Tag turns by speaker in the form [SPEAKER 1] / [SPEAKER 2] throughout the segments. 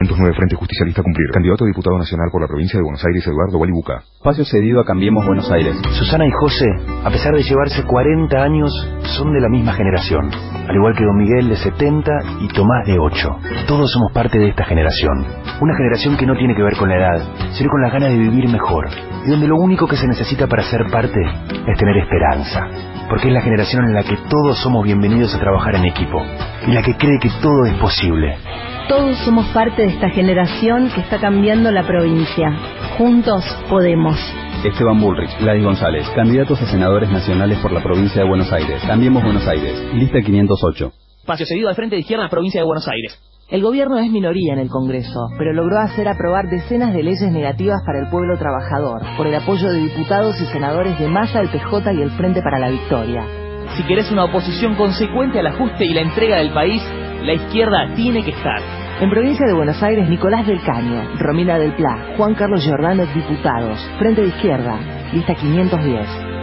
[SPEAKER 1] 509, Frente Justicialista Cumplir. Candidato a diputado nacional por la provincia de Buenos Aires, Eduardo Walibuca.
[SPEAKER 2] Espacio cedido a Cambiemos Buenos Aires.
[SPEAKER 3] Susana y José, a pesar de llevarse 40 años, son de la misma generación. Al igual que don Miguel de 70 y Tomás de 8. Todos somos parte de esta generación. Una generación que no tiene que ver con la edad, sino con las ganas de vivir mejor. Y donde lo único que se necesita para ser parte es tener esperanza. Porque es la generación en la que todos somos bienvenidos a trabajar en equipo. Y la que cree que todo es posible.
[SPEAKER 4] Todos somos parte de esta generación que está cambiando la provincia. Juntos podemos.
[SPEAKER 2] Esteban Bullrich, Gladys González, candidatos a senadores nacionales por la provincia de Buenos Aires. Cambiemos Buenos Aires, lista 508.
[SPEAKER 5] Espacio cedido al Frente de Izquierda, provincia de Buenos Aires.
[SPEAKER 6] El gobierno es minoría en el Congreso, pero logró hacer aprobar decenas de leyes negativas para el pueblo trabajador, por el apoyo de diputados y senadores de Massa, el PJ y el Frente para la Victoria.
[SPEAKER 5] Si querés una oposición consecuente al ajuste y la entrega del país, la izquierda tiene que estar.
[SPEAKER 6] En provincia de Buenos Aires, Nicolás del Caño, Romina del Pla, Juan Carlos Giordano, diputados. Frente de Izquierda, lista 510.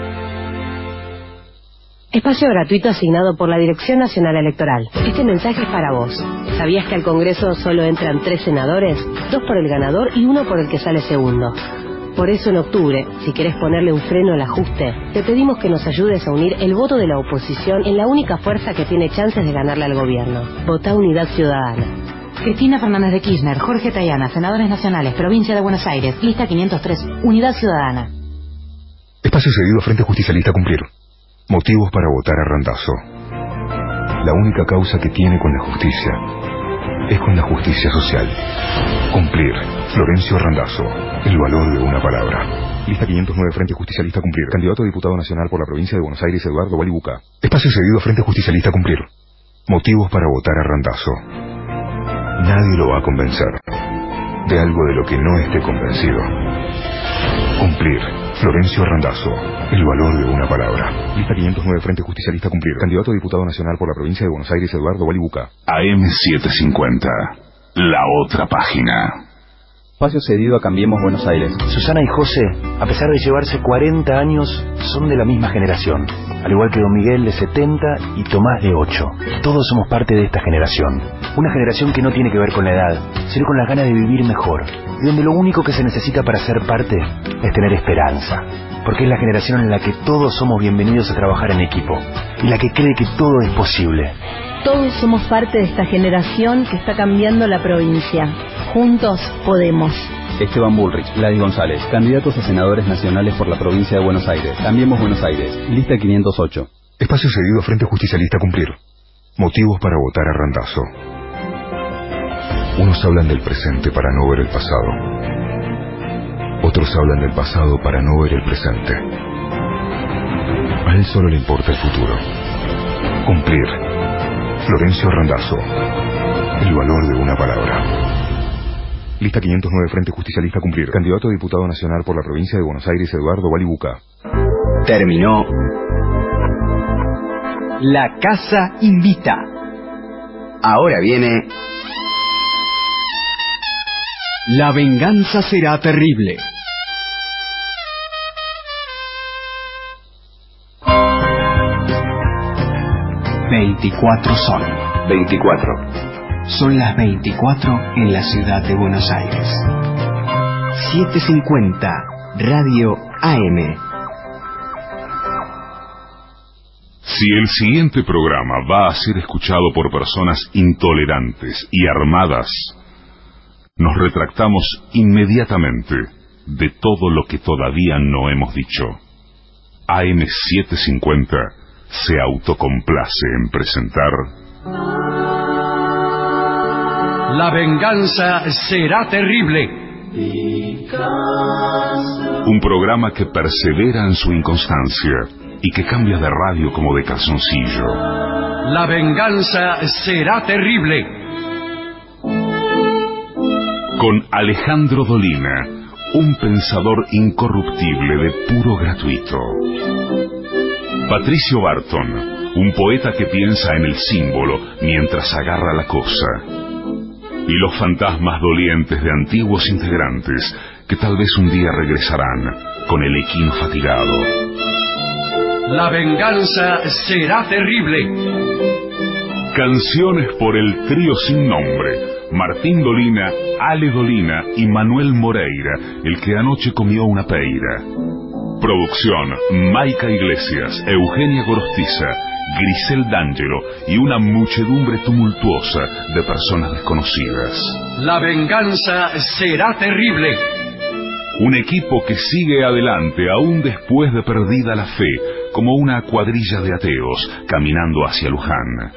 [SPEAKER 7] Espacio gratuito asignado por la Dirección Nacional Electoral. Este mensaje es para vos. ¿Sabías que al Congreso solo entran 3 senadores? 2 por el ganador y 1 por el que sale segundo. Por eso en octubre, si querés ponerle un freno al ajuste, te pedimos que nos ayudes a unir el voto de la oposición en la única fuerza que tiene chances de ganarle al gobierno. Votá Unidad Ciudadana.
[SPEAKER 8] Cristina Fernández de Kirchner, Jorge Tayana, senadores nacionales, provincia de Buenos Aires, lista 503, Unidad Ciudadana.
[SPEAKER 1] Espacio cedido a Frente Justicialista Cumplir. Motivos para votar a Randazzo. La única causa que tiene con la justicia es con la justicia social. Cumplir. Florencio Randazzo. El valor de una palabra. Lista 509, Frente Justicialista Cumplir. Candidato a diputado nacional por la provincia de Buenos Aires, Eduardo Walibuca. Espacio cedido a Frente Justicialista Cumplir. Motivos para votar a Randazzo. Nadie lo va a convencer de algo de lo que no esté convencido. Cumplir. Florencio Randazzo. El valor de una palabra. Lista 509, Frente Justicialista Cumplir. Candidato a diputado nacional por la provincia de Buenos Aires, Eduardo Walibuca.
[SPEAKER 9] AM750. La otra página.
[SPEAKER 2] Espacio cedido a Cambiemos Buenos Aires.
[SPEAKER 3] Susana y José, a pesar de llevarse 40 años, son de la misma generación. Al igual que don Miguel de 70 y Tomás de 8. Todos somos parte de esta generación. Una generación que no tiene que ver con la edad, sino con las ganas de vivir mejor. Y donde lo único que se necesita para ser parte es tener esperanza. Porque es la generación en la que todos somos bienvenidos a trabajar en equipo. Y la que cree que todo es posible.
[SPEAKER 4] Todos somos parte de esta generación que está cambiando la provincia. Juntos podemos.
[SPEAKER 2] Esteban Bullrich, Gladys González, candidatos a senadores nacionales por la provincia de Buenos Aires. Cambiemos Buenos Aires, lista 508.
[SPEAKER 1] Espacio cedido a Frente Justicialista Cumplir. Motivos para votar a Randazzo. Unos hablan del presente para no ver el pasado. Otros hablan del pasado para no ver el presente. A él solo le importa el futuro. Cumplir. Florencio Randazzo. El valor de una palabra. Lista 509, Frente Justicialista Cumplir. Candidato a diputado nacional por la provincia de Buenos Aires, Eduardo Walibuca.
[SPEAKER 10] Terminó. La Casa Invita. Ahora viene... La venganza será terrible. ...24 son.
[SPEAKER 3] 24.
[SPEAKER 10] Son las 24 en la ciudad de Buenos Aires. 750 Radio AM.
[SPEAKER 9] Si el siguiente programa va a ser escuchado por personas intolerantes y armadas, nos retractamos inmediatamente de todo lo que todavía no hemos dicho. AM750 se autocomplace en presentar...
[SPEAKER 11] La venganza será terrible.
[SPEAKER 9] Un programa que persevera en su inconstancia y que cambia de radio como de calzoncillo.
[SPEAKER 11] La venganza será terrible.
[SPEAKER 9] Con Alejandro Dolina, un pensador incorruptible de puro gratuito. Patricio Barton, un poeta que piensa en el símbolo mientras agarra la cosa. Y los fantasmas dolientes de antiguos integrantes que tal vez un día regresarán con el equino fatigado.
[SPEAKER 11] La venganza será terrible.
[SPEAKER 9] Canciones por el trío sin nombre, Martín Dolina, Ale Dolina y Manuel Moreira, el que anoche comió una peira. Producción: Maica Iglesias, Eugenia Gorostiza, Grisel D'Angelo y una muchedumbre tumultuosa de personas desconocidas.
[SPEAKER 11] La venganza será terrible.
[SPEAKER 9] Un equipo que sigue adelante aún después de perdida la fe, como una cuadrilla de ateos caminando hacia Luján.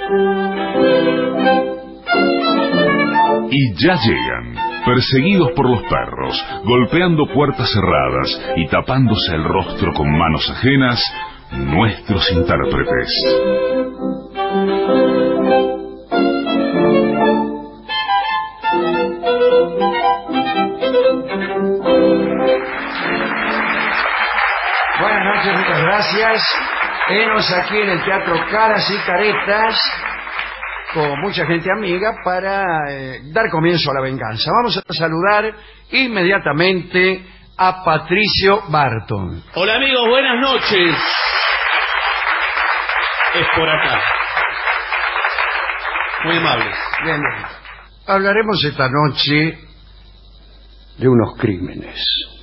[SPEAKER 9] Y ya llegan, perseguidos por los perros, golpeando puertas cerradas y tapándose el rostro con manos ajenas, nuestros intérpretes.
[SPEAKER 12] Buenas noches, muchas gracias. Venos aquí en el Teatro Caras y Caretas, con mucha gente amiga, para dar comienzo a la venganza. Vamos a saludar inmediatamente a Patricio Barton.
[SPEAKER 13] Hola amigos, buenas noches. Es por acá. Muy amables.
[SPEAKER 12] Bien, bien. Hablaremos esta noche de unos crímenes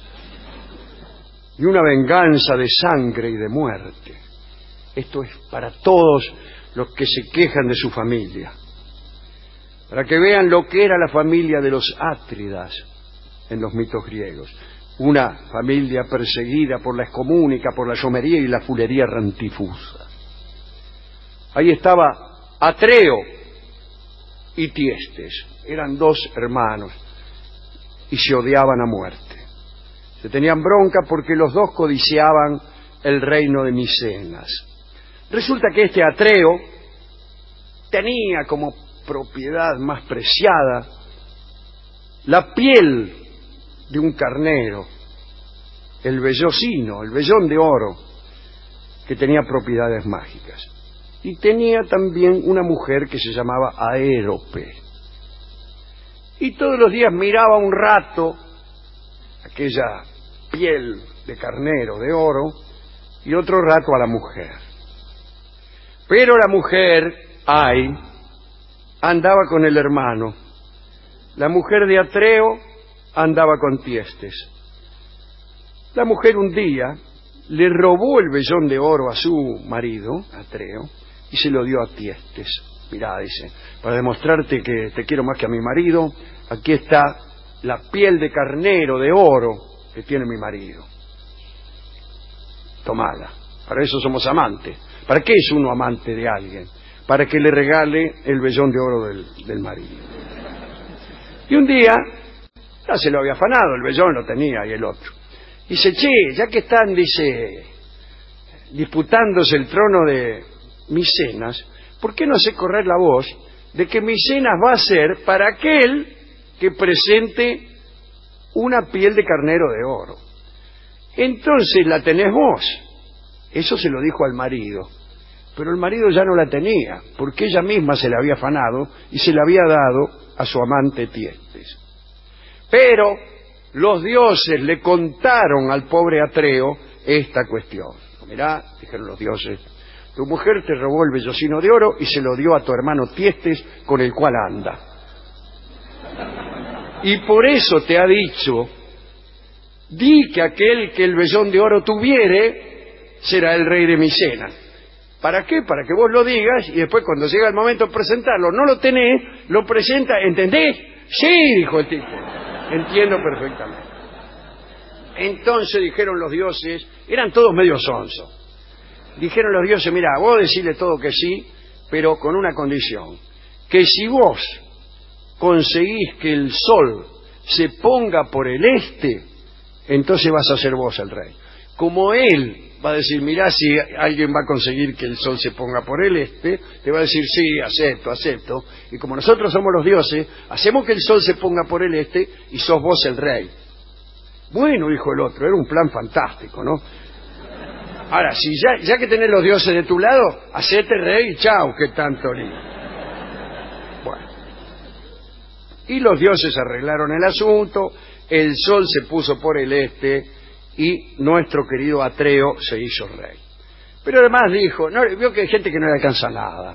[SPEAKER 12] y una venganza de sangre y de muerte. Esto es para todos los que se quejan de su familia, para que vean lo que era la familia de los Átridas en los mitos griegos, una familia perseguida por la excomunica, por la llomería y la fulería rantifusa. Ahí estaba Atreo y Tiestes, eran dos hermanos y se odiaban a muerte. Se tenían bronca porque los dos codiciaban el reino de Micenas. Resulta que este Atreo tenía como propiedad más preciada la piel de un carnero, el vellocino, el vellón de oro, que tenía propiedades mágicas. Y tenía también una mujer que se llamaba Aérope. Y todos los días miraba un rato aquella piel de carnero de oro y otro rato a la mujer. Pero la mujer, andaba con el hermano. La mujer de Atreo andaba con Tiestes. La mujer un día le robó el vellón de oro a su marido, Atreo, y se lo dio a Tiestes. Mirá, dice, para demostrarte que te quiero más que a mi marido, aquí está la piel de carnero de oro que tiene mi marido. Tomala, para eso somos amantes. ¿Para qué es uno amante de alguien? Para que le regale el vellón de oro del marido. Y un día, ya se lo había afanado, el vellón lo tenía y el otro. Dice, che, ya que están, dice, disputándose el trono de Micenas, ¿por qué no hace correr la voz de que Micenas va a ser para aquel que presente una piel de carnero de oro? Entonces la tenés vos. Eso se lo dijo al marido. Pero el marido ya no la tenía, porque ella misma se la había afanado y se la había dado a su amante Tiestes. Pero los dioses le contaron al pobre Atreo esta cuestión. Mirá, dijeron los dioses, tu mujer te robó el vellocino de oro y se lo dio a tu hermano Tiestes, con el cual anda. Y por eso te ha dicho, di que aquel que el vellón de oro tuviere será el rey de Micenas. ¿Para qué? Para que vos lo digas y después cuando llega el momento de presentarlo, no lo tenés, lo presenta, ¿entendés? Sí, dijo el tipo, entiendo perfectamente. Entonces dijeron los dioses, eran todos medio sonsos, dijeron los dioses, mira, vos decirle todo que sí, pero con una condición, que si vos conseguís que el sol se ponga por el este, entonces vas a ser vos el rey. Como él va a decir, mirá, si alguien va a conseguir que el sol se ponga por el este, te va a decir, sí, acepto, acepto. Y como nosotros somos los dioses, hacemos que el sol se ponga por el este y sos vos el rey. Bueno, dijo el otro, era un plan fantástico, ¿no? Ahora, si ya que tenés los dioses de tu lado, hacete rey y chau, que tanto lío. Bueno. Y los dioses arreglaron el asunto, el sol se puso por el este y nuestro querido Atreo se hizo rey. Pero además dijo, no, vio que hay gente que no le alcanza nada.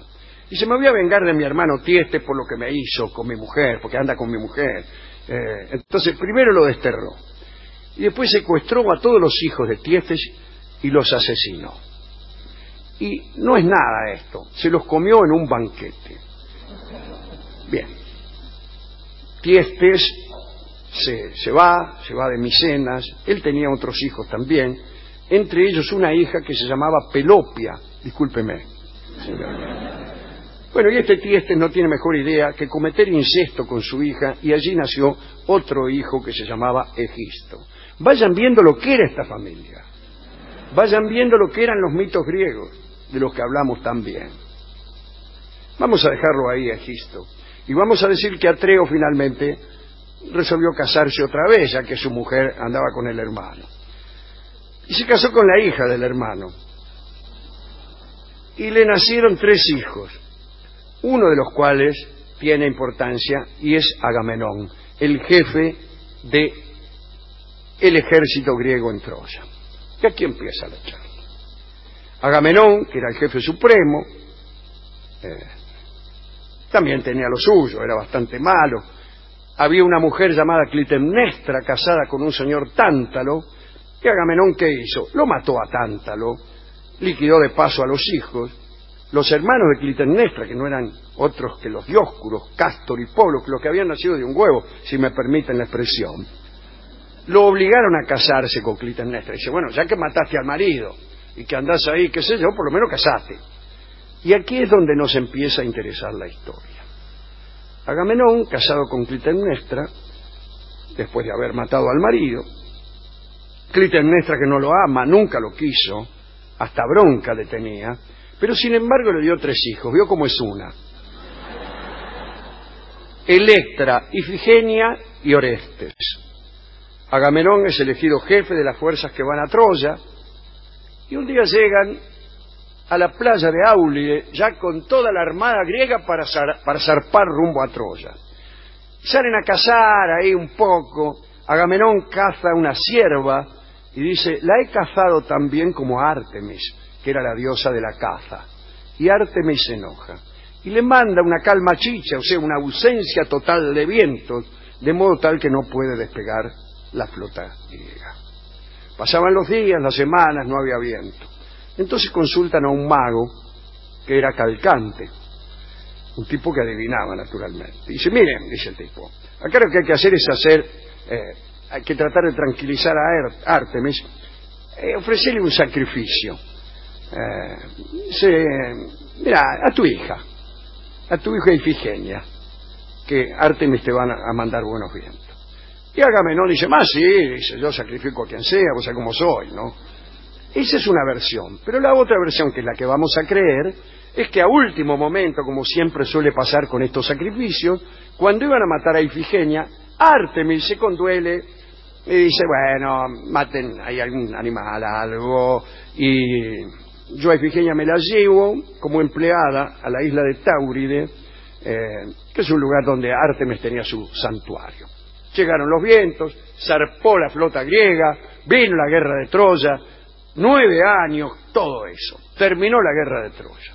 [SPEAKER 12] Dice, me voy a vengar de mi hermano Tiestes por lo que me hizo con mi mujer, porque anda con mi mujer. Entonces primero lo desterró y después secuestró a todos los hijos de Tiestes y los asesinó. Y no es nada esto, se los comió en un banquete. Bien, Tiestes se va de Micenas. Él tenía otros hijos también, entre ellos una hija que se llamaba Pelopia. Discúlpeme, señor. Bueno, y este Tiestes no tiene mejor idea que cometer incesto con su hija, y allí nació otro hijo que se llamaba Egisto. Vayan viendo lo que era esta familia. Vayan viendo lo que eran los mitos griegos, de los que hablamos tan bien. Vamos a dejarlo ahí, Egisto. Y vamos a decir que Atreo finalmente resolvió casarse otra vez, ya que su mujer andaba con el hermano. Y se casó con la hija del hermano. Y le nacieron 3 hijos. Uno de los cuales tiene importancia y es Agamenón, el jefe del ejército griego en Troya. Y aquí empieza la charla. Agamenón, que era el jefe supremo, también tenía lo suyo, era bastante malo. Había una mujer llamada Clitemnestra, casada con un señor Tántalo, y Agamenón, ¿qué hizo? Lo mató a Tántalo, liquidó de paso a los hijos. Los hermanos de Clitemnestra, que no eran otros que los Dioscuros, Cástor y Polo, que los que habían nacido de un huevo, si me permiten la expresión, lo obligaron a casarse con Clitemnestra. Dice, bueno, ya que mataste al marido y que andás ahí, qué sé yo, por lo menos casate. Y aquí es donde nos empieza a interesar la historia. Agamenón, casado con Clitemnestra, después de haber matado al marido, Clitemnestra, que no lo ama, nunca lo quiso, hasta bronca le tenía, pero sin embargo le dio 3 hijos. ¿Vio cómo es una? Electra, Ifigenia y Orestes. Agamenón es elegido jefe de las fuerzas que van a Troya, y un día llegan a la playa de Áulide, ya con toda la armada griega para zarpar rumbo a Troya. Salen a cazar ahí un poco. Agamenón caza una cierva y dice, la he cazado tan bien como a Ártemis, que era la diosa de la caza. Y Ártemis se enoja y le manda una calma chicha, o sea, una ausencia total de vientos, de modo tal que no puede despegar la flota griega. Pasaban los días, las semanas, no había viento. Entonces consultan a un mago que era Calcante, un tipo que adivinaba naturalmente. Dice, miren, dice el tipo, acá lo que hay que hacer es hay que tratar de tranquilizar a Ártemis, ofrecerle un sacrificio. Mira, a tu hija Ifigenia, que Ártemis te van a mandar buenos vientos. Y Agamenón dice, sí, dice, yo sacrifico a quien sea, o sea, como soy, ¿no? Esa es una versión, pero la otra versión, que es la que vamos a creer, es que a último momento, como siempre suele pasar con estos sacrificios, cuando iban a matar a Ifigenia, Ártemis se conduele y dice, bueno, maten ahí algún animal, algo, y yo a Ifigenia me la llevo como empleada a la isla de Táuride, que es un lugar donde Ártemis tenía su santuario. Llegaron los vientos, zarpó la flota griega, vino la guerra de Troya, 9 años, todo eso. Terminó la guerra de Troya.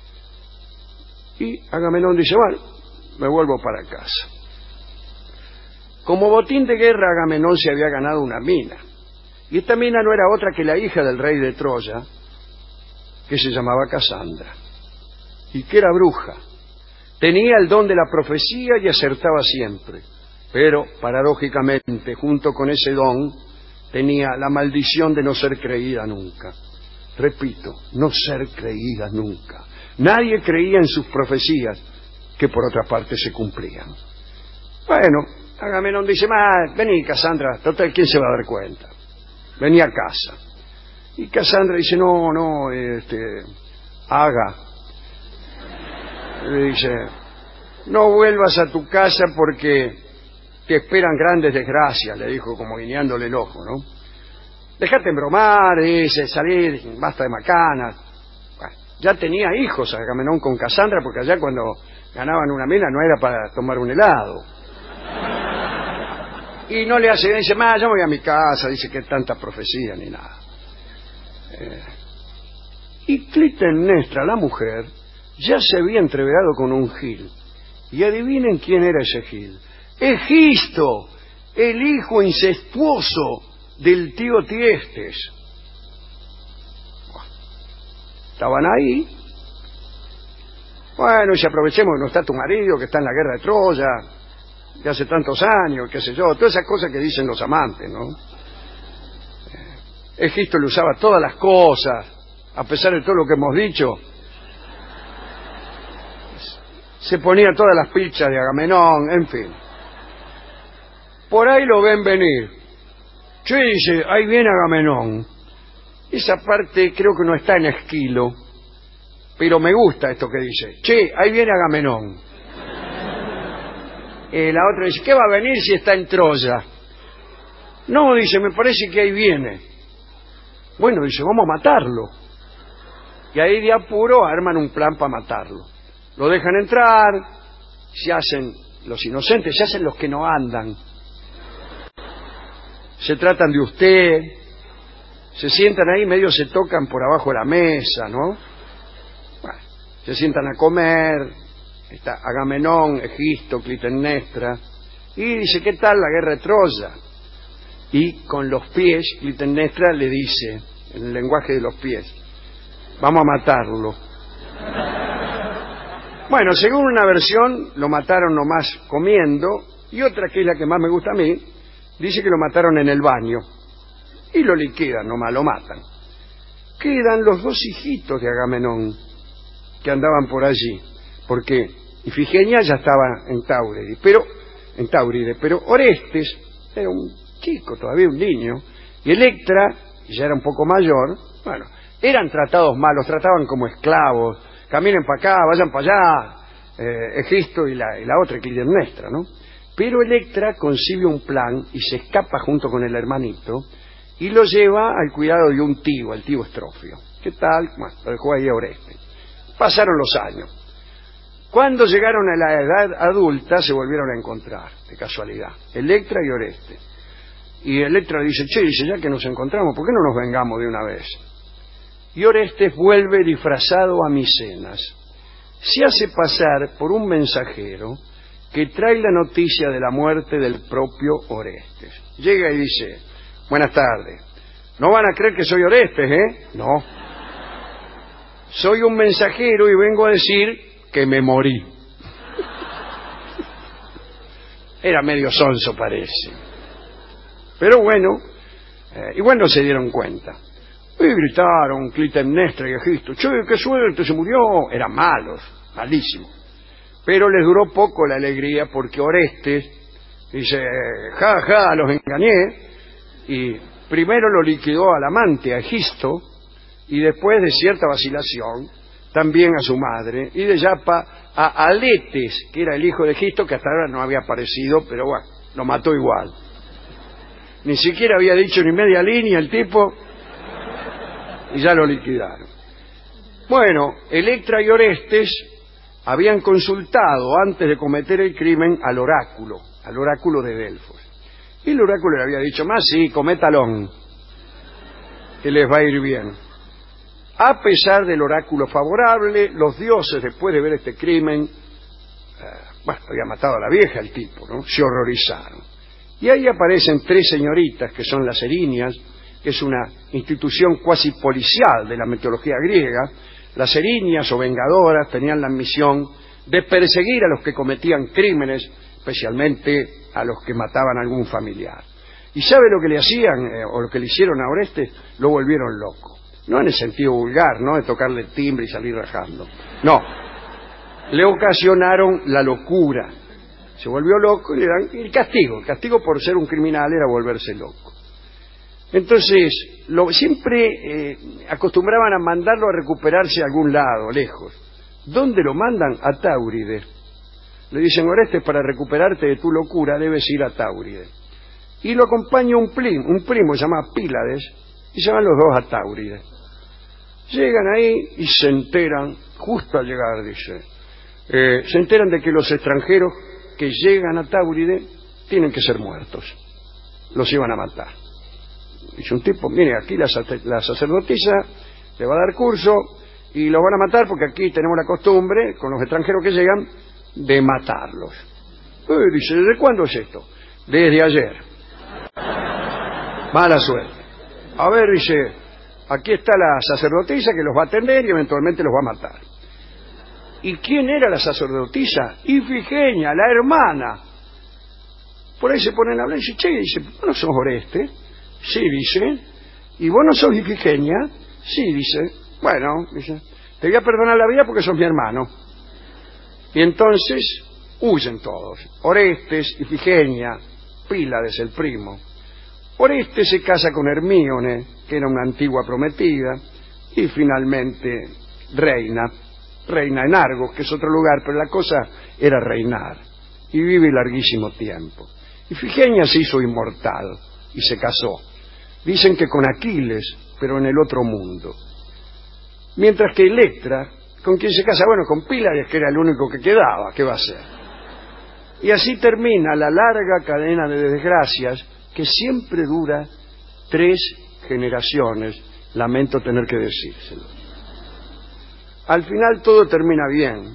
[SPEAKER 12] Y Agamenón dice, bueno, me vuelvo para casa. Como botín de guerra, Agamenón se había ganado una mina. Y esta mina no era otra que la hija del rey de Troya, que se llamaba Casandra, y que era bruja. Tenía el don de la profecía y acertaba siempre. Pero, paradójicamente, junto con ese don, tenía la maldición de no ser creída nunca. Repito, no ser creída nunca. Nadie creía en sus profecías, que por otra parte se cumplían. Bueno, Agamenón dice, vení, Casandra, total, ¿quién se va a dar cuenta? Vení a casa. Y Casandra dice, no, Aga. Le dice, no vuelvas a tu casa porque te esperan grandes desgracias, le dijo como guiñándole el ojo, ¿no? Dejate embromar, dice, salir, basta de macanas. Bueno, ya tenía hijos Agamenón con Casandra, porque allá cuando ganaban una mina no era para tomar un helado. Y no le hace, dice, yo me voy a mi casa, dice que tanta profecía ni nada. Y Clitemnestra, la mujer, ya se había entreverado con un Gil. Y adivinen quién era ese Gil. Egisto, el hijo incestuoso del tío Tiestes. Estaban ahí. Bueno, y aprovechemos que no está tu marido, que está en la guerra de Troya, que hace tantos años, qué sé yo, todas esas cosas que dicen los amantes, ¿no? Egisto le usaba todas las cosas, a pesar de todo lo que hemos dicho. Se ponía todas las pilchas de Agamenón, en fin. Por ahí lo ven venir. Che, dice, ahí viene Agamenón. Esa parte creo que no está en Esquilo, pero me gusta esto que dice. Che, ahí viene Agamenón. La otra dice, ¿qué va a venir si está en Troya? No, dice, me parece que ahí viene. Bueno, dice, vamos a matarlo. Y ahí de apuro arman un plan para matarlo. Lo dejan entrar, se hacen los inocentes, se hacen los que no andan. Se tratan de usted, se sientan ahí, medio se tocan por abajo de la mesa, ¿no? Bueno, se sientan a comer, está Agamenón, Egisto, Clitemnestra, y dice, ¿qué tal la guerra de Troya? Y con los pies, Clitemnestra le dice, en el lenguaje de los pies, vamos a matarlo. Bueno, según una versión, lo mataron nomás comiendo, y otra, que es la que más me gusta a mí, dice que lo mataron en el baño. Y lo liquidan nomás, lo matan. Quedan los dos hijitos de Agamenón, que andaban por allí, porque Ifigenia ya estaba en Táuride, pero Orestes era un chico, todavía un niño, y Electra, ya era un poco mayor, bueno, eran tratados mal, los trataban como esclavos, caminen para acá, vayan para allá, Egisto y la otra, Clitemnestra, ¿no? Pero Electra concibe un plan y se escapa junto con el hermanito y lo lleva al cuidado de un tío, el tío Estrofio. ¿Qué tal? Bueno, lo dejó ahí a Orestes. Pasaron los años. Cuando llegaron a la edad adulta se volvieron a encontrar, de casualidad, Electra y Orestes. Y Electra dice, che, dice, ya que nos encontramos, ¿por qué no nos vengamos de una vez? Y Orestes vuelve disfrazado a Micenas. Se hace pasar por un mensajero que trae la noticia de la muerte del propio Orestes. Llega y dice, buenas tardes. No van a creer que soy Orestes, ¿eh? No. Soy un mensajero y vengo a decir que me morí. Era medio sonso, parece. Pero bueno, igual no se dieron cuenta. Y gritaron Clitemnestra y Egisto, che, qué suerte, se murió. Eran malos, malísimos. Pero les duró poco la alegría porque Orestes dice, ja, ja, los engañé. Y primero lo liquidó al amante, a Egisto, y después de cierta vacilación, también a su madre, y de yapa a Aletes, que era el hijo de Egisto, que hasta ahora no había aparecido, pero bueno, lo mató igual. Ni siquiera había dicho ni media línea el tipo, y ya lo liquidaron. Bueno, Electra y Orestes habían consultado antes de cometer el crimen al oráculo de Delfos. Y el oráculo le había dicho, más sí, cométalón, que les va a ir bien. A pesar del oráculo favorable, los dioses, después de ver este crimen, había matado a la vieja el tipo, ¿no? Se horrorizaron. Y ahí aparecen tres señoritas, que son las Erinias, que es una institución cuasi policial de la mitología griega. Las Erinias o vengadoras tenían la misión de perseguir a los que cometían crímenes, especialmente a los que mataban a algún familiar. ¿Y sabe lo que le hacían, o lo que le hicieron a Orestes? Lo volvieron loco. No en el sentido vulgar, ¿no?, de tocarle el timbre y salir rajando. No. Le ocasionaron la locura. Se volvió loco y le dan el castigo. El castigo por ser un criminal era volverse loco. Entonces, siempre acostumbraban a mandarlo a recuperarse a algún lado, lejos. ¿Dónde lo mandan? A Táuride. Le dicen, Orestes, para recuperarte de tu locura debes ir a Táuride. Y lo acompaña un primo llamado Pílades, y se van los dos a Táuride. Llegan ahí y se enteran, justo al llegar, dice, se enteran de que los extranjeros que llegan a Táuride tienen que ser muertos. Los iban a matar. Dice un tipo, mire, aquí la sacerdotisa le va a dar curso, y los van a matar porque aquí tenemos la costumbre, con los extranjeros que llegan, de matarlos. Dice, ¿desde cuándo es esto? Desde ayer. Mala suerte. A ver, dice, aquí está la sacerdotisa que los va a atender y eventualmente los va a matar. ¿Y quién era la sacerdotisa? Ifigenia, la hermana. Por ahí se ponen a hablar y dice, che, dice, ¿vos no sos Oreste? Sí, dice. ¿Y vos no sos Ifigenia? Sí, dice. Bueno, dice, te voy a perdonar la vida porque sos mi hermano. Y entonces huyen todos. Orestes, Ifigenia, Pílades, el primo. Orestes se casa con Hermíone, que era una antigua prometida, y finalmente reina en Argos, que es otro lugar, pero la cosa era reinar, y vive larguísimo tiempo. Ifigenia se hizo inmortal y se casó. Dicen que con Aquiles, pero en el otro mundo. Mientras que Electra, ¿con quién se casa? Bueno, con Pílades, que era el único que quedaba, ¿qué va a hacer? Y así termina la larga cadena de desgracias que siempre dura 3 generaciones. Lamento tener que decírselo. Al final todo termina bien,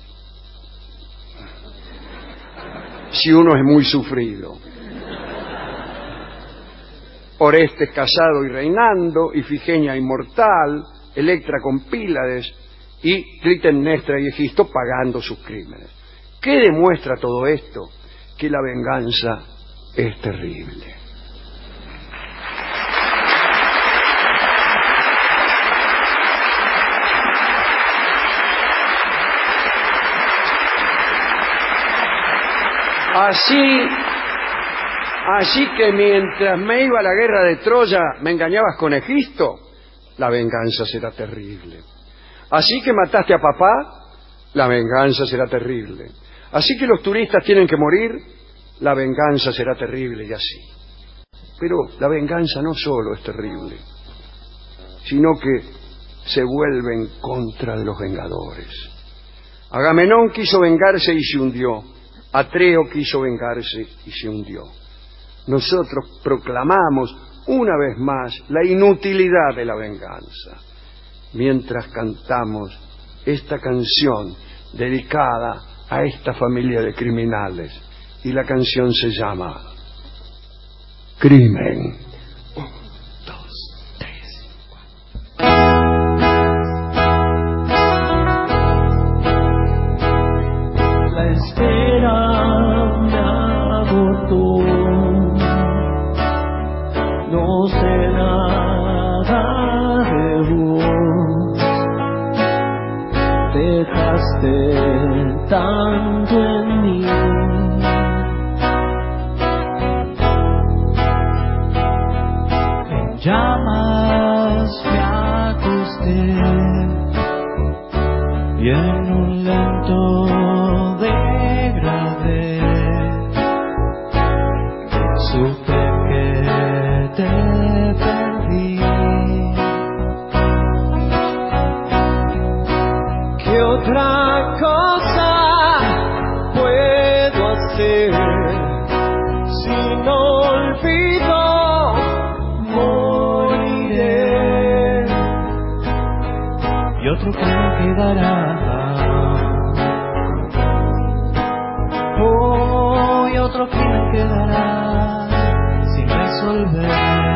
[SPEAKER 12] si uno es muy sufrido. Orestes casado y reinando, Ifigenia inmortal, Electra con Pílades y Clitemnestra y Egisto pagando sus crímenes. ¿Qué demuestra todo esto? Que la venganza es terrible. Así que mientras me iba a la guerra de Troya me engañabas con Egisto, la venganza será terrible. Así que mataste a papá, la venganza será terrible. Así que los turistas tienen que morir, la venganza será terrible, y así. Pero la venganza no solo es terrible, sino que se vuelve en contra de los vengadores. Agamenón quiso vengarse y se hundió. Atreo quiso vengarse y se hundió. Nosotros proclamamos una vez más la inutilidad de la venganza, mientras cantamos esta canción dedicada a esta familia de criminales, y la canción se llama Crimen. 1, 2, 3, 4.
[SPEAKER 14] La espera me agotó, no sé nada de vos, dejaste tanto en mí. En llamas me acosté y en un lento degradé supe que te perdí. ¿Qué otra cosa puedo hacer si no olvido? Moriré y otro que me quedará. Oh, y otro que me quedará sin resolver.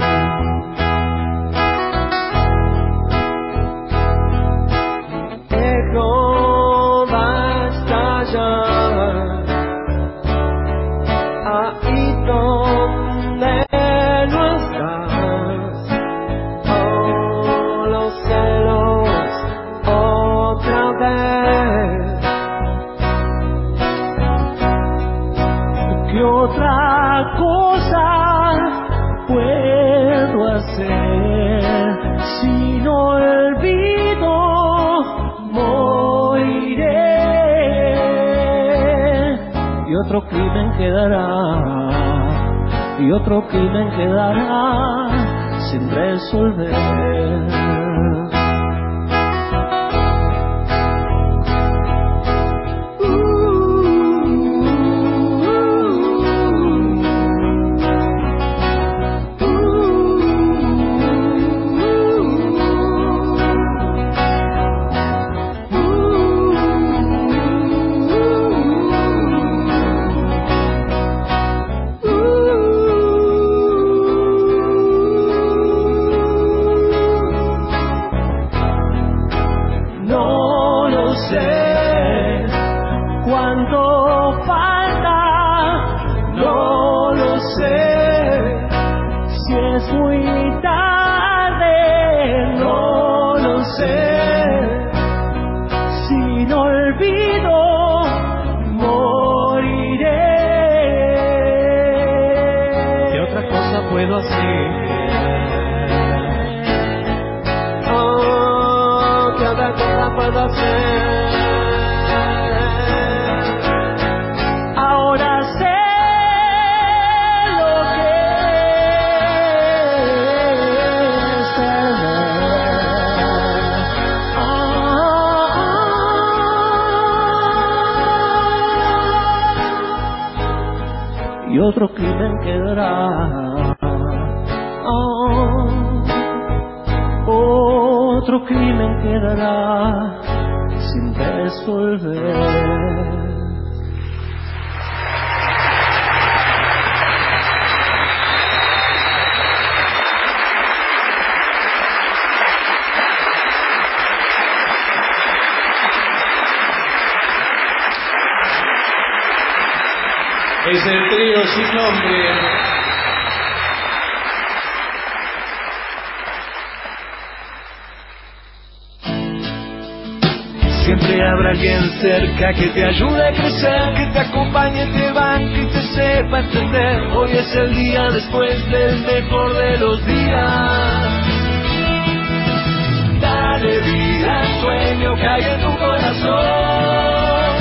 [SPEAKER 14] No basta ya, ahí donde no estás. Oh, los celos otra vez. ¿Qué otra cosa puedo hacer si no olvido? Moriré y otro crimen quedará, y otro crimen quedará sin resolver. es muy tarde, no lo sé. Sin olvido moriré. ¿Qué otra cosa puedo hacer? Oh, ¿qué otra cosa puedo hacer? Ahora sé lo que es perder. Y otro crimen quedará. Otro crimen quedará sin resolver.
[SPEAKER 13] Es el trío sin nombre.
[SPEAKER 14] Siempre habrá alguien cerca que te ayude a crecer, que te acompañe, te banque y te sepa entender. Hoy es el día después del mejor de los días. Dale vida al sueño que hay en tu corazón.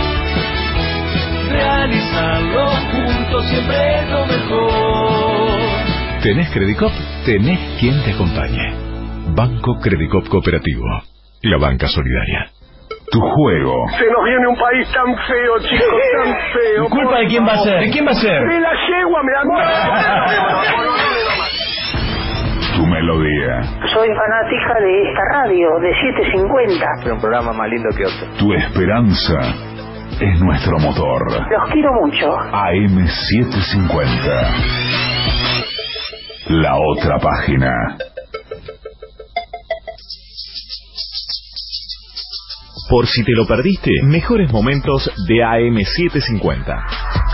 [SPEAKER 14] Realizarlo juntos siempre es lo mejor.
[SPEAKER 1] ¿Tenés Credicop? Tenés quien te acompañe. Banco Credicop Cooperativo. La banca solidaria. Tu juego.
[SPEAKER 15] Se nos viene un país tan feo, chicos, tan feo.
[SPEAKER 3] ¿Culpa de quién va a ser? ¿De quién va a ser?
[SPEAKER 15] De la yegua, me da...
[SPEAKER 1] Tu melodía.
[SPEAKER 16] Soy fanática de esta radio, de 750.
[SPEAKER 3] Es un programa más lindo que otro.
[SPEAKER 1] Tu esperanza es nuestro motor.
[SPEAKER 16] Los quiero mucho.
[SPEAKER 1] AM750. La otra página.
[SPEAKER 17] Por si te lo perdiste, mejores momentos de AM750.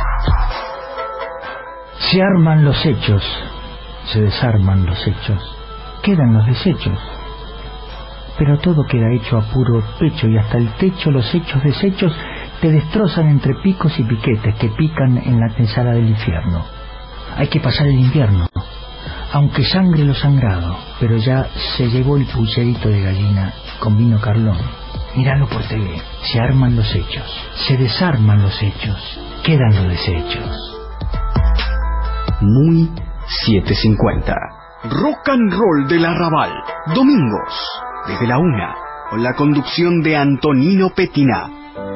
[SPEAKER 18] Se arman los hechos, se desarman los hechos, quedan los desechos. Pero todo queda hecho a puro pecho y hasta el techo los hechos deshechos te destrozan entre picos y piquetes que pican en la tesara del infierno. Hay que pasar el invierno, aunque sangre lo sangrado, pero ya se llevó el pucherito de gallina con vino Carlón. Míralo por TV, se arman los hechos, se desarman los hechos, quedan los desechos.
[SPEAKER 10] Muy 750.
[SPEAKER 19] Rock and Roll del Arrabal, domingos, desde la 1, con la conducción de Antonino Petina.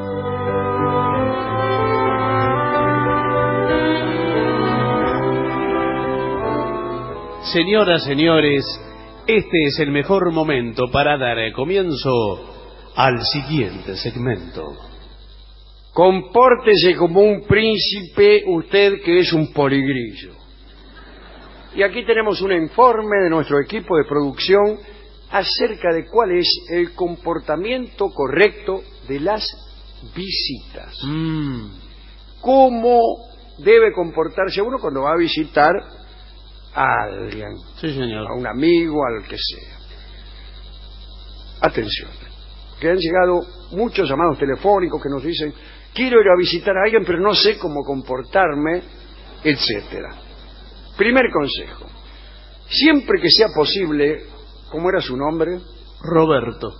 [SPEAKER 13] Señoras, señores, este es el mejor momento para dar comienzo al siguiente segmento.
[SPEAKER 12] Compórtese como un príncipe usted que es un poligrillo. Y aquí tenemos un informe de nuestro equipo de producción acerca de cuál es el comportamiento correcto de las visitas. ¿Cómo debe comportarse uno cuando va a visitar a alguien?
[SPEAKER 13] Sí, señor.
[SPEAKER 12] A un amigo, al que sea. Atención, que han llegado muchos llamados telefónicos que nos dicen: quiero ir a visitar a alguien pero no sé cómo comportarme, etcétera. Primer consejo: siempre que sea posible, ¿cómo era su nombre?
[SPEAKER 13] Roberto.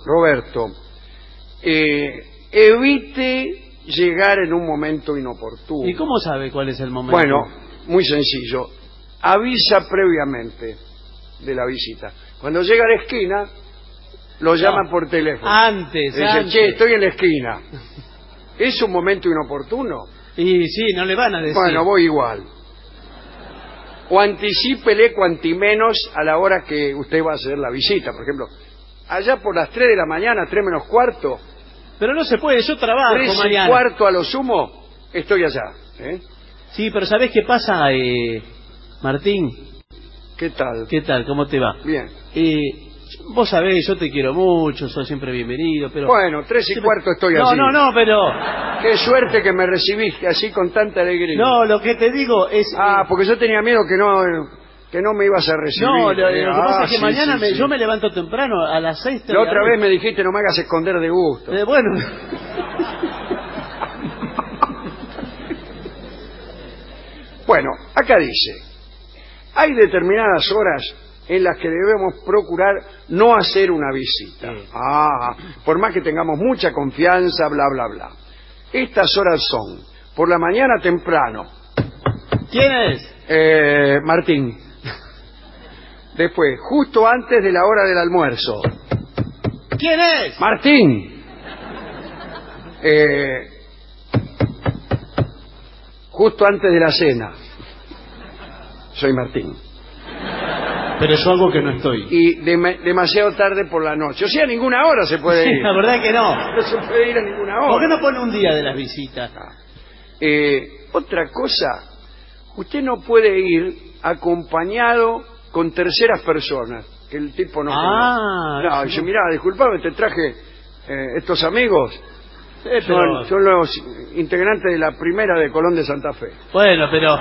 [SPEAKER 12] Evite llegar en un momento inoportuno.
[SPEAKER 13] ¿Y cómo sabe cuál es el momento?
[SPEAKER 12] Bueno, muy sencillo. Avisa previamente de la visita. Cuando llega a la esquina, lo llama por teléfono.
[SPEAKER 13] Antes.
[SPEAKER 12] Dice: che, estoy en la esquina. ¿Es un momento inoportuno?
[SPEAKER 13] Y sí, no le van a decir.
[SPEAKER 12] Bueno, voy igual. O anticípele cuantimenos a la hora que usted va a hacer la visita. Por ejemplo, allá por las 3 de la mañana, 3 menos cuarto.
[SPEAKER 13] Pero no se puede, yo trabajo
[SPEAKER 12] 3
[SPEAKER 13] mañana.
[SPEAKER 12] y cuarto a lo sumo, estoy allá.
[SPEAKER 13] Sí, pero ¿sabés qué pasa, Martín?
[SPEAKER 12] ¿Qué tal?
[SPEAKER 13] ¿Qué tal? ¿Cómo te va?
[SPEAKER 12] Bien.
[SPEAKER 13] Vos sabés, yo te quiero mucho, sos siempre bienvenido, pero...
[SPEAKER 12] Bueno, 3 y cuarto estoy así.
[SPEAKER 13] No, pero...
[SPEAKER 12] Qué suerte que me recibiste así con tanta alegría.
[SPEAKER 13] No, lo que te digo es...
[SPEAKER 12] porque yo tenía miedo que no me ibas a recibir.
[SPEAKER 13] No, lo que pasa es que
[SPEAKER 12] sí,
[SPEAKER 13] mañana
[SPEAKER 12] sí.
[SPEAKER 13] yo me levanto temprano, a las 6.
[SPEAKER 12] La otra vez me dijiste no me hagas esconder de gusto.
[SPEAKER 13] Bueno.
[SPEAKER 12] Bueno, acá dice, hay determinadas horas en las que debemos procurar no hacer una visita. Por más que tengamos mucha confianza, bla, bla, bla. Estas horas son, por la mañana temprano.
[SPEAKER 13] ¿Quién es?
[SPEAKER 12] Martín. Después, justo antes de la hora del almuerzo.
[SPEAKER 13] ¿Quién es?
[SPEAKER 12] Martín. Justo antes de la cena. Soy Martín.
[SPEAKER 13] Pero yo algo que no estoy.
[SPEAKER 12] Y demasiado tarde por la noche. O sea, a ninguna hora se puede ir.
[SPEAKER 13] La verdad que no.
[SPEAKER 12] No se puede ir a ninguna hora.
[SPEAKER 13] ¿Por qué no pone un día de las visitas?
[SPEAKER 12] Otra cosa, usted no puede ir acompañado con terceras personas, que el tipo no conoce. No, dice, mirá, disculpame, te traje estos amigos. Son los integrantes de la primera de Colón de Santa Fe.
[SPEAKER 13] Bueno, pero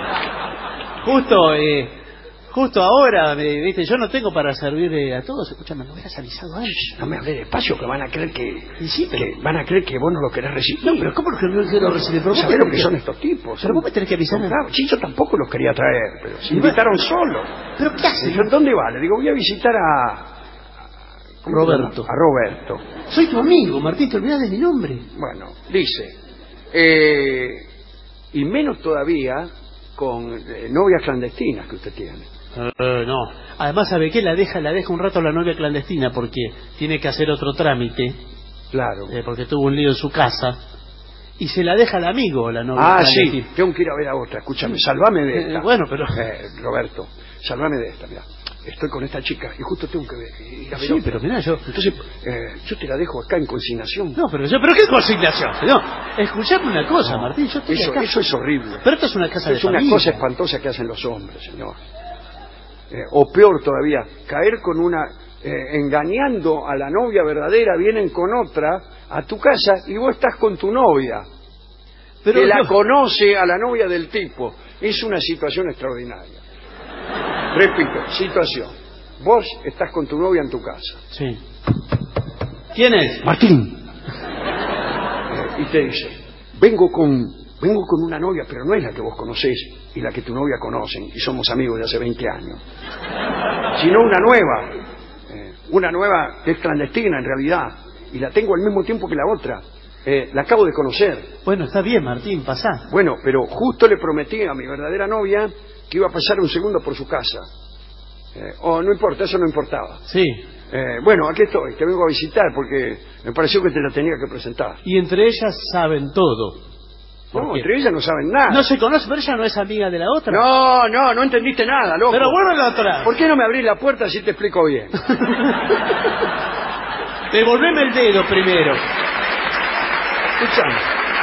[SPEAKER 13] justo ahora, viste, yo no tengo para servir a todos. Escúchame, ¿no hubieras avisado antes?
[SPEAKER 12] No me hablé despacio, que van a creer que van a creer que vos no lo querés recibir.
[SPEAKER 13] No, pero ¿cómo que no quiero recibir?
[SPEAKER 12] ¿Sabés lo que son estos tipos?
[SPEAKER 13] Pero vos me tenés que avisar.
[SPEAKER 12] Claro, sí, yo tampoco los quería traer, pero se invitaron solos.
[SPEAKER 13] ¿Pero qué haces?
[SPEAKER 12] ¿Dónde va? Le digo, voy a visitar a
[SPEAKER 13] Roberto.
[SPEAKER 12] A Roberto.
[SPEAKER 13] Soy tu amigo, Martín, te olvidás de mi nombre.
[SPEAKER 12] Bueno, dice, y menos todavía con novias clandestinas que usted tiene.
[SPEAKER 13] No. Además, ¿sabe qué? La deja un rato la novia clandestina porque tiene que hacer otro trámite.
[SPEAKER 12] Claro.
[SPEAKER 13] Porque tuvo un lío en su casa. Y se la deja al amigo, la novia clandestina.
[SPEAKER 12] Sí, tengo que ir a ver a otra. Escúchame, salvame de esta.
[SPEAKER 13] Bueno, pero...
[SPEAKER 12] Roberto, salvame de esta, mirá. Estoy con esta chica y justo tengo que ir a ver
[SPEAKER 13] Sí,
[SPEAKER 12] otra.
[SPEAKER 13] pero mirá,
[SPEAKER 12] Entonces, yo te la dejo acá en consignación.
[SPEAKER 13] No, pero ¿qué consignación? No, escuchame una cosa, Martín, yo estoy acá.
[SPEAKER 12] Eso es horrible.
[SPEAKER 13] Pero esto es una casa de familia.
[SPEAKER 12] Es una cosa espantosa que hacen los hombres, señor. O peor todavía, caer con una... engañando a la novia verdadera, vienen con otra a tu casa y vos estás con tu novia. Pero que la conoce a la novia del tipo. Es una situación extraordinaria. Repito, situación. Vos estás con tu novia en tu casa.
[SPEAKER 13] Sí. ¿Quién es?
[SPEAKER 12] Martín. Y te dice, vengo con una novia, pero no es la que vos conocés y la que tu novia conocen, y somos amigos de hace 20 años. Sino una nueva que es clandestina en realidad, y la tengo al mismo tiempo que la otra. La acabo de conocer.
[SPEAKER 13] Bueno, está bien, Martín, pasá.
[SPEAKER 12] Bueno, pero justo le prometí a mi verdadera novia que iba a pasar un segundo por su casa. No importa, eso no importaba.
[SPEAKER 13] Sí.
[SPEAKER 12] Bueno, aquí estoy, te vengo a visitar porque me pareció que te la tenía que presentar.
[SPEAKER 13] Y entre ellas saben todo.
[SPEAKER 12] No, entre ellas no saben nada.
[SPEAKER 13] No se conocen, pero ella no es amiga de la otra.
[SPEAKER 12] No entendiste nada, loco.
[SPEAKER 13] Pero vuelve a la otra.
[SPEAKER 12] ¿Por qué no me abrís la puerta si te explico bien?
[SPEAKER 13] Devolveme el dedo primero.
[SPEAKER 12] Escuchame.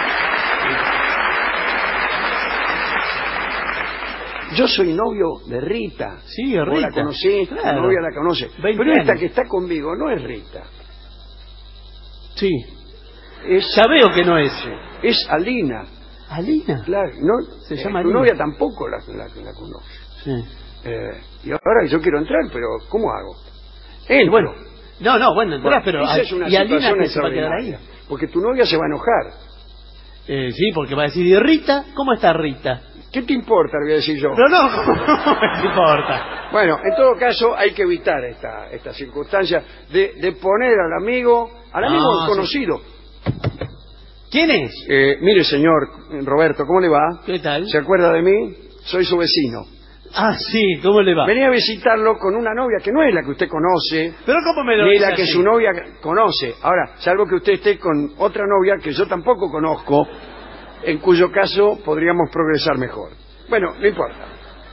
[SPEAKER 12] Yo soy novio de Rita.
[SPEAKER 13] Sí, Rita.
[SPEAKER 12] Vos la conocés,
[SPEAKER 13] claro.
[SPEAKER 12] La novia la conoce. Pero esta que está conmigo no es Rita.
[SPEAKER 13] Sí. Ya veo que no es.
[SPEAKER 12] Es Alina.
[SPEAKER 13] ¿Alina?
[SPEAKER 12] Claro, no,
[SPEAKER 13] se llama
[SPEAKER 12] tu
[SPEAKER 13] Alina.
[SPEAKER 12] novia tampoco la conoce.
[SPEAKER 13] Sí.
[SPEAKER 12] Y ahora yo quiero entrar, pero ¿cómo hago?
[SPEAKER 13] Bueno. Bueno, entrás, pero...
[SPEAKER 12] Esa es una
[SPEAKER 13] ¿y Alina
[SPEAKER 12] situación
[SPEAKER 13] que se va a quedar ahí?
[SPEAKER 12] Porque tu novia se va a enojar.
[SPEAKER 13] Sí, porque va a decir, ¿y Rita? ¿Cómo está Rita?
[SPEAKER 12] ¿Qué te importa, voy a decir yo?
[SPEAKER 13] Pero no me importa.
[SPEAKER 12] Bueno, en todo caso hay que evitar esta circunstancia de poner al amigo conocido.
[SPEAKER 13] Sí. ¿Quién es?
[SPEAKER 12] Mire, señor Roberto, ¿cómo le va?
[SPEAKER 13] ¿Qué tal?
[SPEAKER 12] ¿Se acuerda de mí? Soy su vecino.
[SPEAKER 13] Ah, sí, ¿cómo le va?
[SPEAKER 12] Venía a visitarlo con una novia que no es la que usted conoce.
[SPEAKER 13] ¿Pero cómo me lo
[SPEAKER 12] ni
[SPEAKER 13] dice
[SPEAKER 12] la que
[SPEAKER 13] así?
[SPEAKER 12] su novia conoce. Ahora, salvo que usted esté con otra novia que yo tampoco conozco, en cuyo caso podríamos progresar mejor. Bueno, no importa.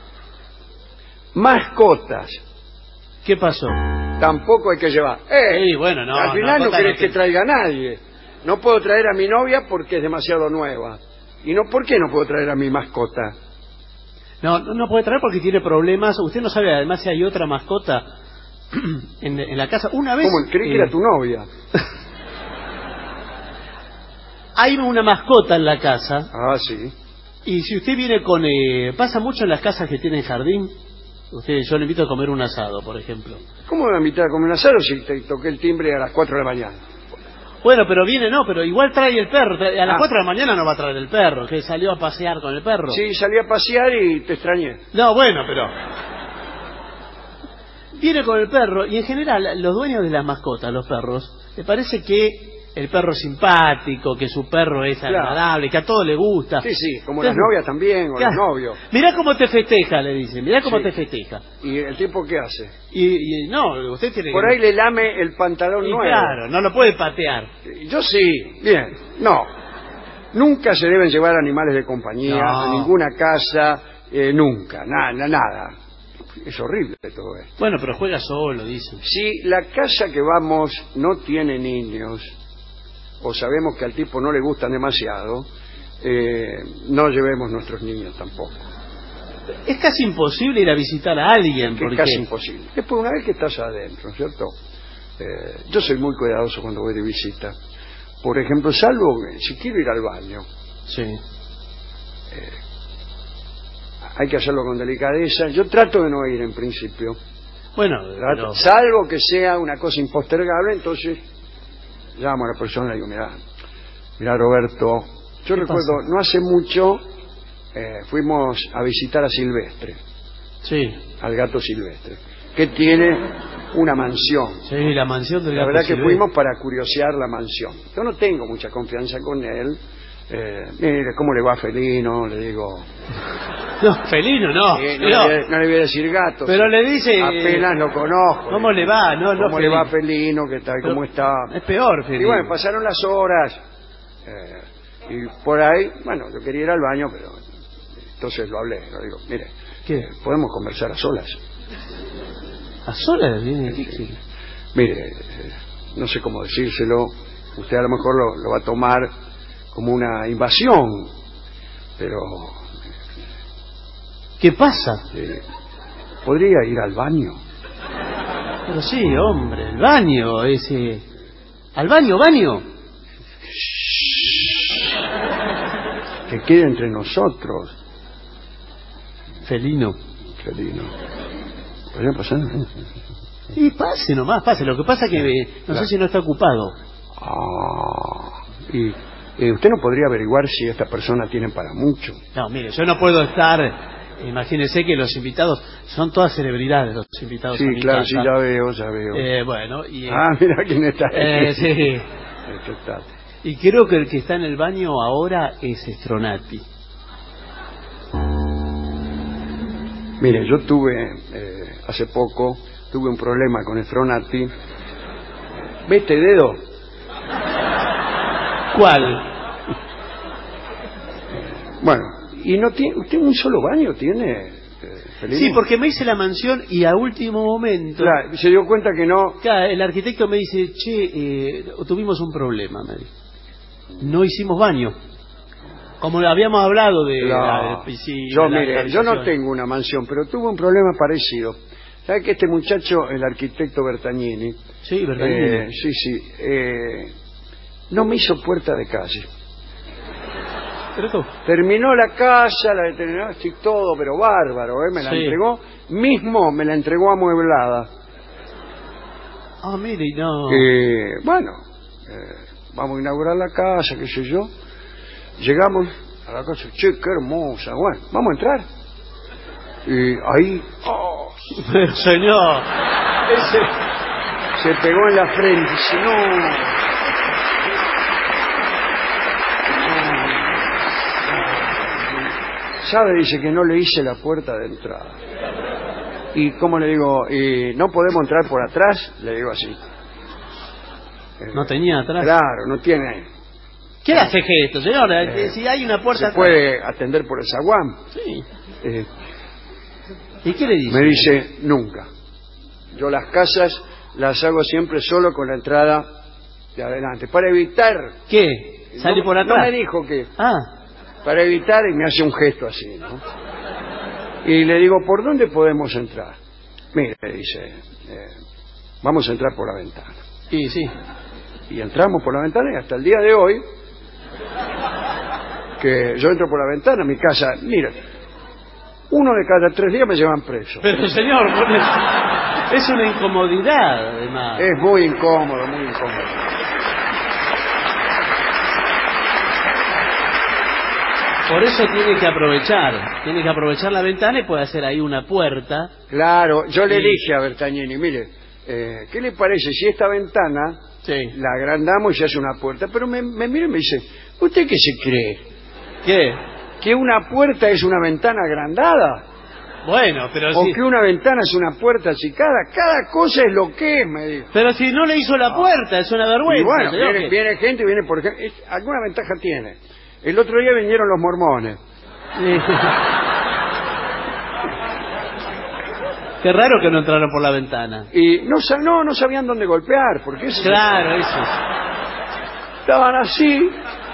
[SPEAKER 12] Mascotas.
[SPEAKER 13] ¿Qué pasó?
[SPEAKER 12] Tampoco hay que llevar.
[SPEAKER 13] Sí, bueno, no.
[SPEAKER 12] Al final no querés que traiga a nadie. No puedo traer a mi novia porque es demasiado nueva. ¿Y no por qué no puedo traer a mi mascota?
[SPEAKER 13] No puede traer porque tiene problemas. Usted no sabe, además, si hay otra mascota en la casa. Una vez...
[SPEAKER 12] ¿Cómo? Creí que era tu novia.
[SPEAKER 13] Hay una mascota en la casa.
[SPEAKER 12] Ah, sí.
[SPEAKER 13] Y si usted viene con... pasa mucho en las casas que tienen jardín. Yo le invito a comer un asado, por ejemplo.
[SPEAKER 12] ¿Cómo me va a invitar a comer un asado si te toqué el timbre a las 4 de la mañana?
[SPEAKER 13] Bueno, pero pero igual trae el perro. A las 4 de la mañana no va a traer el perro, que salió a pasear con el perro.
[SPEAKER 12] Sí, salí a pasear y te extrañé.
[SPEAKER 13] No, bueno, pero... Viene con el perro y en general los dueños de las mascotas, los perros, le parece que el perro es simpático, que su perro es agradable, que a todos le gusta.
[SPEAKER 12] Sí, como las novias también, o los novios.
[SPEAKER 13] Mirá cómo te festeja, le dicen, mirá cómo te festeja.
[SPEAKER 12] ¿Y el tipo qué hace?
[SPEAKER 13] Y no, usted tiene
[SPEAKER 12] Por ahí le lame el pantalón nuevo.
[SPEAKER 13] Claro, no lo puede patear.
[SPEAKER 12] Yo sí, bien, no. Nunca se deben llevar animales de compañía a ninguna casa, nunca, nada. Es horrible todo esto.
[SPEAKER 13] Bueno, pero juega solo, dicen.
[SPEAKER 12] Si la casa que vamos no tiene niños, o sabemos que al tipo no le gustan demasiado, no llevemos nuestros niños tampoco.
[SPEAKER 13] Es casi imposible ir a visitar a alguien.
[SPEAKER 12] Es casi imposible. Es por una vez que estás adentro, ¿cierto? Yo soy muy cuidadoso cuando voy de visita. Por ejemplo, salvo si quiero ir al baño.
[SPEAKER 13] Sí.
[SPEAKER 12] Hay que hacerlo con delicadeza. Yo trato de no ir en principio.
[SPEAKER 13] Bueno,
[SPEAKER 12] salvo que sea una cosa impostergable, entonces llamo a la persona y digo, mira Roberto, yo recuerdo, no hace mucho fuimos a visitar a Silvestre.
[SPEAKER 13] Sí.
[SPEAKER 12] Al gato Silvestre, que tiene una mansión.
[SPEAKER 13] Sí, la mansión del gato.
[SPEAKER 12] La verdad que
[SPEAKER 13] Silvestre.
[SPEAKER 12] fuimos para curiosear la mansión. Yo no tengo mucha confianza con él. Mire, ¿cómo le va a Felino? Le digo...
[SPEAKER 13] No, Felino no.
[SPEAKER 12] No le voy a decir gato.
[SPEAKER 13] Pero le dice...
[SPEAKER 12] Apenas lo conozco.
[SPEAKER 13] ¿Cómo le va?
[SPEAKER 12] ¿Cómo le va a Felino? ¿Qué tal? ¿Cómo está?
[SPEAKER 13] Es peor, Felino.
[SPEAKER 12] Y bueno, pasaron las horas. Y por ahí, bueno, yo quería ir al baño, pero... Entonces lo hablé. Le digo, mire,
[SPEAKER 13] ¿qué?
[SPEAKER 12] ¿Podemos conversar a solas?
[SPEAKER 13] ¿A solas?
[SPEAKER 12] Mire, no sé cómo decírselo. Usted a lo mejor lo va a tomar como una invasión, pero...
[SPEAKER 13] ¿Qué pasa?
[SPEAKER 12] ¿Podría ir al baño?
[SPEAKER 13] Pero sí, hombre, el baño, ese... ¿Al baño?
[SPEAKER 12] Que quede entre nosotros.
[SPEAKER 13] Felino.
[SPEAKER 12] ¿Podría pasar?
[SPEAKER 13] Sí, pase nomás, pase. Lo que pasa es que no sé si no está ocupado.
[SPEAKER 12] Y usted no podría averiguar si esta persona tiene para mucho.
[SPEAKER 13] No, mire, yo no puedo estar... Imagínese que los invitados son todas celebridades, los invitados.
[SPEAKER 12] Sí,
[SPEAKER 13] a mi
[SPEAKER 12] claro,
[SPEAKER 13] casa.
[SPEAKER 12] sí, ya veo.
[SPEAKER 13] Bueno, y...
[SPEAKER 12] mira quién está ahí.
[SPEAKER 13] Sí. Y creo que el que está en el baño ahora es Stronati.
[SPEAKER 12] Mire, yo hace poco, tuve un problema con Stronati. ¿Ve este dedo?
[SPEAKER 13] ¿Cuál?
[SPEAKER 12] Bueno, ¿y no tiene usted un solo baño tiene?
[SPEAKER 13] Sí, porque me hice la mansión y a último momento...
[SPEAKER 12] Claro, se dio cuenta que no...
[SPEAKER 13] Claro, el arquitecto me dice, tuvimos un problema, me dijo. No hicimos baño. Como habíamos hablado de...
[SPEAKER 12] Yo no tengo una mansión, pero tuve un problema parecido. ¿Sabe que este muchacho, el arquitecto Bertagnini...
[SPEAKER 13] Sí, Bertagnini.
[SPEAKER 12] no me hizo puerta de calle.
[SPEAKER 13] Pero tú.
[SPEAKER 12] Terminó la casa, la determinó, estoy todo, pero bárbaro, me la entregó, me la entregó amueblada.
[SPEAKER 13] Mire, no.
[SPEAKER 12] Vamos a inaugurar la casa, qué sé yo. Llegamos a la casa, qué hermosa, bueno, vamos a entrar. Y ahí,
[SPEAKER 13] pero señor,
[SPEAKER 12] se pegó en la frente, dice, no. ¿Sabe? Dice que no le hice la puerta de entrada. ¿Y cómo le digo? ¿No podemos entrar por atrás? Le digo así.
[SPEAKER 13] ¿No tenía atrás?
[SPEAKER 12] Claro, no tiene.
[SPEAKER 13] ¿Qué hace gesto, señor? Si hay una puerta
[SPEAKER 12] se puede atender por el zaguán.
[SPEAKER 13] Sí. ¿Y qué le dice?
[SPEAKER 12] Me dice, nunca. Yo las casas las hago siempre solo con la entrada de adelante. Para evitar...
[SPEAKER 13] ¿Qué? ¿Sale por atrás?
[SPEAKER 12] No me dijo que... Para evitar, y me hace un gesto así, ¿no? Y le digo, ¿por dónde podemos entrar? Mire, dice, vamos a entrar por la ventana.
[SPEAKER 13] Y sí.
[SPEAKER 12] Y entramos por la ventana y hasta el día de hoy, que yo entro por la ventana, mi casa, mira, 1 de cada 3 días me llevan preso.
[SPEAKER 13] Pero señor, es una incomodidad además.
[SPEAKER 12] Es muy incómodo, muy incómodo.
[SPEAKER 13] Por eso tiene que aprovechar la ventana y puede hacer ahí una puerta.
[SPEAKER 12] Claro, yo le dije a Bertagnini, mire, ¿qué le parece si esta ventana la agrandamos y se hace una puerta? Pero me mira y me dice, ¿usted qué se cree?
[SPEAKER 13] ¿Qué?
[SPEAKER 12] ¿Que una puerta es una ventana agrandada?
[SPEAKER 13] Bueno, pero
[SPEAKER 12] o que una ventana es una puerta achicada. Cada cosa es lo que es, me dijo.
[SPEAKER 13] Pero si no le hizo la puerta, es una vergüenza.
[SPEAKER 12] Y bueno, viene gente, viene por ejemplo, alguna ventaja tiene. El otro día vinieron los mormones.
[SPEAKER 13] Qué raro que no entraron por la ventana.
[SPEAKER 12] Y no sabían dónde golpear, porque eso.
[SPEAKER 13] Claro, eso.
[SPEAKER 12] Estaban así.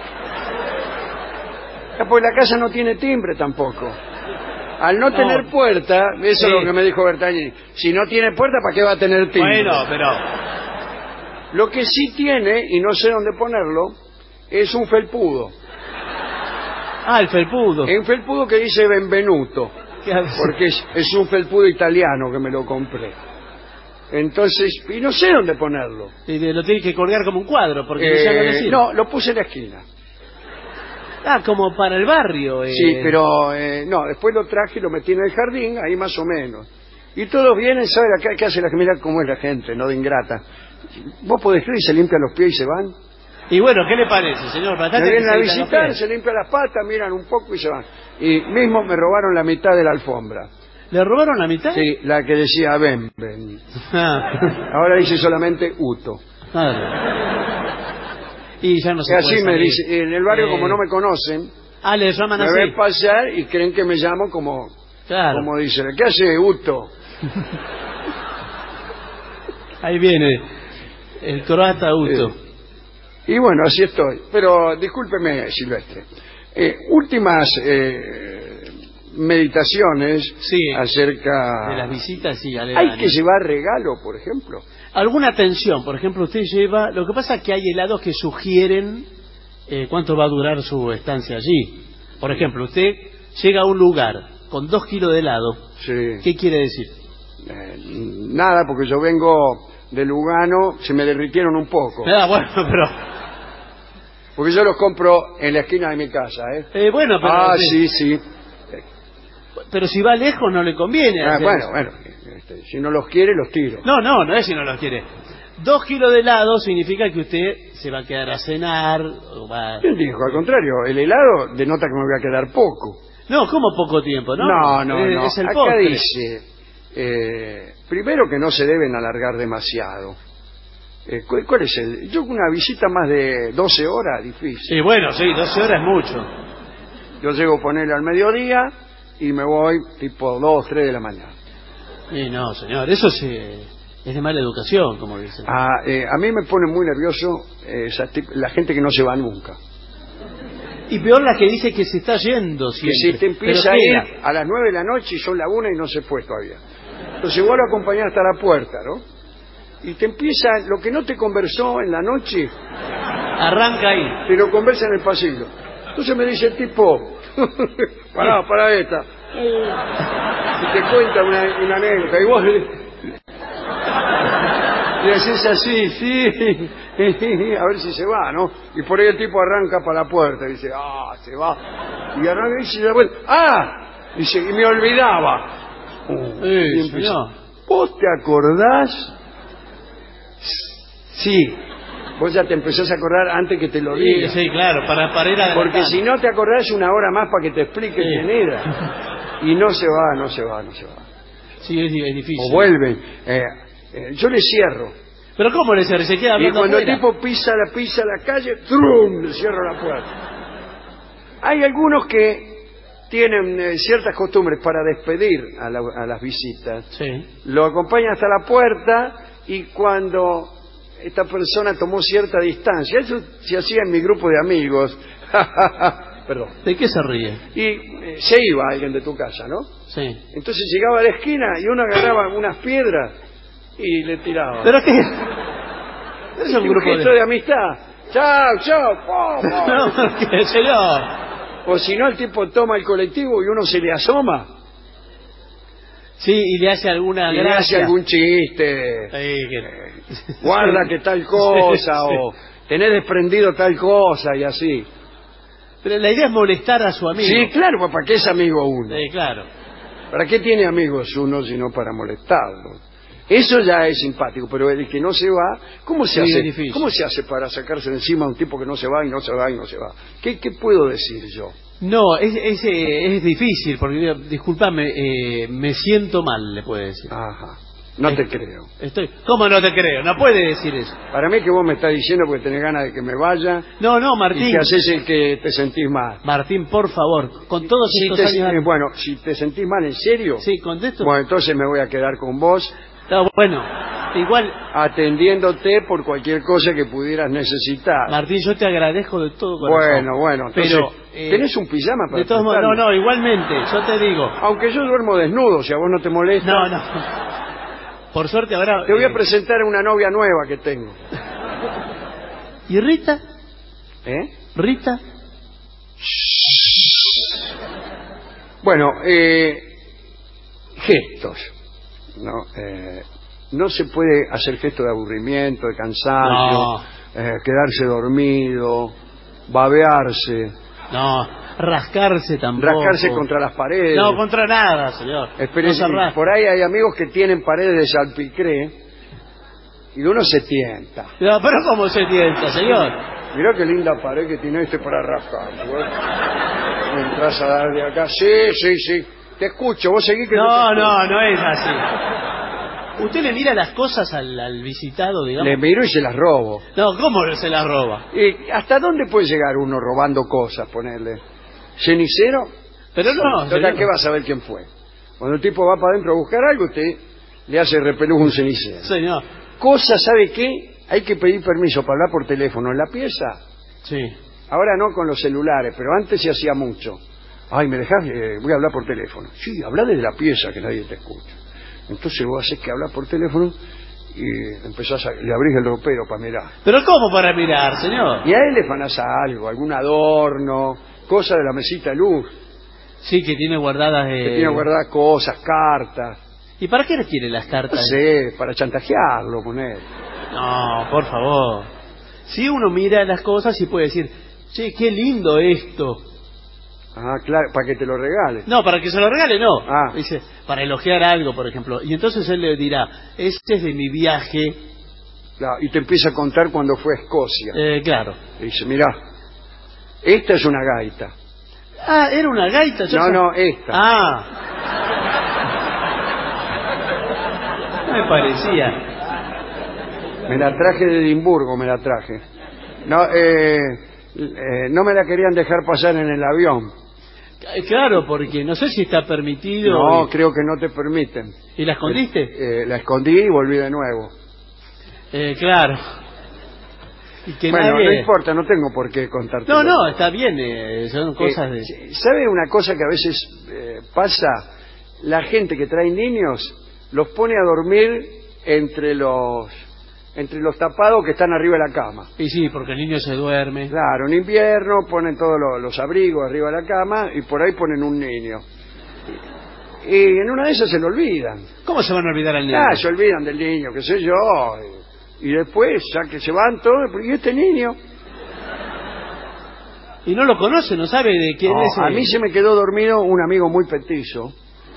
[SPEAKER 12] Pues la casa no tiene timbre tampoco. Al no tener puerta, eso es lo que me dijo Bertagnini. Si no tiene puerta, ¿para qué va a tener timbre?
[SPEAKER 13] Bueno, pero...
[SPEAKER 12] Lo que sí tiene, y no sé dónde ponerlo, es un felpudo.
[SPEAKER 13] Ah, el felpudo.
[SPEAKER 12] Es un felpudo que dice Benvenuto. Porque es un felpudo italiano que me lo compré. Entonces, y no sé dónde ponerlo.
[SPEAKER 13] Y lo tiene que colgar como un cuadro, porque
[SPEAKER 12] no, lo puse en la esquina.
[SPEAKER 13] Ah, como para el barrio.
[SPEAKER 12] Sí, pero no, después lo traje y lo metí en el jardín, ahí más o menos. Y todos vienen, ¿saben acá qué hace la gente? Mira cómo es la gente, no de ingrata. Vos podés creer y se limpian los pies y se van.
[SPEAKER 13] Y bueno, ¿qué le parece, señor?
[SPEAKER 12] Me vienen a visitar, se limpian las patas, miran un poco y se van. Y mismo me robaron la mitad de la alfombra.
[SPEAKER 13] ¿Le robaron la mitad?
[SPEAKER 12] Sí, la que decía ven. Ahora dice solamente Uto.
[SPEAKER 13] Y ya no se
[SPEAKER 12] así
[SPEAKER 13] puede
[SPEAKER 12] me dice, en el barrio como no me conocen,
[SPEAKER 13] les llaman así.
[SPEAKER 12] Me ven pasar y creen que me llamo como dice, ¿qué hace Uto?
[SPEAKER 13] Ahí viene el croata Uto.
[SPEAKER 12] Y bueno, así estoy. Pero discúlpeme, Silvestre. Últimas meditaciones acerca...
[SPEAKER 13] de las visitas, sí.
[SPEAKER 12] ¿Hay que llevar regalo, por ejemplo?
[SPEAKER 13] Alguna atención. Por ejemplo, usted lleva... Lo que pasa es que hay helados que sugieren cuánto va a durar su estancia allí. Por ejemplo, usted llega a un lugar con 2 kilos de helado.
[SPEAKER 12] Sí.
[SPEAKER 13] ¿Qué quiere decir?
[SPEAKER 12] Nada, porque yo vengo de Lugano, se me derritieron un poco.
[SPEAKER 13] Bueno, pero...
[SPEAKER 12] Porque yo los compro en la esquina de mi casa,
[SPEAKER 13] bueno, pero...
[SPEAKER 12] sí.
[SPEAKER 13] Pero si va lejos no le conviene.
[SPEAKER 12] Bueno, si no los quiere, los tiro.
[SPEAKER 13] No es si no los quiere. 2 kilos de helado significa que usted se va a quedar a cenar.
[SPEAKER 12] ¿Quién dijo? Al contrario, el helado denota que me voy a quedar poco.
[SPEAKER 13] No, ¿cómo poco tiempo?
[SPEAKER 12] No.
[SPEAKER 13] Es el
[SPEAKER 12] Acá
[SPEAKER 13] postre.
[SPEAKER 12] Dice, primero que no se deben alargar demasiado. ¿Cuál es el...? Yo una visita más de 12 horas, difícil.
[SPEAKER 13] Sí, bueno, 12 horas es mucho.
[SPEAKER 12] Yo llego a ponerle al mediodía y me voy tipo 2, 3 de la mañana.
[SPEAKER 13] Y no, señor, eso es de mala educación, como dicen.
[SPEAKER 12] A mí me pone muy nervioso la gente que no se va nunca.
[SPEAKER 13] Y peor la que dice que se está yendo siempre.
[SPEAKER 12] Que si te empieza a ir a las 9 de la noche y son la 1 y no se fue todavía. Entonces igual lo acompañás hasta la puerta, ¿no? Y te empieza, lo que no te conversó en la noche,
[SPEAKER 13] arranca ahí.
[SPEAKER 12] Te lo conversa en el pasillo. Entonces me dice el tipo, para esta. Y te cuenta una anécdota. Y vos le decís así, sí, a ver si se va, ¿no? Y por ahí el tipo arranca para la puerta y dice, se va. Y arranca y se da vuelta. Dice, y me olvidaba. ¿Vos te acordás? Sí, vos ya te empezás a acordar antes que te lo diga.
[SPEAKER 13] Sí, claro, para ir adelantando.
[SPEAKER 12] Porque si no te acordás una hora más para que te explique quién era. Y no se va.
[SPEAKER 13] Sí, es difícil.
[SPEAKER 12] O vuelven. Yo le cierro.
[SPEAKER 13] ¿Pero cómo le cierro? Se queda hablando
[SPEAKER 12] y cuando
[SPEAKER 13] afuera.
[SPEAKER 12] El tipo pisa la calle, ¡trum!, le cierro la puerta. Hay algunos que tienen ciertas costumbres para despedir a las visitas.
[SPEAKER 13] Sí.
[SPEAKER 12] Lo acompañan hasta la puerta y cuando esta persona tomó cierta distancia, eso se hacía en mi grupo de amigos. Perdón.
[SPEAKER 13] ¿De qué se ríe?
[SPEAKER 12] Y se iba alguien de tu casa, ¿no?
[SPEAKER 13] Sí.
[SPEAKER 12] Entonces llegaba a la esquina y uno agarraba unas piedras y le tiraba.
[SPEAKER 13] ¿Pero qué? Es
[SPEAKER 12] un gesto de amistad. ¡Chao!
[SPEAKER 13] No, ¿qué, señor?
[SPEAKER 12] O si no, el tipo toma el colectivo y uno se le asoma
[SPEAKER 13] Sí, y le hace alguna
[SPEAKER 12] y
[SPEAKER 13] gracia.
[SPEAKER 12] le hace algún chiste. Guarda que tal cosa,
[SPEAKER 13] Sí.
[SPEAKER 12] o tenés desprendido tal cosa, y así.
[SPEAKER 13] Pero la idea es molestar a su amigo.
[SPEAKER 12] Sí, claro, pues ¿para qué es amigo uno?
[SPEAKER 13] Claro.
[SPEAKER 12] ¿Para qué tiene amigos uno sino para molestarlo? Eso ya es simpático, pero el que no se va, ¿cómo se
[SPEAKER 13] Sí,
[SPEAKER 12] hace?
[SPEAKER 13] es difícil.
[SPEAKER 12] ¿Cómo se hace para sacarse de encima a un tipo que no se va y no se va y no se va? ¿Qué puedo decir yo?
[SPEAKER 13] No, es difícil, porque discúlpame, me siento mal, le puede decir.
[SPEAKER 12] Ajá, no te creo.
[SPEAKER 13] ¿Cómo no te creo? No puede decir eso.
[SPEAKER 12] Para mí que vos me estás diciendo porque tenés ganas de que me vaya.
[SPEAKER 13] No, Martín.
[SPEAKER 12] Y que haces el que te sentís mal.
[SPEAKER 13] Martín, por favor, con todos estos años...
[SPEAKER 12] Bueno, si te sentís mal, ¿en serio?
[SPEAKER 13] Sí, contesto.
[SPEAKER 12] Bueno, entonces me voy a quedar con vos.
[SPEAKER 13] No, bueno, igual...
[SPEAKER 12] Atendiéndote por cualquier cosa que pudieras necesitar.
[SPEAKER 13] Martín, yo te agradezco de todo corazón.
[SPEAKER 12] Bueno, entonces,
[SPEAKER 13] pero...
[SPEAKER 12] ¿tenés un pijama para
[SPEAKER 13] de todos modos, no, igualmente, yo te digo...
[SPEAKER 12] Aunque yo duermo desnudo, si a vos no te molesta...
[SPEAKER 13] No. Por suerte ahora...
[SPEAKER 12] Te voy a presentar a una novia nueva que tengo.
[SPEAKER 13] ¿Y Rita? ¿Rita?
[SPEAKER 12] Bueno, gestos. No se puede hacer gestos de aburrimiento, de cansancio, quedarse dormido, babearse.
[SPEAKER 13] No, rascarse tampoco.
[SPEAKER 12] Rascarse contra las paredes.
[SPEAKER 13] No, contra nada, señor.
[SPEAKER 12] Por ahí hay amigos que tienen paredes de salpicré y uno se tienta.
[SPEAKER 13] No, pero ¿cómo se tienta, señor?
[SPEAKER 12] Mirá qué linda pared que tiene para rascar. Me entras a dar de acá. Sí. Te escucho, vos seguís que
[SPEAKER 13] no es así. ¿Usted le mira las cosas al visitado, digamos?
[SPEAKER 12] Le miro y se las robo.
[SPEAKER 13] No, ¿cómo se las roba?
[SPEAKER 12] ¿Y hasta dónde puede llegar uno robando cosas, ponerle? ¿Cenicero?
[SPEAKER 13] Pero no.
[SPEAKER 12] ¿Qué va a saber quién fue? Cuando el tipo va para adentro a buscar algo, usted le hace repelús un cenicero.
[SPEAKER 13] Señor.
[SPEAKER 12] Cosa, ¿sabe qué? Hay que pedir permiso para hablar por teléfono en la pieza.
[SPEAKER 13] Sí.
[SPEAKER 12] Ahora no con los celulares, pero antes se hacía mucho. Ay, ¿me dejás? Voy a hablar por teléfono. Sí, habla desde la pieza que nadie te escucha. Entonces vos haces que hablas por teléfono y empezás le abrís el ropero para mirar.
[SPEAKER 13] ¿Pero cómo para mirar, señor?
[SPEAKER 12] Y a él le fanás algo, algún adorno, cosa de la mesita de luz.
[SPEAKER 13] Sí, que tiene guardadas...
[SPEAKER 12] Que tiene guardadas cosas, cartas.
[SPEAKER 13] ¿Y para qué les quiere las cartas?
[SPEAKER 12] No sé, para chantajearlo con él.
[SPEAKER 13] No, por favor. Si uno mira las cosas y puede decir, che, qué lindo esto.
[SPEAKER 12] Ah, claro, para que te lo regale.
[SPEAKER 13] No, para que se lo regale no.
[SPEAKER 12] Ah.
[SPEAKER 13] Dice, para elogiar algo, por ejemplo. Y entonces él le dirá, este es de mi viaje.
[SPEAKER 12] Claro, y te empieza a contar cuando fue a Escocia.
[SPEAKER 13] Claro.
[SPEAKER 12] Y dice, mirá, esta es una gaita.
[SPEAKER 13] Ah, ¿era una gaita?
[SPEAKER 12] No, esta.
[SPEAKER 13] Ah. No me parecía.
[SPEAKER 12] Me la traje de Edimburgo, No, no me la querían dejar pasar en el avión.
[SPEAKER 13] Claro, porque no sé si está permitido.
[SPEAKER 12] No, creo que no te permiten.
[SPEAKER 13] ¿Y la escondiste?
[SPEAKER 12] La escondí y volví de nuevo.
[SPEAKER 13] Claro. Y que
[SPEAKER 12] bueno,
[SPEAKER 13] nadie...
[SPEAKER 12] no importa, no tengo por qué contarte.
[SPEAKER 13] No, está bien, son cosas de...
[SPEAKER 12] ¿Sabe una cosa que a veces pasa? La gente que trae niños los pone a dormir entre los tapados que están arriba de la cama.
[SPEAKER 13] Y sí, porque el niño se duerme.
[SPEAKER 12] Claro, en invierno ponen todos los abrigos arriba de la cama y por ahí ponen un niño. Y en una de esas se lo olvidan.
[SPEAKER 13] ¿Cómo se van a olvidar al niño?
[SPEAKER 12] Se olvidan del niño, qué sé yo. Y después, ya que se van todos, ¿y este niño?
[SPEAKER 13] Y no lo conoce, no sabe de quién es.
[SPEAKER 12] A mí se me quedó dormido un amigo muy petizo,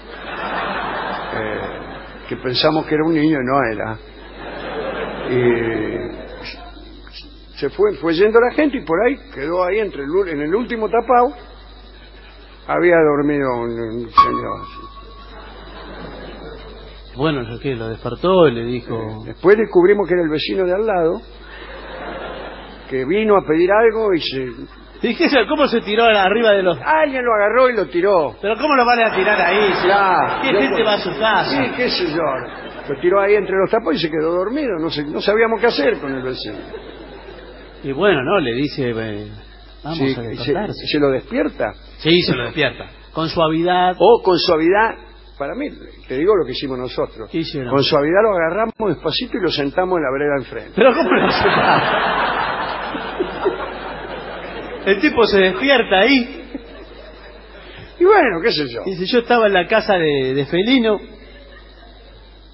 [SPEAKER 12] que pensamos que era un niño y no era. Y se fue yendo la gente y por ahí quedó ahí en el último tapado había dormido un señor.
[SPEAKER 13] Bueno, lo despertó y le dijo...
[SPEAKER 12] Después descubrimos que era el vecino de al lado, que vino a pedir algo y se...
[SPEAKER 13] ¿Cómo se tiró arriba de los...?
[SPEAKER 12] Alguien lo agarró y lo tiró.
[SPEAKER 13] ¿Pero cómo lo van a tirar ahí? ¿Qué gente va a su casa?
[SPEAKER 12] Sí, qué sé yo. Lo tiró ahí entre los tapos y se quedó dormido. No sabíamos qué hacer con el vecino.
[SPEAKER 13] Y bueno, ¿no? Le dice... vamos a despertarse.
[SPEAKER 12] ¿Se lo despierta?
[SPEAKER 13] Sí, se lo despierta. Con suavidad.
[SPEAKER 12] Con suavidad... Para mí, te digo lo que hicimos nosotros. Con suavidad lo agarramos despacito y lo sentamos en la vereda enfrente.
[SPEAKER 13] ¿Pero cómo lo sentamos? El tipo se despierta ahí.
[SPEAKER 12] Y bueno, qué sé yo.
[SPEAKER 13] Dice, yo estaba en la casa de Felino.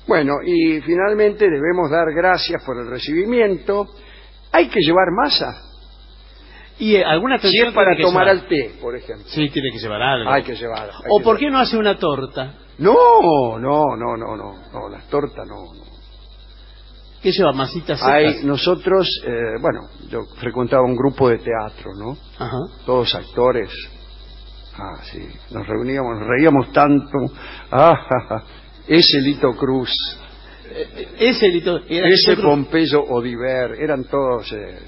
[SPEAKER 12] Bueno, y finalmente debemos dar gracias por el recibimiento. ¿Hay que llevar masa?
[SPEAKER 13] Y alguna
[SPEAKER 12] Si es para tomar al té, por ejemplo.
[SPEAKER 13] Sí, tiene que llevar algo.
[SPEAKER 12] Hay que llevar.
[SPEAKER 13] ¿O por qué no hace una torta?
[SPEAKER 12] No, las tortas no.
[SPEAKER 13] ¿Qué lleva? ¿Masitas secas?
[SPEAKER 12] Nosotros, yo frecuentaba un grupo de teatro, ¿no?
[SPEAKER 13] Ajá.
[SPEAKER 12] Todos actores. Sí, nos reuníamos, nos reíamos tanto. Ese Lito Cruz. Ese Pompeyo Odiver, eran todos...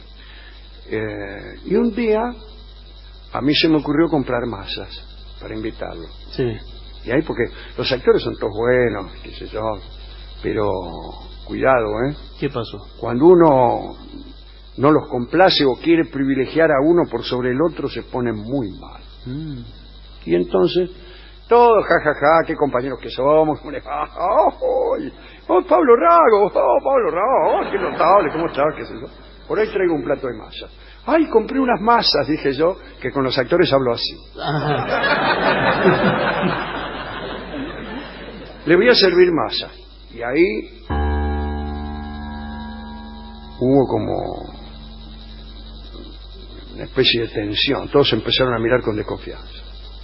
[SPEAKER 12] y un día a mí se me ocurrió comprar masas para invitarlo.
[SPEAKER 13] Sí.
[SPEAKER 12] Y ahí, porque los actores son todos buenos, qué sé yo, pero cuidado,
[SPEAKER 13] ¿Qué pasó?
[SPEAKER 12] Cuando uno no los complace o quiere privilegiar a uno por sobre el otro, se ponen muy mal. Y entonces, todos, jajaja, qué compañeros que somos. Pablo Rago, qué notable, ¿cómo estás? ¿Qué sé yo? Por ahí traigo un plato de masa. Ay, compré unas masas, dije yo, que con los actores hablo así. Le voy a servir masa. Y ahí hubo como una especie de tensión. Todos empezaron a mirar con desconfianza.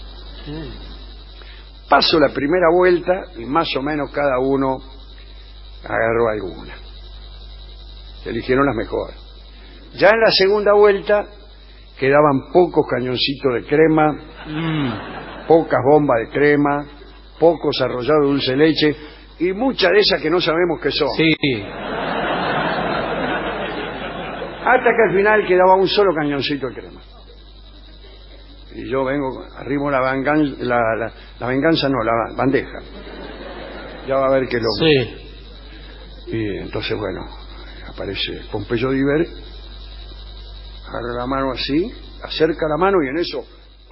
[SPEAKER 12] Paso la primera vuelta y más o menos cada uno agarró alguna. Se eligieron las mejores. Ya en la segunda vuelta quedaban pocos cañoncitos de crema, pocas bombas de crema, pocos arrollados de dulce de leche y muchas de esas que no sabemos qué son.
[SPEAKER 13] Sí.
[SPEAKER 12] Hasta que al final quedaba un solo cañoncito de crema. Y yo vengo, arrimo la venganza, la bandeja. Ya va a ver qué loco.
[SPEAKER 13] Sí.
[SPEAKER 12] Y entonces, bueno, aparece Pompeyo Odiver, agarra la mano así, acerca la mano y en eso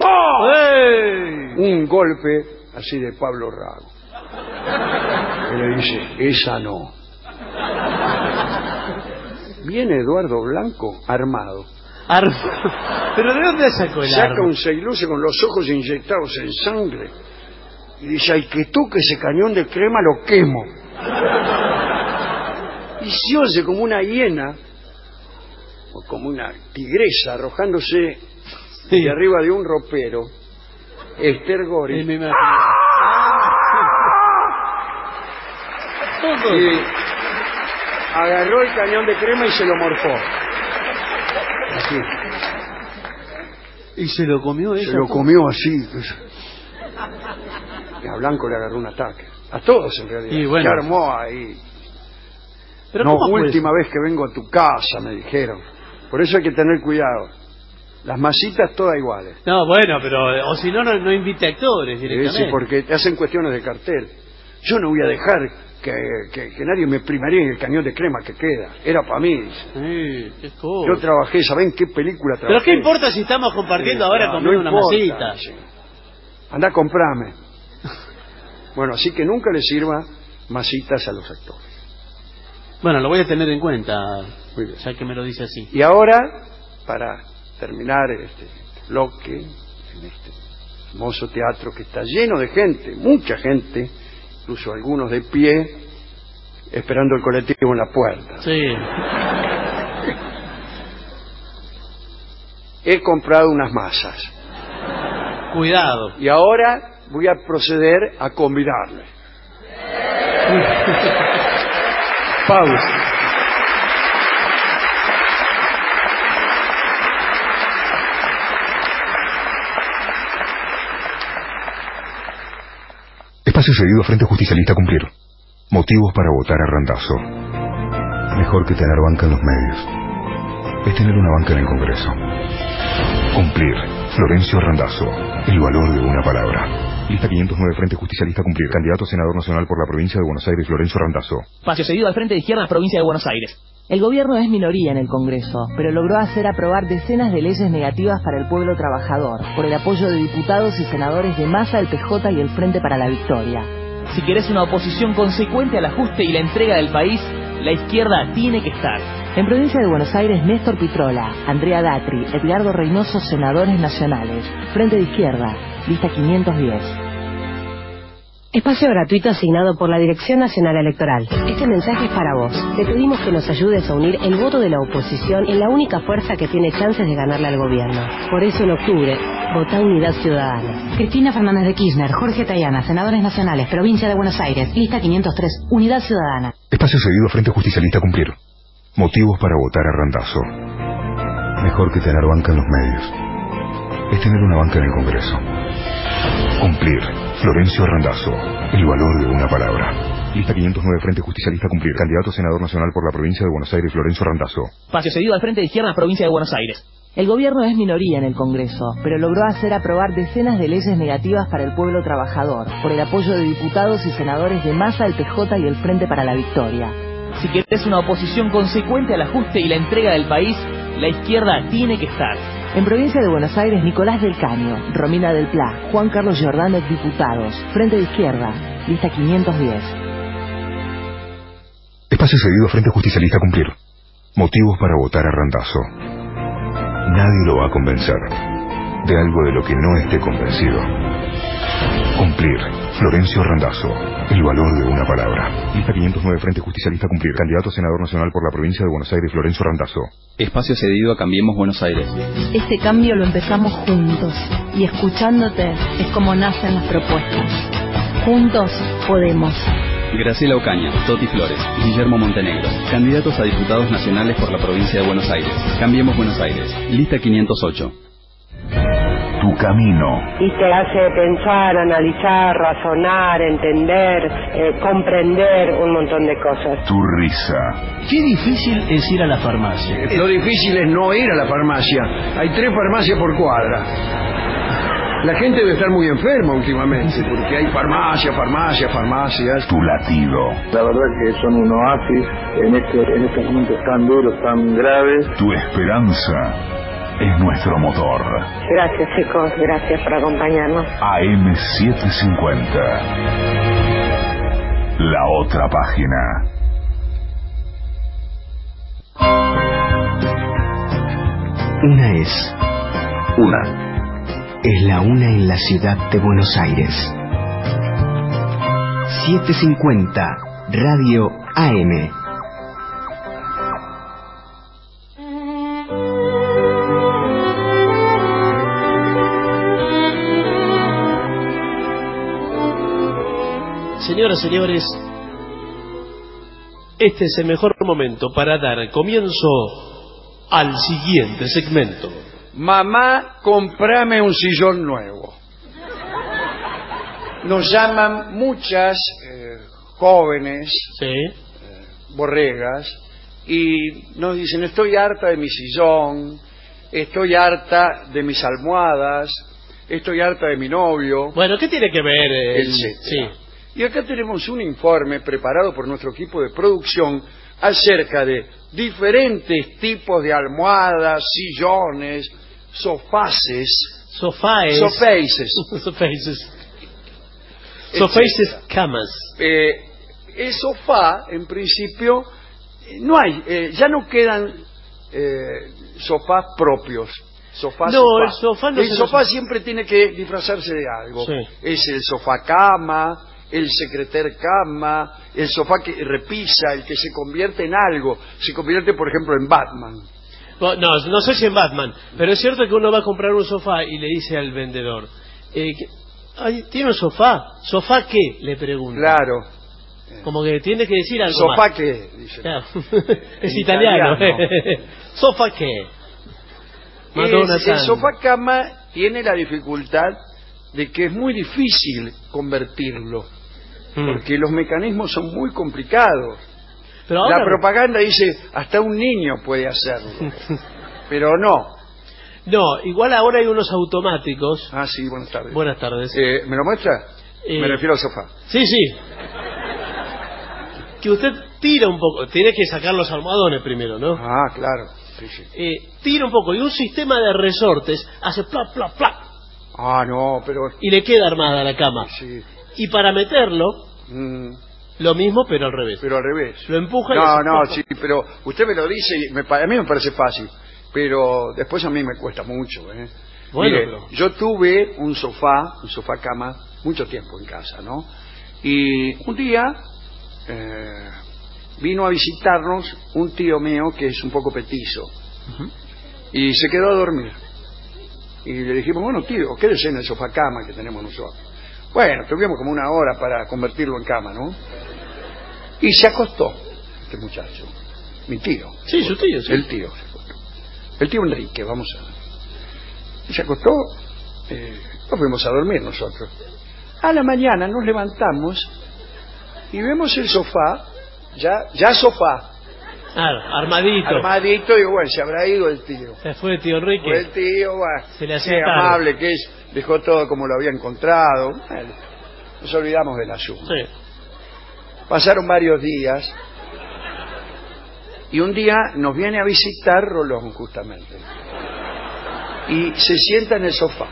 [SPEAKER 12] ¡pum! Un golpe así de Pablo Rago. Y le dice, esa no. Viene Eduardo Blanco armado.
[SPEAKER 13] ¿Pero de dónde sacó el arma?
[SPEAKER 12] Saca un 6 con los ojos inyectados en sangre y dice, al que toque ese cañón de crema lo quemo. Y se oye como una hiena o como una tigresa arrojándose de arriba de un ropero. Esther Gori.
[SPEAKER 13] Me imagino.
[SPEAKER 12] Y agarró el cañón de crema y se lo morfó. Así.
[SPEAKER 13] ¿Y se lo comió ella?
[SPEAKER 12] Se lo comió así. Y a Blanco le agarró un ataque. A todos en realidad.
[SPEAKER 13] Y bueno.
[SPEAKER 12] Se armó ahí.
[SPEAKER 13] ¿Pero
[SPEAKER 12] no, última vez que vengo a tu casa, me dijeron. Por eso hay que tener cuidado. Las masitas todas iguales.
[SPEAKER 13] No, bueno, pero... O si no, no invite actores directamente.
[SPEAKER 12] Sí, porque te hacen cuestiones de cartel. Yo no voy a dejar que nadie me primaría en el cañón de crema que queda. Era para mí.
[SPEAKER 13] Sí, qué cosa.
[SPEAKER 12] Yo trabajé, ¿saben qué película trabajé?
[SPEAKER 13] ¿Pero qué importa si estamos compartiendo ahora comiendo una masita?
[SPEAKER 12] Sí. Andá a comprarme. Bueno, así que nunca le sirva masitas a los actores.
[SPEAKER 13] Bueno, lo voy a tener en cuenta, ya que me lo dice así.
[SPEAKER 12] Y ahora, para terminar este bloque, en este hermoso teatro que está lleno de gente, mucha gente, incluso algunos de pie, esperando el colectivo en la puerta.
[SPEAKER 13] Sí.
[SPEAKER 12] He comprado unas masas.
[SPEAKER 13] Cuidado.
[SPEAKER 12] Y ahora voy a proceder a convidarle. Pausa.
[SPEAKER 1] Espacio cedido a Frente Justicialista Cumplir. Motivos para votar a Randazzo. Mejor que tener banca en los medios es tener una banca en el Congreso. Cumplir. Florencio Randazzo. El valor de una palabra. Lista 509, Frente Justicialista Cumplir. Candidato a senador nacional por la provincia de Buenos Aires, Florencio Randazzo.
[SPEAKER 5] Espacio cedido al Frente de Izquierda, provincia de Buenos Aires.
[SPEAKER 6] El gobierno es minoría en el Congreso, pero logró hacer aprobar decenas de leyes negativas para el pueblo trabajador, por el apoyo de diputados y senadores de Massa, el PJ y el Frente para la Victoria.
[SPEAKER 5] Si querés una oposición consecuente al ajuste y la entrega del país, la izquierda tiene que estar.
[SPEAKER 6] En provincia de Buenos Aires, Néstor Pitrola, Andrea Datri, Edgardo Reynoso, senadores nacionales. Frente de Izquierda, lista 510.
[SPEAKER 7] Espacio gratuito asignado por la Dirección Nacional Electoral. Este mensaje es para vos. Te pedimos que nos ayudes a unir el voto de la oposición en la única fuerza que tiene chances de ganarle al gobierno. Por eso en octubre, votá Unidad Ciudadana.
[SPEAKER 8] Cristina Fernández de Kirchner, Jorge Tayana, Senadores Nacionales, Provincia de Buenos Aires, lista 503, Unidad Ciudadana.
[SPEAKER 1] Espacio cedido a Frente Justicialista Cumplir. Motivos para votar a Randazzo. Mejor que tener banca en los medios es tener una banca en el Congreso. Cumplir. Florencio Randazzo. El valor de una palabra. Lista 509, Frente Justicialista Cumplir. Candidato a Senador Nacional por la Provincia de Buenos Aires, Florencio Randazzo.
[SPEAKER 5] Espacio cedido al Frente de Izquierda, Provincia de Buenos Aires.
[SPEAKER 6] El gobierno es minoría en el Congreso, pero logró hacer aprobar decenas de leyes negativas para el pueblo trabajador, por el apoyo de diputados y senadores de Massa, el PJ y el Frente para la Victoria.
[SPEAKER 5] Si querés una oposición consecuente al ajuste y la entrega del país, la izquierda tiene que estar.
[SPEAKER 6] En Provincia de Buenos Aires, Nicolás del Caño, Romina del Pla, Juan Carlos Giordano, diputados. Frente de Izquierda, lista 510.
[SPEAKER 1] Espacio cedido a Frente Justicialista Cumplir. Motivos para votar a Randazzo. Nadie lo va a convencer de algo de lo que no esté convencido. Cumplir. Florencio Randazzo. El valor de una palabra. Lista 509, Frente Justicialista Cumplir. Candidato a Senador Nacional por la Provincia de Buenos Aires, Florencio Randazzo.
[SPEAKER 2] Espacio cedido a Cambiemos Buenos Aires.
[SPEAKER 4] Este cambio lo empezamos juntos y escuchándote es como nacen las propuestas. Juntos podemos.
[SPEAKER 2] Graciela Ocaña, Toti Flores, Guillermo Montenegro, candidatos a diputados nacionales por la Provincia de Buenos Aires. Cambiemos Buenos Aires. Lista 508.
[SPEAKER 1] Tu camino.
[SPEAKER 20] Y te hace pensar, analizar, razonar, entender, comprender un montón de cosas.
[SPEAKER 1] Tu risa.
[SPEAKER 13] Qué difícil es ir a la farmacia.
[SPEAKER 12] Lo difícil es no ir a la farmacia. Hay 3 farmacias por cuadra. La gente debe estar muy enferma últimamente, porque hay farmacias.
[SPEAKER 1] Tu latido.
[SPEAKER 21] La verdad que son un oasis en estos momentos tan duros, tan graves.
[SPEAKER 1] Tu esperanza es nuestro motor.
[SPEAKER 20] Gracias, chicos, gracias por acompañarnos.
[SPEAKER 1] AM750. La otra página.
[SPEAKER 10] Es la una en la ciudad de Buenos Aires. 750 Radio AM.
[SPEAKER 13] Señoras, señores, este es el mejor momento para dar comienzo al siguiente segmento.
[SPEAKER 12] Mamá, comprame un sillón nuevo. Nos llaman muchas jóvenes, borregas, y nos dicen: estoy harta de mi sillón, estoy harta de mis almohadas, estoy harta de mi novio.
[SPEAKER 13] Bueno, ¿qué tiene que ver?
[SPEAKER 12] Etcétera. Y acá tenemos un informe preparado por nuestro equipo de producción acerca de diferentes tipos de almohadas, sillones, sofaces,
[SPEAKER 13] camas.
[SPEAKER 12] El sofá, en principio, no hay, ya no quedan sofás propios. El sofá siempre tiene que disfrazarse de algo. Sí. Es el sofá cama, el secreter cama, el sofá que repisa, el que se convierte en algo. Se convierte, por ejemplo, en Batman.
[SPEAKER 13] No sé si en Batman, pero es cierto que uno va a comprar un sofá y le dice al vendedor: ¿tiene un sofá? ¿Sofá qué?, le pregunta.
[SPEAKER 12] Claro.
[SPEAKER 13] Como que tiene que decir algo
[SPEAKER 12] ¿Sofá
[SPEAKER 13] más.
[SPEAKER 12] qué? Dice.
[SPEAKER 13] Claro. Es italiano. ¿Sofá qué?
[SPEAKER 12] El sofá cama tiene la dificultad de que es muy difícil convertirlo, porque los mecanismos son muy complicados. Pero ahora... La propaganda dice: hasta un niño puede hacerlo. Pero no.
[SPEAKER 13] No, igual ahora hay unos automáticos.
[SPEAKER 12] Ah, sí, buenas tardes.
[SPEAKER 13] Buenas tardes.
[SPEAKER 12] ¿Me lo muestra? Me refiero al sofá.
[SPEAKER 13] Sí. Que usted tira un poco, tiene que sacar los almohadones primero, ¿no?
[SPEAKER 12] Ah, claro. Sí.
[SPEAKER 13] Tira un poco y un sistema de resortes hace plap, plap, plap.
[SPEAKER 12] Ah, no, pero...
[SPEAKER 13] Y le queda armada la cama.
[SPEAKER 12] Sí.
[SPEAKER 13] Y para meterlo, lo mismo, pero al revés.
[SPEAKER 12] Pero al revés.
[SPEAKER 13] Lo empuja y
[SPEAKER 12] No, sí, pero usted me lo dice y a mí me parece fácil. Pero después a mí me cuesta mucho,
[SPEAKER 13] Bueno,
[SPEAKER 12] Mire, yo tuve un sofá cama, mucho tiempo en casa, ¿no? Y un día vino a visitarnos un tío mío que es un poco petizo. Y se quedó a dormir. Y le dijimos, bueno, tío, quédese en el sofá cama que tenemos nosotros. Bueno, tuvimos como una hora para convertirlo en cama, ¿no? Y se acostó este muchacho, mi tío.
[SPEAKER 13] Sí, su tío, sí.
[SPEAKER 12] El tío se acostó. El tío Enrique, vamos a ver. Y se acostó, nos fuimos a dormir nosotros. A la mañana nos levantamos y vemos el sofá, ya sofá.
[SPEAKER 13] Armadito.
[SPEAKER 12] Armadito, y bueno, se habrá ido el tío.
[SPEAKER 13] Se fue el tío Enrique.
[SPEAKER 12] Fue el tío, bueno,
[SPEAKER 13] se le hacía
[SPEAKER 12] qué amable que es, dejó todo como lo había encontrado. Bueno, nos olvidamos del asunto.
[SPEAKER 13] Sí.
[SPEAKER 12] Pasaron varios días y un día nos viene a visitar Rolón, justamente. Y se sienta en el sofá.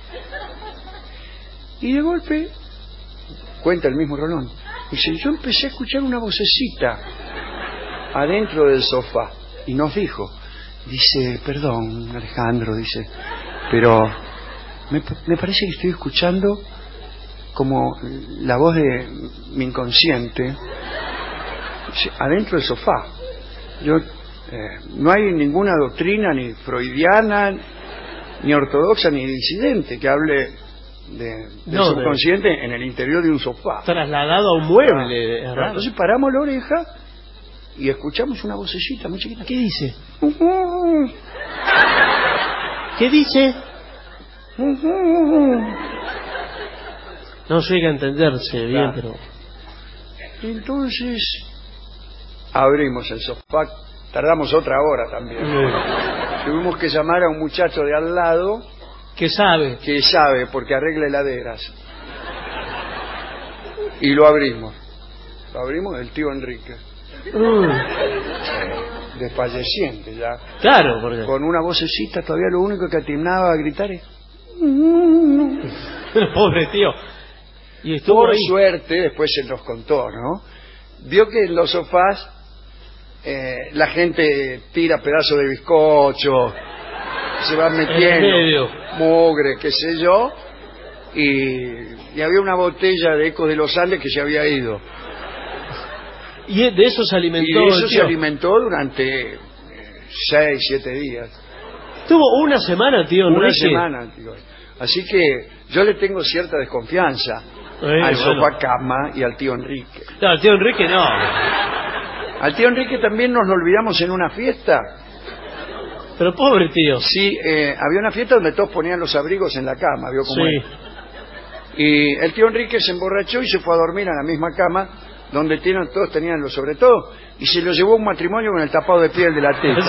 [SPEAKER 12] Y de golpe, cuenta el mismo Rolón, dice, yo empecé a escuchar una vocecita adentro del sofá y nos dijo, dice, perdón Alejandro, dice, pero me parece que estoy escuchando como la voz de mi inconsciente, dice, adentro del sofá. Yo no hay ninguna doctrina ni freudiana ni ortodoxa ni disidente que hable del subconsciente en el interior de un sofá,
[SPEAKER 13] trasladado a un mueble.
[SPEAKER 12] Entonces paramos la oreja y escuchamos una vocecita muy chiquita.
[SPEAKER 13] ¿Qué dice? ¿Qué dice? No llega a entenderse bien, pero...
[SPEAKER 12] Entonces abrimos el sofá, tardamos otra hora también. Tuvimos que llamar a un muchacho de al lado
[SPEAKER 13] que sabe,
[SPEAKER 12] porque arregla heladeras. Y lo abrimos el tío Enrique. Desfalleciente ya.
[SPEAKER 13] Claro, porque...
[SPEAKER 12] con una vocecita, todavía lo único que atinaba a gritar es...
[SPEAKER 13] Pobre tío. Y
[SPEAKER 12] por suerte, después se nos contó, ¿no? Vio que en los sofás la gente tira pedazos de bizcocho, se va metiendo mugre, qué sé yo, y había una botella de Ecos de los Andes que se había ido.
[SPEAKER 13] Y de eso se alimentó.
[SPEAKER 12] Y de eso se alimentó durante 6, 7 días.
[SPEAKER 13] Tuvo una semana, tío Enrique.
[SPEAKER 12] Una semana, tío. Así que yo le tengo cierta desconfianza al sofá cama y al tío Enrique.
[SPEAKER 13] No, al tío Enrique no.
[SPEAKER 12] Al tío Enrique también nos lo olvidamos en una fiesta.
[SPEAKER 13] Pero pobre tío.
[SPEAKER 12] Sí, había una fiesta donde todos ponían los abrigos en la cama, ¿vio cómo es? Y el tío Enrique se emborrachó y se fue a dormir a la misma cama donde todos tenían los sobre todo, y se lo llevó a un matrimonio con el tapado de piel de la teta.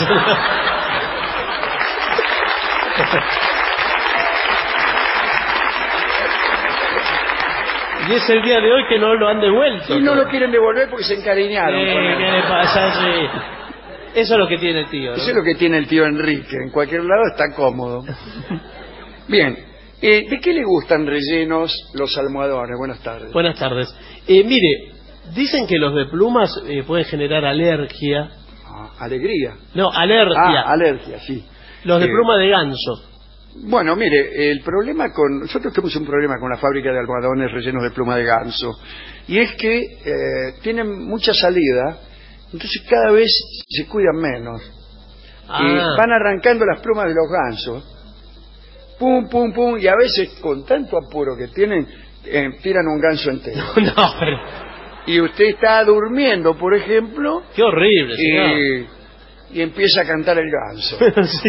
[SPEAKER 13] Y es el día de hoy que no lo han devuelto.
[SPEAKER 12] Y no lo quieren devolver porque se encariñaron.
[SPEAKER 13] ¿Qué le pasa? Sí. Eso es lo que tiene el tío, ¿no?
[SPEAKER 12] Eso es lo que tiene el tío Enrique. En cualquier lado está cómodo. Bien. ¿De qué le gustan rellenos los almohadones? Buenas tardes.
[SPEAKER 13] Buenas tardes. Mire, dicen que los de plumas pueden generar alergia.
[SPEAKER 12] ¿Alegría?
[SPEAKER 13] No, alergia.
[SPEAKER 12] Alergia, sí.
[SPEAKER 13] Los de pluma de ganso.
[SPEAKER 12] Bueno, mire, el problema nosotros tenemos un problema con la fábrica de almohadones rellenos de pluma de ganso, y es que tienen mucha salida, entonces cada vez se cuidan menos. Y van arrancando las plumas de los gansos, pum, pum, pum, y a veces con tanto apuro que tienen, tiran un ganso entero.
[SPEAKER 13] No, pero...
[SPEAKER 12] Y usted está durmiendo, por ejemplo.
[SPEAKER 13] Qué horrible, señor.
[SPEAKER 12] Y empieza a cantar el ganso.
[SPEAKER 13] Sí.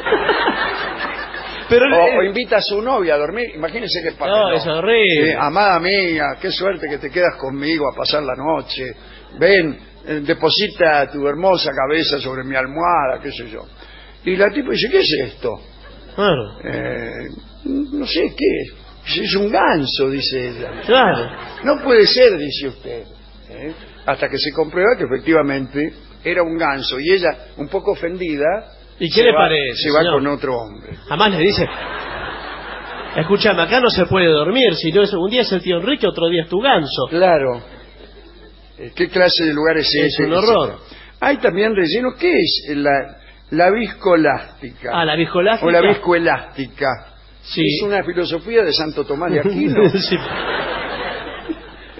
[SPEAKER 13] Pero
[SPEAKER 12] o invita a su novia a dormir, imagínese qué pasa.
[SPEAKER 13] No, es horrible.
[SPEAKER 12] Amada mía, qué suerte que te quedas conmigo a pasar la noche. Ven, deposita tu hermosa cabeza sobre mi almohada, qué sé yo. Y la tipa dice, ¿qué es esto?
[SPEAKER 13] Claro.
[SPEAKER 12] No sé, ¿qué es? Es un ganso, dice ella.
[SPEAKER 13] Claro.
[SPEAKER 12] No puede ser, dice usted. Hasta que se comprueba que efectivamente era un ganso. Y ella, un poco ofendida...
[SPEAKER 13] ¿Y qué le parece?
[SPEAKER 12] Se va con otro hombre.
[SPEAKER 13] Además le dice, escúchame, acá no se puede dormir, si no un día es el tío Enrique, otro día es tu ganso.
[SPEAKER 12] Claro. ¿Qué clase de lugar es ese?
[SPEAKER 13] Es un horror.
[SPEAKER 12] Hay también relleno, ¿qué es? La viscoelástica.
[SPEAKER 13] La viscoelástica.
[SPEAKER 12] O la viscoelástica.
[SPEAKER 13] Sí.
[SPEAKER 12] Es una filosofía de Santo Tomás de Aquino.
[SPEAKER 13] Sí.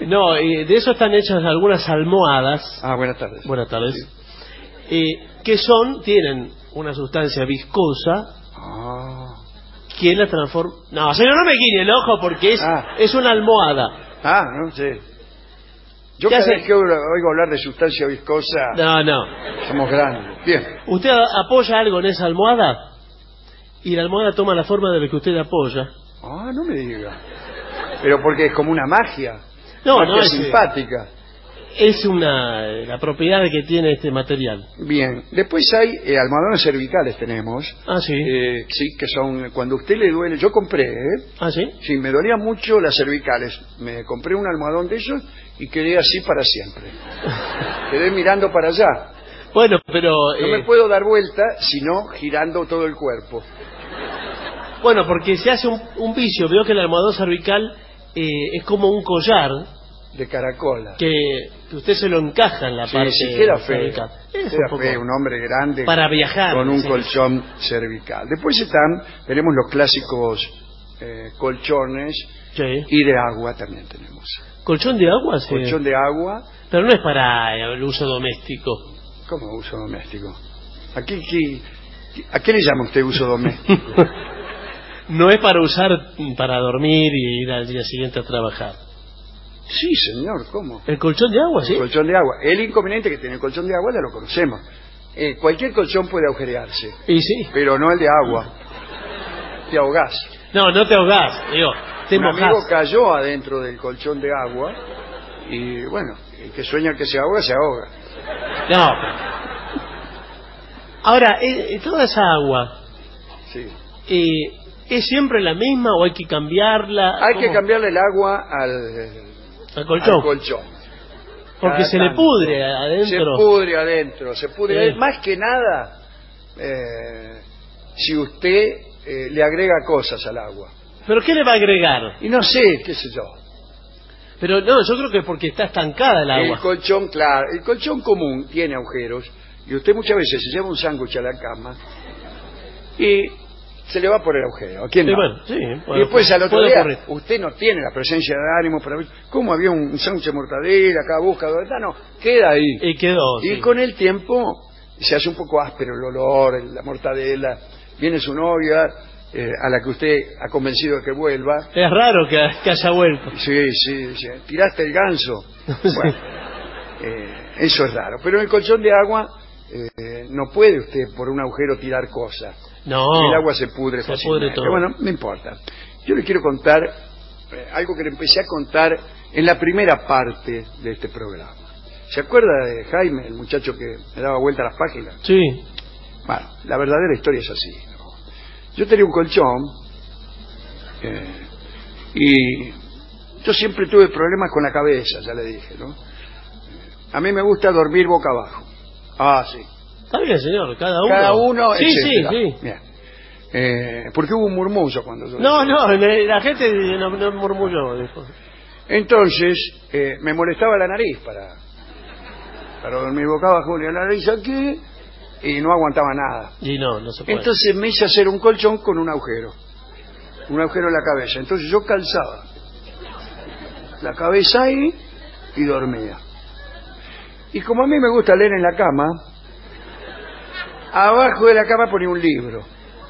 [SPEAKER 13] No, de eso están hechas algunas almohadas.
[SPEAKER 12] Buenas tardes.
[SPEAKER 13] Buenas tardes. Que tienen una sustancia viscosa que la transforma... No, señor, no me guiñe el ojo porque es una almohada.
[SPEAKER 12] No sé. Yo cada vez que oigo hablar de sustancia viscosa...
[SPEAKER 13] No.
[SPEAKER 12] Somos grandes. Bien.
[SPEAKER 13] Usted apoya algo en esa almohada y la almohada toma la forma de lo que usted apoya.
[SPEAKER 12] No me diga. Pero porque es como una magia.
[SPEAKER 13] No,
[SPEAKER 12] es simpática.
[SPEAKER 13] Es la propiedad que tiene este material.
[SPEAKER 12] Bien. Después hay almohadones cervicales tenemos.
[SPEAKER 13] Sí.
[SPEAKER 12] Sí, que son cuando usted le duele. Yo compré,
[SPEAKER 13] sí.
[SPEAKER 12] Sí, me dolían mucho las cervicales. Me compré un almohadón de esos y quedé así para siempre. Quedé mirando para allá.
[SPEAKER 13] Bueno, pero...
[SPEAKER 12] No me puedo dar vuelta, sino girando todo el cuerpo.
[SPEAKER 13] Bueno, porque se hace un vicio. Veo que el almohadón cervical es como un collar
[SPEAKER 12] de caracola
[SPEAKER 13] que usted se lo encaja en la parte
[SPEAKER 12] cervical. Queda feo, un hombre grande
[SPEAKER 13] para viajar
[SPEAKER 12] con un colchón cervical. Después tenemos los clásicos colchones y de agua también tenemos.
[SPEAKER 13] ¿Colchón de agua? Sí.
[SPEAKER 12] Colchón de agua.
[SPEAKER 13] Pero no es para el uso doméstico.
[SPEAKER 12] ¿Cómo uso doméstico? ¿A qué le llama usted uso doméstico?
[SPEAKER 13] No es para usar para dormir y ir al día siguiente a trabajar.
[SPEAKER 12] Sí, señor, ¿cómo?
[SPEAKER 13] ¿El colchón de agua, sí?
[SPEAKER 12] El colchón de agua. El inconveniente que tiene el colchón de agua ya lo conocemos. Cualquier colchón puede agujerearse.
[SPEAKER 13] Y sí.
[SPEAKER 12] Pero no el de agua. Te ahogás.
[SPEAKER 13] No te ahogás. Te mojás.
[SPEAKER 12] Un amigo cayó adentro del colchón de agua y, bueno, el que sueña que se ahoga, se ahoga.
[SPEAKER 13] No. Ahora, toda esa agua...
[SPEAKER 12] Sí.
[SPEAKER 13] ¿Es siempre la misma o hay que cambiarla?
[SPEAKER 12] Hay que cambiarle el agua al colchón.
[SPEAKER 13] Porque se le pudre adentro.
[SPEAKER 12] Se pudre. Más que nada, si usted le agrega cosas al agua.
[SPEAKER 13] ¿Pero qué le va a agregar?
[SPEAKER 12] Y no sé, qué sé yo.
[SPEAKER 13] Pero no, yo creo que es porque está estancada el agua.
[SPEAKER 12] El colchón, claro. El colchón común tiene agujeros y usted muchas veces se lleva un sándwich a la cama y... se le va por el agujero. ¿A quién no?
[SPEAKER 13] Bueno, sí,
[SPEAKER 12] y después al otro día, usted no tiene la presencia de ánimo para ver cómo había un sándwich de mortadela, acá busca, no, queda ahí.
[SPEAKER 13] Y quedó.
[SPEAKER 12] Y con el tiempo se hace un poco áspero el olor, la mortadela. Viene su novia, a la que usted ha convencido de que vuelva.
[SPEAKER 13] Es raro que haya vuelto.
[SPEAKER 12] Sí, tiraste el ganso. Bueno, eso es raro. Pero en el colchón de agua no puede usted por un agujero tirar cosas.
[SPEAKER 13] No.
[SPEAKER 12] El agua se pudre fácilmente.
[SPEAKER 13] Todo.
[SPEAKER 12] Bueno, no importa. Yo le quiero contar algo que le empecé a contar en la primera parte de este programa. ¿Se acuerda de Jaime, el muchacho que me daba vuelta a las páginas?
[SPEAKER 13] Sí.
[SPEAKER 12] Bueno, la verdadera historia es así, ¿no? Yo tenía un colchón y yo siempre tuve problemas con la cabeza, ya le dije, ¿no? A mí me gusta dormir boca abajo. Sí.
[SPEAKER 13] Está bien, señor, cada uno.
[SPEAKER 12] Cada uno,
[SPEAKER 13] sí.
[SPEAKER 12] Bien. Porque hubo un murmullo cuando yo...
[SPEAKER 13] No, la gente no murmulló. Dijo.
[SPEAKER 12] Entonces, me molestaba la nariz para dormir boca abajo, la nariz aquí, y no aguantaba nada.
[SPEAKER 13] Y no se puede.
[SPEAKER 12] Entonces me hice hacer un colchón con un agujero en la cabeza. Entonces yo calzaba la cabeza ahí y dormía. Y como a mí me gusta leer en la cama, abajo de la cama ponía un libro.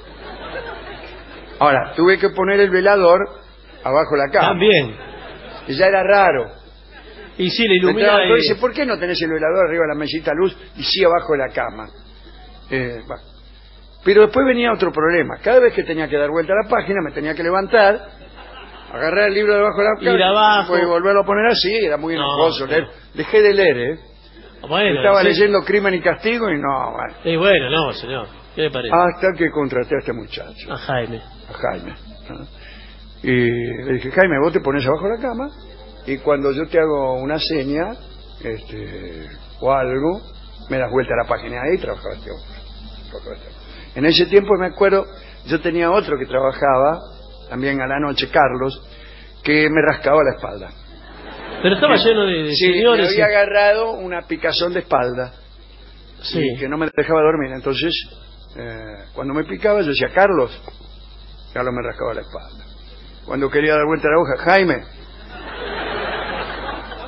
[SPEAKER 12] Ahora, tuve que poner el velador abajo de la cama.
[SPEAKER 13] También.
[SPEAKER 12] Y ya era raro.
[SPEAKER 13] Y sí, le ilumina.
[SPEAKER 12] Entonces dice, ¿por qué no tenés el velador arriba de la mesita de luz y sí abajo de la cama? Bueno. Pero después venía otro problema. Cada vez que tenía que dar vuelta a la página, me tenía que levantar, agarrar el libro debajo de la cama,
[SPEAKER 13] ir abajo,
[SPEAKER 12] y volverlo a poner así. Era muy enojoso leer. Dejé de leer,
[SPEAKER 13] Bueno,
[SPEAKER 12] estaba leyendo Crimen y Castigo y no, bueno.
[SPEAKER 13] Y bueno, no, señor. ¿Qué le parece?
[SPEAKER 12] Hasta que contraté a este muchacho.
[SPEAKER 13] A Jaime.
[SPEAKER 12] ¿No? Y le dije, Jaime, vos te pones abajo de la cama y cuando yo te hago una seña o algo, me das vuelta a la página ahí y trabajaba este hombre. En ese tiempo me acuerdo, yo tenía otro que trabajaba también a la noche, Carlos, que me rascaba la espalda.
[SPEAKER 13] Pero estaba lleno de señores.
[SPEAKER 12] Me había agarrado una picazón de espalda.
[SPEAKER 13] Sí.
[SPEAKER 12] Y que no me dejaba dormir. Entonces, cuando me picaba, yo decía, Carlos me rascaba la espalda. Cuando quería dar vuelta a la hoja, Jaime.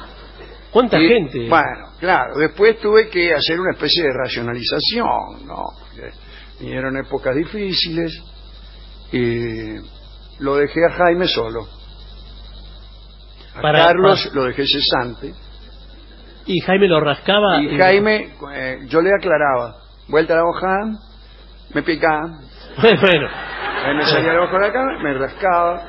[SPEAKER 13] ¿Cuánta gente?
[SPEAKER 12] Bueno, claro, después tuve que hacer una especie de racionalización, ¿no? Porque vinieron épocas difíciles y lo dejé a Jaime solo. A Carlos lo dejé cesante.
[SPEAKER 13] Y Jaime lo rascaba.
[SPEAKER 12] Y Jaime, yo le aclaraba, vuelta a la hoja, me picaba.
[SPEAKER 13] Bueno.
[SPEAKER 12] Ahí me salía debajo de la cama, me rascaba.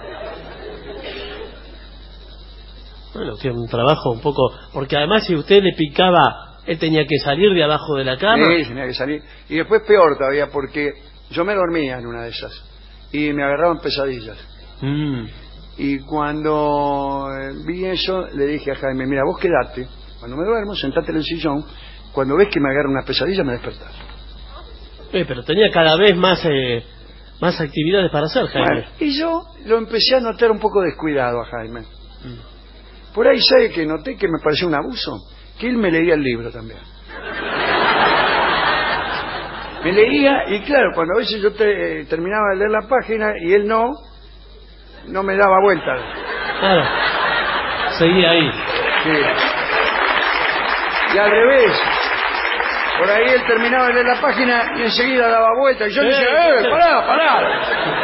[SPEAKER 13] Bueno, que un trabajo un poco... Porque además si usted le picaba, él tenía que salir de abajo de la cama.
[SPEAKER 12] Sí, tenía que salir. Y después peor todavía, porque yo me dormía en una de esas. Y me agarraban pesadillas. Y cuando vi eso, le dije a Jaime, mira, vos quedate. Cuando me duermo, sentate en el sillón. Cuando ves que me agarra una pesadilla, me despertás.
[SPEAKER 13] Pero tenía cada vez más actividades para hacer, Jaime.
[SPEAKER 12] Bueno, y yo lo empecé a notar un poco descuidado a Jaime. Por ahí, ¿sabe que noté que me pareció un abuso? Que él me leía el libro también. Me leía, y claro, cuando a veces yo terminaba de leer la página y él no me daba vuelta.
[SPEAKER 13] Claro, seguía ahí.
[SPEAKER 12] Sí. Y al revés, por ahí él terminaba de leer la página y enseguida daba vuelta, y yo decía, pará.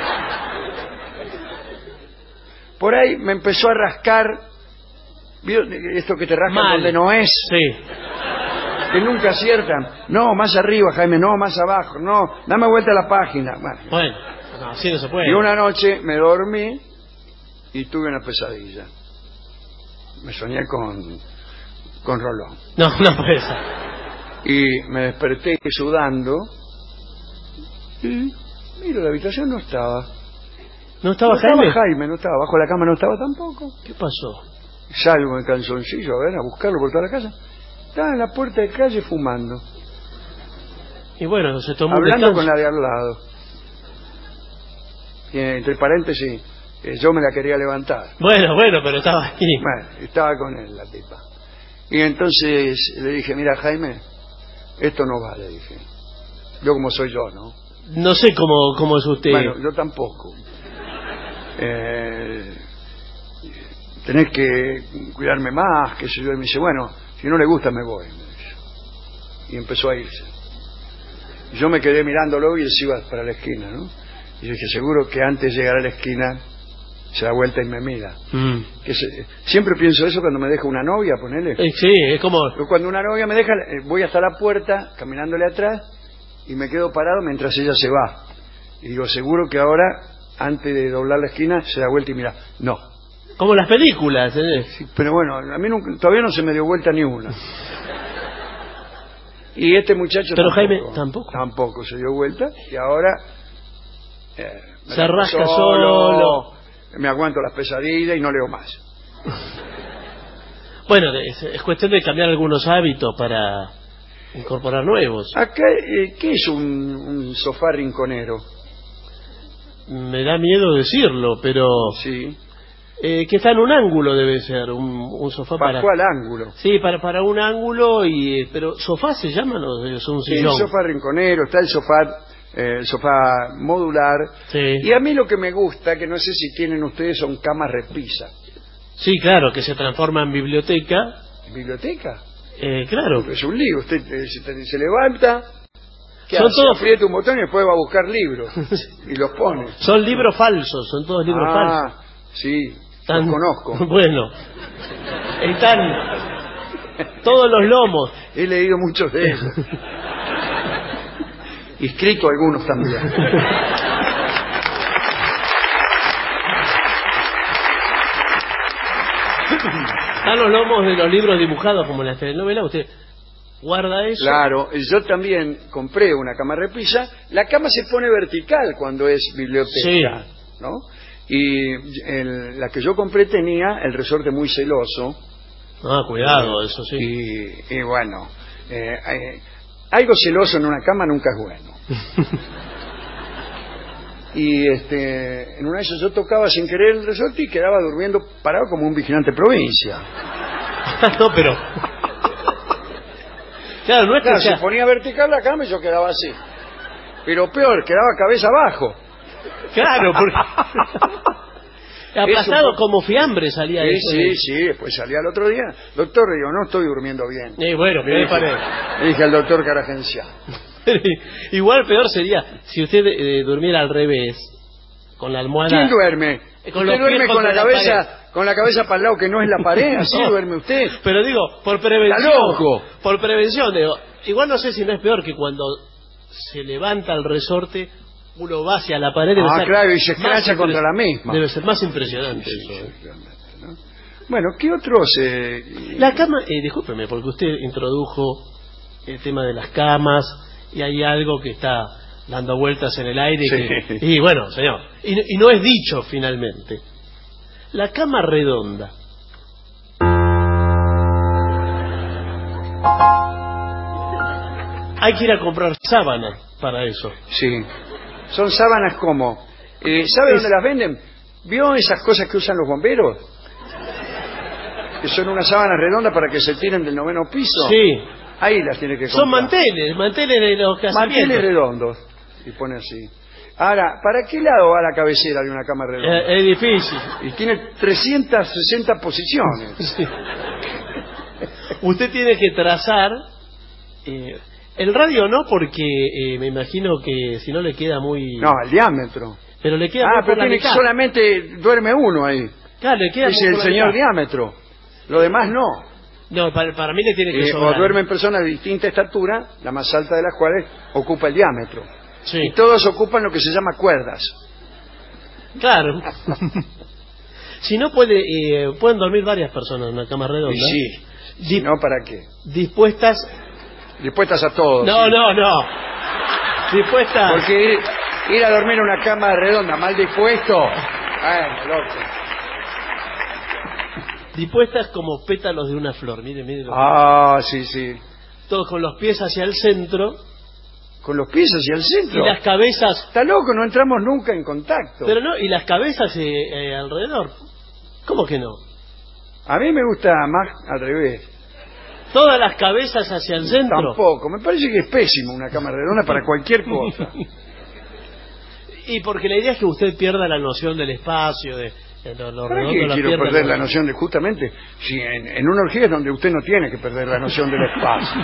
[SPEAKER 12] Por ahí me empezó a rascar. ¿Vio esto que te rascan donde no es?
[SPEAKER 13] Sí.
[SPEAKER 12] Que nunca aciertan. No, más arriba, Jaime, no, más abajo, no, dame vuelta a la página.
[SPEAKER 13] Bueno, no, así no se puede.
[SPEAKER 12] Y una noche me dormí y tuve una pesadilla. Me soñé con Rolón.
[SPEAKER 13] No puede ser.
[SPEAKER 12] Y me desperté sudando y miro, la habitación no estaba.
[SPEAKER 13] ¿No estaba Jaime?
[SPEAKER 12] No estaba Jaime, no estaba. Bajo la cama no estaba tampoco.
[SPEAKER 13] ¿Qué pasó?
[SPEAKER 12] Salgo en calzoncillo a buscarlo por toda la casa. Estaba en la puerta de calle fumando.
[SPEAKER 13] Y bueno, se tomó
[SPEAKER 12] hablando con la de al lado. Y entre paréntesis, yo me la quería levantar.
[SPEAKER 13] Bueno, pero estaba ahí.
[SPEAKER 12] Bueno, estaba con él la tipa. Y entonces le dije, mira Jaime, esto no va, le dije. Yo como soy yo, ¿no?
[SPEAKER 13] No sé cómo es usted.
[SPEAKER 12] Bueno, yo tampoco. Tenés que cuidarme más, qué sé yo. Y me dice, bueno, si no le gusta me voy. Y empezó a irse. Y yo me quedé mirándolo y él se iba para la esquina, ¿no? Y yo dije, seguro que antes de llegar a la esquina se da vuelta y me mira. Siempre pienso eso cuando me deja una novia, ponele.
[SPEAKER 13] Sí, es como...
[SPEAKER 12] Cuando una novia me deja, voy hasta la puerta, caminándole atrás, y me quedo parado mientras ella se va. Y digo, seguro que ahora, antes de doblar la esquina, se da vuelta y mira. No.
[SPEAKER 13] Como las películas,
[SPEAKER 12] Sí, pero bueno, a mí todavía no se me dio vuelta ni una. Y este muchacho
[SPEAKER 13] pero
[SPEAKER 12] tampoco,
[SPEAKER 13] Jaime
[SPEAKER 12] tampoco se dio vuelta, y ahora
[SPEAKER 13] se rasca solo,
[SPEAKER 12] me aguanto las pesadillas y no leo más.
[SPEAKER 13] Bueno, es cuestión de cambiar algunos hábitos para incorporar nuevos.
[SPEAKER 12] Acá, ¿qué es un sofá rinconero?
[SPEAKER 13] Me da miedo decirlo, pero...
[SPEAKER 12] Sí.
[SPEAKER 13] Que está en un ángulo, debe ser un sofá para...
[SPEAKER 12] ¿Cuál ángulo?
[SPEAKER 13] Sí, para un ángulo, pero ¿sofá se llaman o es un sillón?
[SPEAKER 12] El sofá rinconero, está el sofá modular.
[SPEAKER 13] Sí.
[SPEAKER 12] Y a mí lo que me gusta, que no sé si tienen ustedes, son camas repisa.
[SPEAKER 13] Sí, claro, que se transforma en biblioteca.
[SPEAKER 12] ¿Biblioteca?
[SPEAKER 13] Claro.
[SPEAKER 12] Es un libro, usted se levanta...
[SPEAKER 13] Son todos...
[SPEAKER 12] aprieta un botón y después va a buscar libros y los pone.
[SPEAKER 13] Son libros falsos, son todos libros falsos.
[SPEAKER 12] Sí, los conozco.
[SPEAKER 13] Bueno, están todos los lomos.
[SPEAKER 12] He leído muchos de ellos. Y escrito algunos también.
[SPEAKER 13] Están los lomos de los libros dibujados como en la telenovela. Usted guarda eso.
[SPEAKER 12] Claro, yo también compré una cama repisa. La cama se pone vertical cuando es biblioteca, sí, ¿no? Y la que yo compré tenía el resorte muy celoso.
[SPEAKER 13] Cuidado, eso sí.
[SPEAKER 12] Y bueno, algo celoso en una cama nunca es bueno. Y en una de esas yo tocaba sin querer el resorte y quedaba durmiendo parado como un vigilante provincia.
[SPEAKER 13] No, pero... Claro, no es que
[SPEAKER 12] se ponía vertical la cama y yo quedaba así. Pero peor, quedaba cabeza abajo.
[SPEAKER 13] Claro, porque... Aplastado como fiambre salía eso.
[SPEAKER 12] Sí, después salía al otro día. Doctor, digo, no estoy durmiendo bien.
[SPEAKER 13] Bueno,
[SPEAKER 12] le dije al doctor Caragencia.
[SPEAKER 13] Igual peor sería si usted durmiera al revés, con la almohada.
[SPEAKER 12] ¿Quién duerme?
[SPEAKER 13] Con
[SPEAKER 12] usted duerme con la cabeza para el lado que no es la pared, así
[SPEAKER 13] No.
[SPEAKER 12] duerme usted.
[SPEAKER 13] Pero digo, por prevención.
[SPEAKER 12] Está loco.
[SPEAKER 13] Por prevención, digo. Igual no sé si no es peor que cuando se levanta el resorte, uno va hacia la pared.
[SPEAKER 12] Claro, y se escracha contra la misma.
[SPEAKER 13] Debe ser más impresionante eso.
[SPEAKER 12] ¿No? Bueno, ¿qué otros?
[SPEAKER 13] La cama, discúlpeme, porque usted introdujo el tema de las camas y hay algo que está dando vueltas en el aire.
[SPEAKER 12] Sí.
[SPEAKER 13] Y bueno, señor, y no es dicho finalmente. La cama redonda. Hay que ir a comprar sábanas para eso.
[SPEAKER 12] Sí. Son sábanas como... ¿Sabe dónde las venden? ¿Vio esas cosas que usan los bomberos? Que son unas sábanas redondas para que se tiren del 9º piso.
[SPEAKER 13] Sí.
[SPEAKER 12] Ahí las tiene que comprar.
[SPEAKER 13] Son manteles de los casamientos.
[SPEAKER 12] Manteles redondos. Y pone así. Ahora, ¿para qué lado va la cabecera de una cama redonda?
[SPEAKER 13] Es difícil.
[SPEAKER 12] Y tiene 360 posiciones.
[SPEAKER 13] Sí. Usted tiene que trazar... el radio no, porque me imagino que si no le queda muy...
[SPEAKER 12] No, el diámetro.
[SPEAKER 13] Pero le queda muy
[SPEAKER 12] pero
[SPEAKER 13] por la
[SPEAKER 12] tiene
[SPEAKER 13] mitad.
[SPEAKER 12] solamente duerme uno ahí.
[SPEAKER 13] Claro, le queda
[SPEAKER 12] Es
[SPEAKER 13] muy
[SPEAKER 12] el
[SPEAKER 13] por la
[SPEAKER 12] señor
[SPEAKER 13] mitad.
[SPEAKER 12] diámetro. Lo demás no.
[SPEAKER 13] No, para mí le tiene que sobrar.
[SPEAKER 12] O duermen personas de distinta estatura, la más alta de las cuales ocupa el diámetro.
[SPEAKER 13] Sí.
[SPEAKER 12] Y todos ocupan lo que se llama cuerdas.
[SPEAKER 13] Claro. Si no pueden dormir varias personas en una cama redonda.
[SPEAKER 12] Y sí. Si no, ¿para qué?
[SPEAKER 13] Dispuestas
[SPEAKER 12] a todo.
[SPEAKER 13] No,
[SPEAKER 12] ¿sí?
[SPEAKER 13] no. Dispuestas.
[SPEAKER 12] Porque ir a dormir en una cama redonda mal dispuesto. Bueno, loco.
[SPEAKER 13] Dispuestas como pétalos de una flor. Mire.
[SPEAKER 12] Sí.
[SPEAKER 13] Todos con los pies hacia el centro.
[SPEAKER 12] Con los pies hacia el centro.
[SPEAKER 13] Y las cabezas.
[SPEAKER 12] Está loco, no entramos nunca en contacto.
[SPEAKER 13] Pero no, y las cabezas alrededor. ¿Cómo que no?
[SPEAKER 12] A mí me gusta más al revés.
[SPEAKER 13] Todas las cabezas hacia el centro.
[SPEAKER 12] Tampoco, me parece que es pésimo una cama redonda para cualquier cosa.
[SPEAKER 13] Y porque la idea es que usted pierda la noción del espacio,
[SPEAKER 12] ¿Para qué quiero perder la noción de justamente? Si en una orgía es donde usted no tiene que perder la noción del espacio.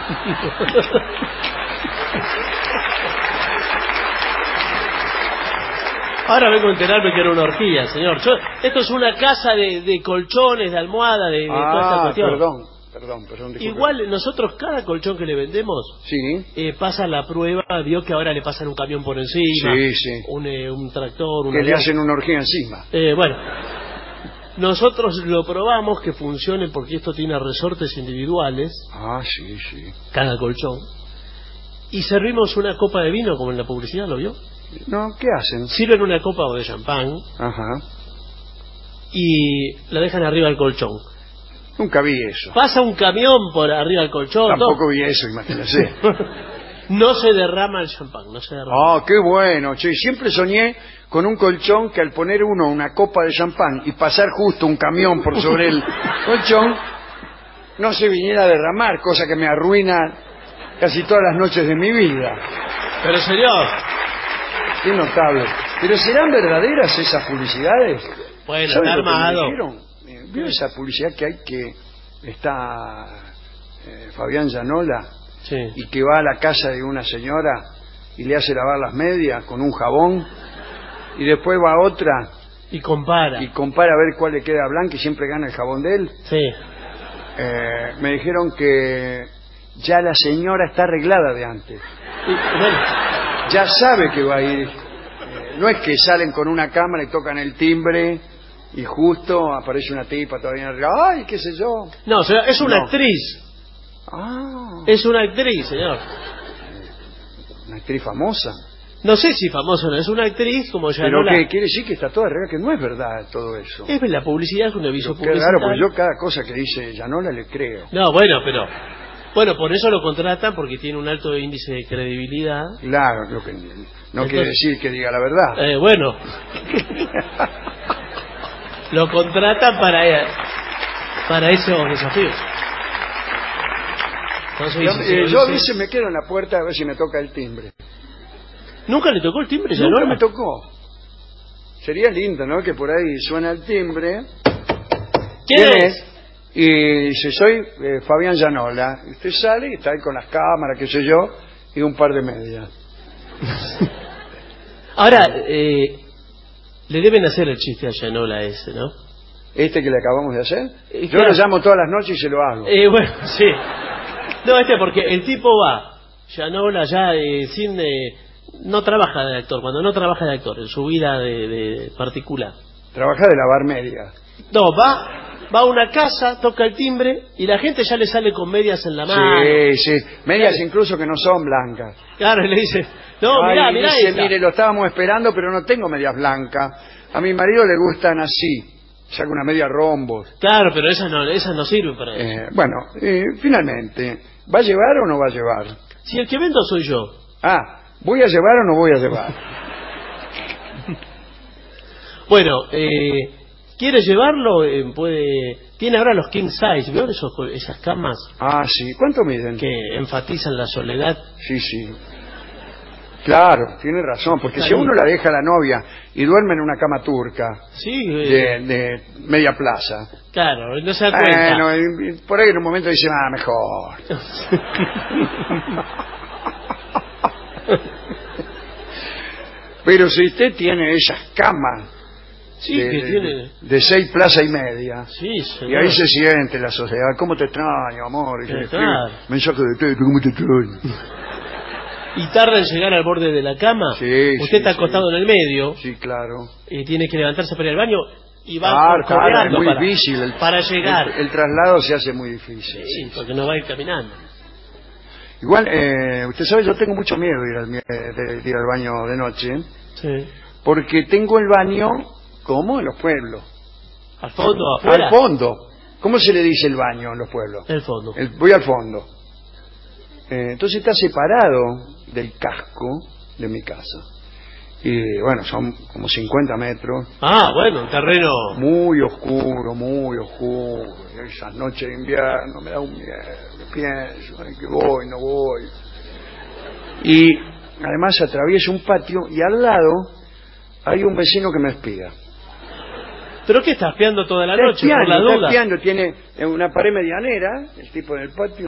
[SPEAKER 13] Ahora vengo a enterarme que era una orgía, señor. Esto es una casa de colchones, de almohada, de toda esta cuestión.
[SPEAKER 12] Perdón. Disculpe.
[SPEAKER 13] Igual nosotros cada colchón que le vendemos pasa la prueba, vio que ahora le pasan un camión por encima, un tractor,
[SPEAKER 12] que le hacen una orgía encima.
[SPEAKER 13] Bueno, nosotros lo probamos que funcione porque esto tiene resortes individuales.
[SPEAKER 12] Sí.
[SPEAKER 13] Cada colchón. Y servimos una copa de vino como en la publicidad, ¿lo vio?
[SPEAKER 12] No, ¿qué hacen?
[SPEAKER 13] Sirven una copa o de champán. Y la dejan arriba del colchón.
[SPEAKER 12] Nunca vi eso.
[SPEAKER 13] Pasa un camión por arriba del colchón.
[SPEAKER 12] Tampoco vi eso, imagínese.
[SPEAKER 13] No se derrama el champán, no se derrama.
[SPEAKER 12] Qué bueno, che. Siempre soñé con un colchón que al poner uno una copa de champán y pasar justo un camión por sobre el colchón, no se viniera a derramar, cosa que me arruina casi todas las noches de mi vida.
[SPEAKER 13] Pero señor...
[SPEAKER 12] Qué notable. ¿Pero serán verdaderas esas publicidades?
[SPEAKER 13] Bueno, está armado.
[SPEAKER 12] ¿Vio esa publicidad que hay que está Fabián Llanola?
[SPEAKER 13] Sí.
[SPEAKER 12] Y que va a la casa de una señora y le hace lavar las medias con un jabón y después va a otra
[SPEAKER 13] y compara
[SPEAKER 12] a ver cuál le queda blanca y siempre gana el jabón de él.
[SPEAKER 13] Sí.
[SPEAKER 12] Me dijeron que ya la señora está arreglada de antes. Ya sabe que va a ir. No es que salen con una cámara y tocan el timbre y justo aparece una tipa todavía arreglada. ¡Ay, qué sé yo!
[SPEAKER 13] No, o sea, es una actriz. Es una actriz, señor.
[SPEAKER 12] ¿Una actriz famosa?
[SPEAKER 13] No sé si famosa o no, es una actriz como Llanola.
[SPEAKER 12] ¿Pero qué quiere decir? Que está toda arreglada, que no es verdad todo eso.
[SPEAKER 13] Es la publicidad, es un aviso publicitario.
[SPEAKER 12] Claro, porque yo cada cosa que dice Llanola le creo.
[SPEAKER 13] No, bueno, pero... Bueno, por eso lo contratan, porque tiene un alto índice de credibilidad.
[SPEAKER 12] Claro, lo que no quiere decir que diga la verdad.
[SPEAKER 13] Bueno. Lo contratan para esos desafíos. Entonces,
[SPEAKER 12] yo a veces me quedo en la puerta a ver si me toca el timbre.
[SPEAKER 13] ¿Nunca le tocó el timbre,
[SPEAKER 12] Nunca me tocó. Sería lindo, ¿no? Que por ahí suena el timbre.
[SPEAKER 13] ¿Quién es?
[SPEAKER 12] Y dice, soy Fabián Llanola. Y usted sale y está ahí con las cámaras, qué sé yo, y un par de medias.
[SPEAKER 13] Ahora, le deben hacer el chiste a Llanola ese, ¿no?
[SPEAKER 12] ¿Este que le acabamos de hacer? Yo lo llamo todas las noches y se lo hago.
[SPEAKER 13] Bueno, sí. No, porque el tipo va, Llanola ya sin... no trabaja de actor, cuando no trabaja de actor, en su vida de particular.
[SPEAKER 12] Trabaja de lavar medias.
[SPEAKER 13] No, va a una casa, toca el timbre y la gente ya le sale con medias en la mano.
[SPEAKER 12] Sí, medias incluso que no son blancas.
[SPEAKER 13] Claro, y le dice, no, mirá
[SPEAKER 12] dice,
[SPEAKER 13] esta.
[SPEAKER 12] mire, lo estábamos esperando, pero no tengo medias blancas. A mi marido le gustan así, saca una media rombos.
[SPEAKER 13] Claro, pero esas no sirven para eso.
[SPEAKER 12] Bueno, finalmente, ¿va a llevar o no va a llevar?
[SPEAKER 13] Si el que vendo soy yo.
[SPEAKER 12] ¿Voy a llevar o no voy a llevar?
[SPEAKER 13] Bueno, ¿quiere llevarlo? Tiene ahora los king size, ¿veo esas camas?
[SPEAKER 12] Sí. ¿Cuánto miden?
[SPEAKER 13] Que enfatizan la soledad.
[SPEAKER 12] Sí. Claro, tiene razón, porque si uno la deja a la novia y duerme en una cama turca de media plaza.
[SPEAKER 13] Claro, no se da cuenta.
[SPEAKER 12] Por ahí en un momento dice, mejor. Pero si usted tiene esas camas de 6 plazas y media, y ahí se siente la sociedad, ¿cómo te extraño, amor? Mensaje de texto, ¿cómo te extraño?
[SPEAKER 13] Y tarda en llegar al borde de la cama. Usted está acostado en el medio.
[SPEAKER 12] Sí, claro.
[SPEAKER 13] Y tiene que levantarse para ir al baño y va corriendo
[SPEAKER 12] es muy difícil
[SPEAKER 13] para llegar.
[SPEAKER 12] El traslado se hace muy difícil.
[SPEAKER 13] Sí, porque no va a ir caminando.
[SPEAKER 12] Igual, usted sabe, yo tengo mucho miedo de ir al baño de noche.
[SPEAKER 13] Sí.
[SPEAKER 12] Porque tengo el baño, como en los pueblos.
[SPEAKER 13] ¿Al fondo, afuera?
[SPEAKER 12] Al fondo. ¿Cómo se le dice el baño en los pueblos?
[SPEAKER 13] El fondo.
[SPEAKER 12] Voy al fondo. Entonces está separado del casco de mi casa. Y bueno, son como 50 metros.
[SPEAKER 13] Bueno, un terreno...
[SPEAKER 12] Muy oscuro, muy oscuro. Y esas noches de invierno me da un miedo. Pienso, que voy, no voy. Y además atravieso un patio y al lado hay un vecino que me espía.
[SPEAKER 13] ¿Pero qué está espiando toda la noche? Por la duda.
[SPEAKER 12] Está espiando, tiene una pared medianera, el tipo del patio.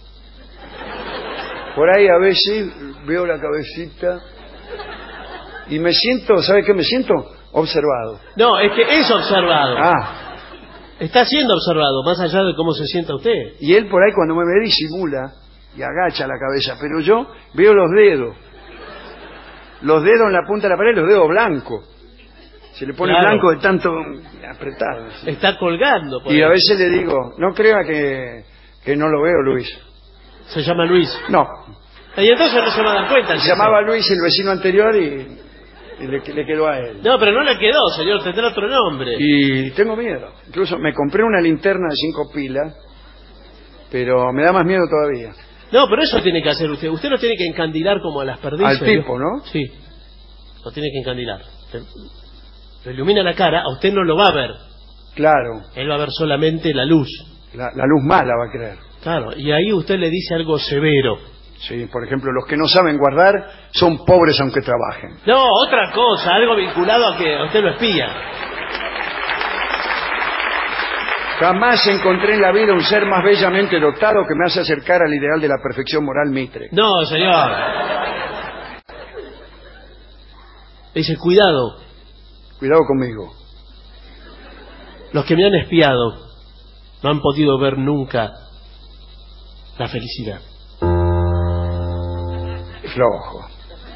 [SPEAKER 12] Por ahí a veces veo la cabecita y me siento, ¿sabe qué me siento? Observado.
[SPEAKER 13] No, es que es observado. Está siendo observado, más allá de cómo se sienta usted.
[SPEAKER 12] Y él por ahí cuando me ve disimula y agacha la cabeza, pero yo veo los dedos. Los dedos en la punta de la pared, los dedos blancos. Se le pone blanco de tanto apretado.
[SPEAKER 13] Está colgando.
[SPEAKER 12] Y a veces le digo, no crea que no lo veo, Luis.
[SPEAKER 13] ¿Se llama Luis?
[SPEAKER 12] No.
[SPEAKER 13] Y entonces no se va a dar cuenta.
[SPEAKER 12] Se llamaba Luis el vecino anterior y le quedó a él.
[SPEAKER 13] No, pero no le quedó, señor, tendrá otro nombre.
[SPEAKER 12] Y tengo miedo. Incluso me compré una linterna de 5 pilas, pero me da más miedo todavía.
[SPEAKER 13] No, pero eso tiene que hacer usted. Usted lo tiene que encandilar como a las perdices.
[SPEAKER 12] Al tipo, ¿no?
[SPEAKER 13] Sí. Lo tiene que encandilar. Lo ilumina la cara, a usted no lo va a ver.
[SPEAKER 12] Claro.
[SPEAKER 13] Él va a ver solamente la luz.
[SPEAKER 12] La luz mala va a creer.
[SPEAKER 13] Claro, y ahí usted le dice algo severo.
[SPEAKER 12] Sí, por ejemplo, los que no saben guardar son pobres aunque trabajen.
[SPEAKER 13] No, otra cosa, algo vinculado a que usted lo espía.
[SPEAKER 12] Jamás encontré en la vida un ser más bellamente dotado que me hace acercar al ideal de la perfección moral Mitre.
[SPEAKER 13] No, señor. Dice, cuidado.
[SPEAKER 12] Cuidado conmigo.
[SPEAKER 13] Los que me han espiado no han podido ver nunca la felicidad.
[SPEAKER 12] Flojo.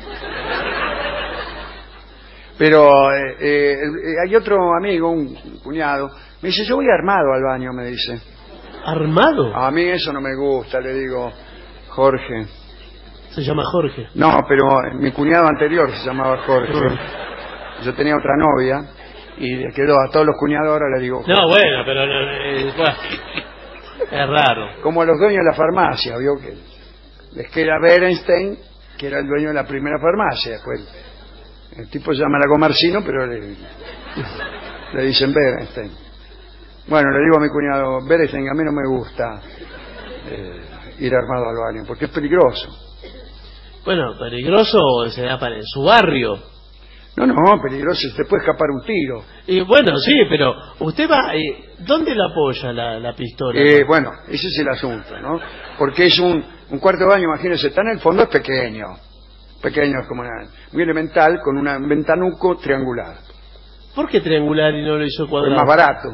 [SPEAKER 12] Pero hay otro amigo, un cuñado, me dice, yo voy armado al baño, me dice.
[SPEAKER 13] ¿Armado?
[SPEAKER 12] A mí eso no me gusta, le digo, Jorge.
[SPEAKER 13] ¿Se llama Jorge?
[SPEAKER 12] No, pero mi cuñado anterior se llamaba Jorge. Yo tenía otra novia y le quedó a todos los cuñados, ahora le digo Jorge.
[SPEAKER 13] No, bueno, pero bueno, es raro.
[SPEAKER 12] Como a los dueños de la farmacia, vio que les queda Berenstein, que era el dueño de la primera farmacia. Después el tipo se llama Lagomarsino, pero le dicen Berenstein. Bueno, le digo a mi cuñado, Berenstein, a mí no me gusta ir armado al baño, porque es peligroso.
[SPEAKER 13] Bueno, peligroso se da en su barrio.
[SPEAKER 12] No, peligroso, te puede escapar un tiro.
[SPEAKER 13] Y bueno, sí, pero usted va... ¿dónde la apoya la pistola?
[SPEAKER 12] Bueno, ese es el asunto, ¿no? Porque es un cuarto de baño, imagínense, está en el fondo, es pequeño. Pequeño, es como muy elemental, con un ventanuco triangular.
[SPEAKER 13] ¿Por qué triangular y no lo hizo cuadrado?
[SPEAKER 12] Es más barato.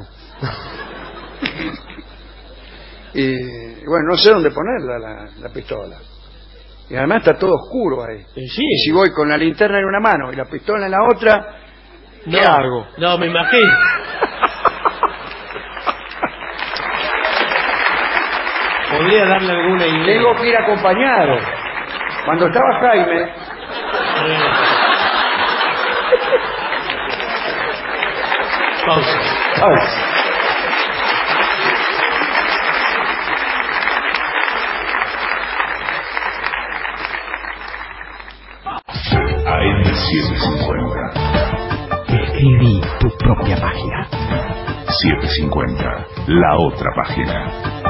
[SPEAKER 12] Y bueno, no sé dónde ponerla la pistola. Y además está todo oscuro ahí.
[SPEAKER 13] Sí.
[SPEAKER 12] Y si voy con la linterna en una mano y la pistola en la otra, ¿qué hago?
[SPEAKER 13] No, me imagino. ¿Podría darle alguna idea?
[SPEAKER 12] Tengo que ir acompañado. Cuando estaba Jaime...
[SPEAKER 13] Pausa.
[SPEAKER 9] AM750.
[SPEAKER 18] Escribí tu propia página.
[SPEAKER 9] 750, la otra página.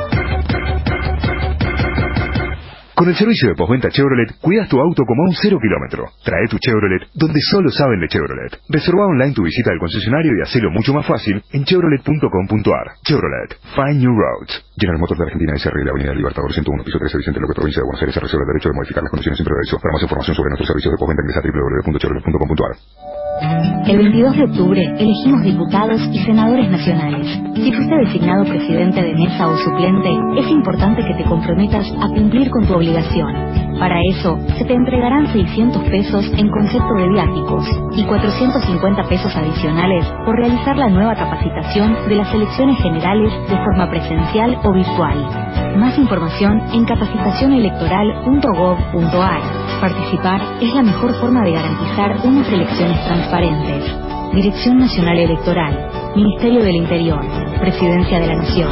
[SPEAKER 1] Con el servicio de postventa Chevrolet, cuidas tu auto como a un 0 kilómetro. Trae tu Chevrolet donde solo saben de Chevrolet. Reserva online tu visita al concesionario y hacelo mucho más fácil en chevrolet.com.ar. Chevrolet, find new roads. General Motors de Argentina S.R. la Avenida del Libertador 101, piso 13, Vicente López, provincia de Buenos Aires. Se reserva el derecho de modificar las condiciones sin preaviso. Para más información sobre nuestros servicios de postventa ingresa a www.chevrolet.com.ar.
[SPEAKER 8] El 22 de octubre elegimos diputados y senadores nacionales. Si fuiste designado presidente de mesa o suplente, es importante que te comprometas a cumplir con tu obligación. Para eso, se te entregarán 600 pesos en concepto de viáticos y 450 pesos adicionales por realizar la nueva capacitación de las elecciones generales de forma presencial o virtual. Más información en capacitacionelectoral.gov.ar. Participar es la mejor forma de garantizar unas elecciones transparentes. Dirección Nacional Electoral, Ministerio del Interior, Presidencia de la Nación.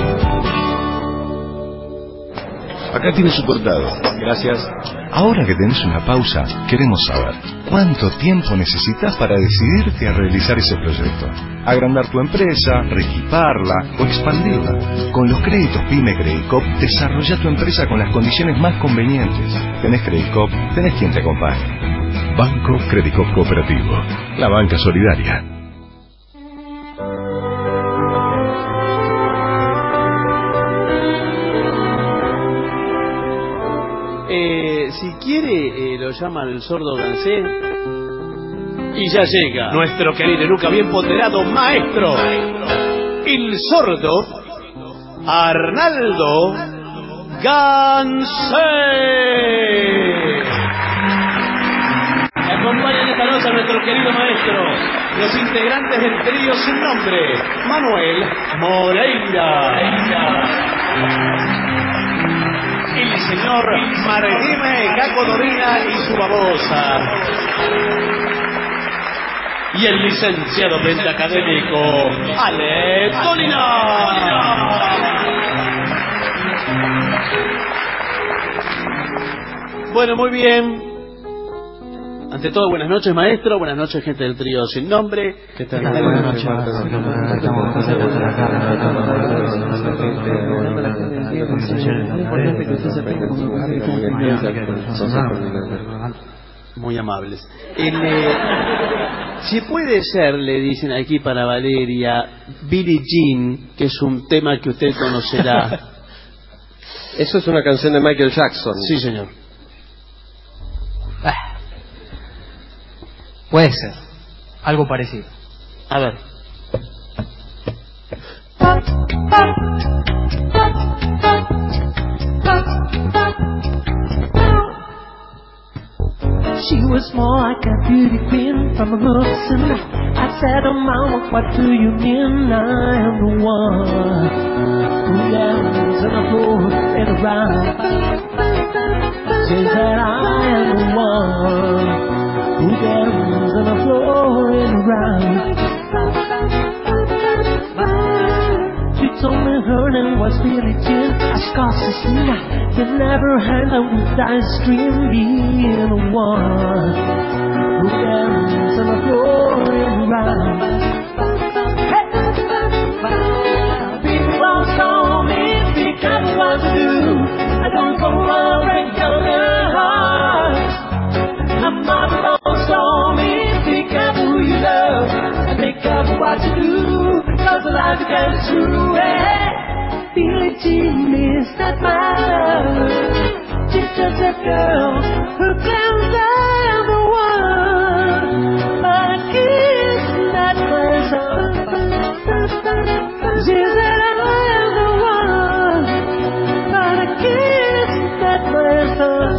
[SPEAKER 11] Acá tiene su cortado. Gracias. Ahora que tenés una pausa, queremos saber ¿cuánto tiempo necesitas para decidirte a realizar ese proyecto? Agrandar tu empresa, reequiparla o expandirla. Con los créditos PYME Credicop, desarrolla tu empresa con las condiciones más convenientes. Tenés Credicop, tenés quien te acompañe.
[SPEAKER 17] Banco Credicop Cooperativo, la banca solidaria.
[SPEAKER 13] Si quiere, lo llaman el sordo Gansé. Y ya llega nuestro querido y nunca bien ponderado maestro, el sordo Arnaldo Gansé. Acompañan esta noche a nuestro querido maestro, los integrantes del trío sin nombre, Manuel Moreira, el señor Marguime Caco Dorina y su babosa, y el licenciado pentacadémico Ale Dolina. Bueno, muy bien. Ante todo, buenas noches, maestro. Buenas noches, gente del trío sin nombre.
[SPEAKER 22] ¿Qué tal? Buenas noches.
[SPEAKER 13] Muy amables. Si puede ser, le dicen aquí para Valeria, Billie Jean, que es un tema que usted conocerá.
[SPEAKER 22] Eso es una canción de Michael Jackson.
[SPEAKER 13] Sí, señor.
[SPEAKER 23] Puede ser. Algo parecido.
[SPEAKER 13] A ver.
[SPEAKER 14] She was more like a beauty queen from a Hudson. I said, oh mama, what do you mean? I am the one who lands on the floor and around. She said, I am the one who lands on the floor and around. She told me her name was Billie Jean. I scarcely seen her. You never had a with ice cream, being the one who dances on the floor and around. Hey! People told me, be careful what to do. I don't go around breaking their hearts. My mother told me, be careful who life gets through it. Billie Jean is not my lover. She's just a girl who claims I'm the one, but it's not my son. She said I am the one, but it's not my son.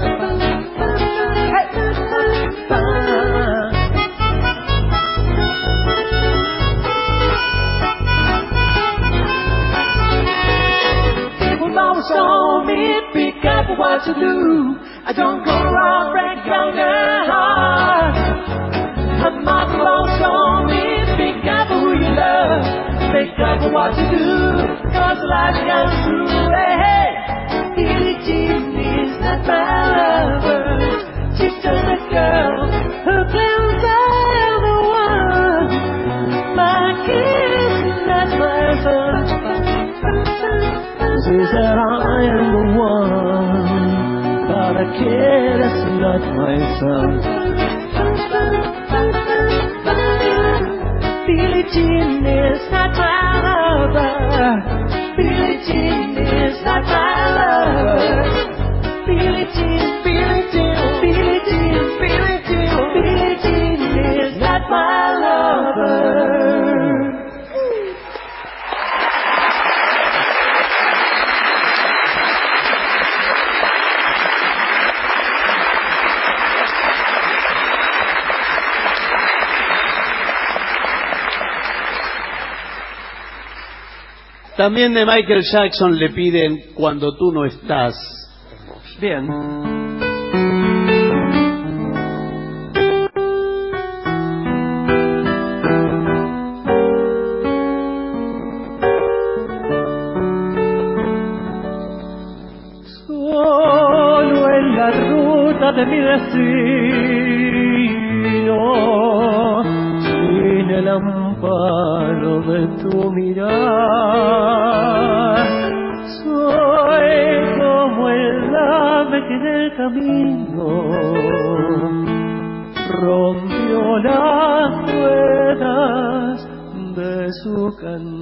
[SPEAKER 14] Told me, be careful what you do. I don't go around break down your heart. My mother always told me, be careful who you love. Be careful what you do, cause life comes through. Hey, Billie Jean is not my lover. She's just a girl who claims I'm the one. My kid's not my son. She said I am the one, but a kid is not my son. Billie Jean is not my lover. Billie Jean is not my lover. Billie Jean, Billie Jean, Billie Jean, Billie Jean, Billie Jean is not my lover.
[SPEAKER 13] También de Michael Jackson le piden Cuando tú no estás.
[SPEAKER 23] Bien.
[SPEAKER 14] Solo en la ruta de mi destino, sin el amparo de tu mirar, soy como el ave que en el camino rompió las ruedas de su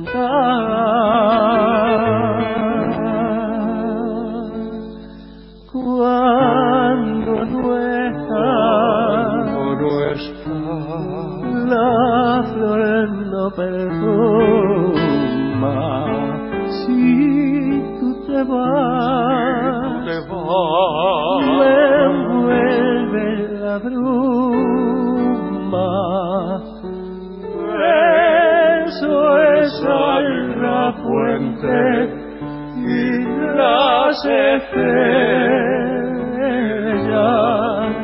[SPEAKER 14] cantar. Cuando no está, la flor no perfuma. Si tú te vas, me envuelve la bruma. Eso es la fuente y las estrellas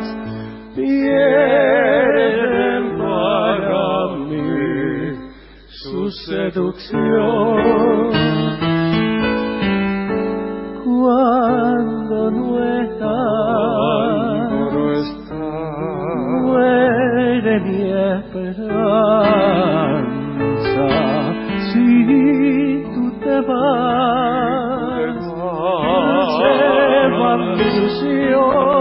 [SPEAKER 14] pierden para mí su seducción. Cuando no está, muere mi esperanza. Si tú te vas, se va mi ilusión.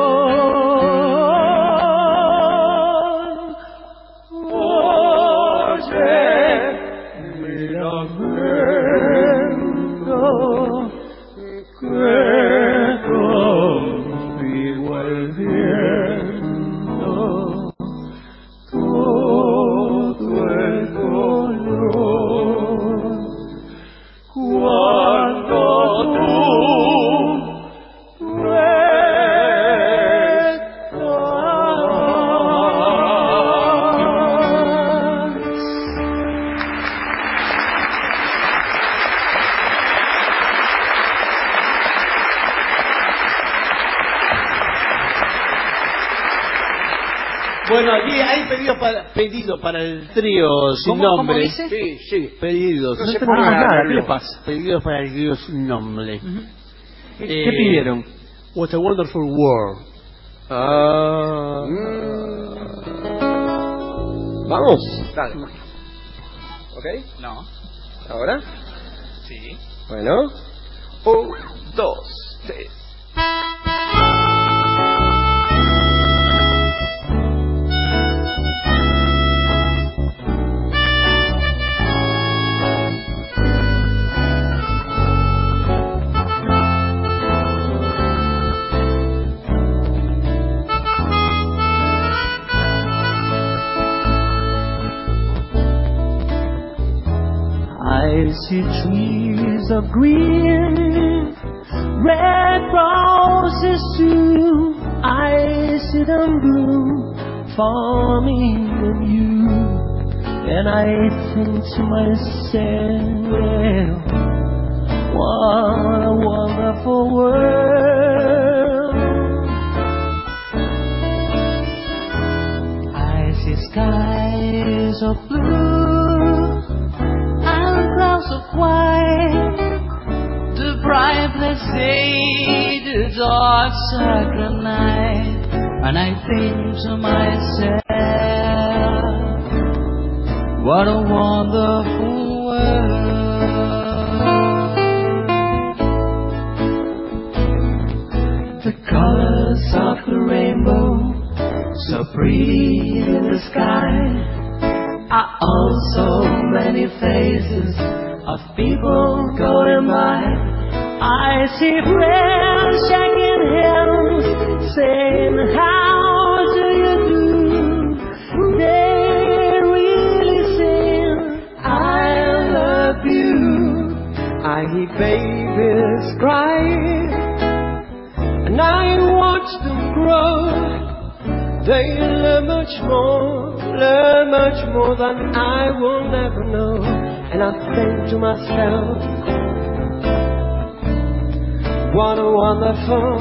[SPEAKER 13] Bueno, aquí hay pedido para el trío sin nombre.
[SPEAKER 12] ¿Cómo dice? Sí.
[SPEAKER 13] Pedidos.
[SPEAKER 12] No se ponga nada,
[SPEAKER 13] ¿qué le pasa? Pedidos para el trío sin nombre.
[SPEAKER 23] ¿Qué pidieron?
[SPEAKER 13] What a Wonderful World.
[SPEAKER 22] Vamos.
[SPEAKER 12] Dale.
[SPEAKER 22] ¿Ok?
[SPEAKER 23] No.
[SPEAKER 22] ¿Ahora?
[SPEAKER 23] Sí.
[SPEAKER 22] Bueno. 1, 2, 3.
[SPEAKER 14] see trees of green, red roses too. I see them bloom for me and you. And I think to myself, what a wonderful world. I see skies of blue and clouds of white, the bright blessed day, the dark sacred night. And I think to myself, what a wonderful world. The colors of the rainbow, so pretty in the sky, are also many faces of people going by. I see friends shaking hands, saying, how do you do? They really sing, I love you. I hear babies cry, and I watch them grow. They learn much more than I will never know. And I think to myself, what a wonderful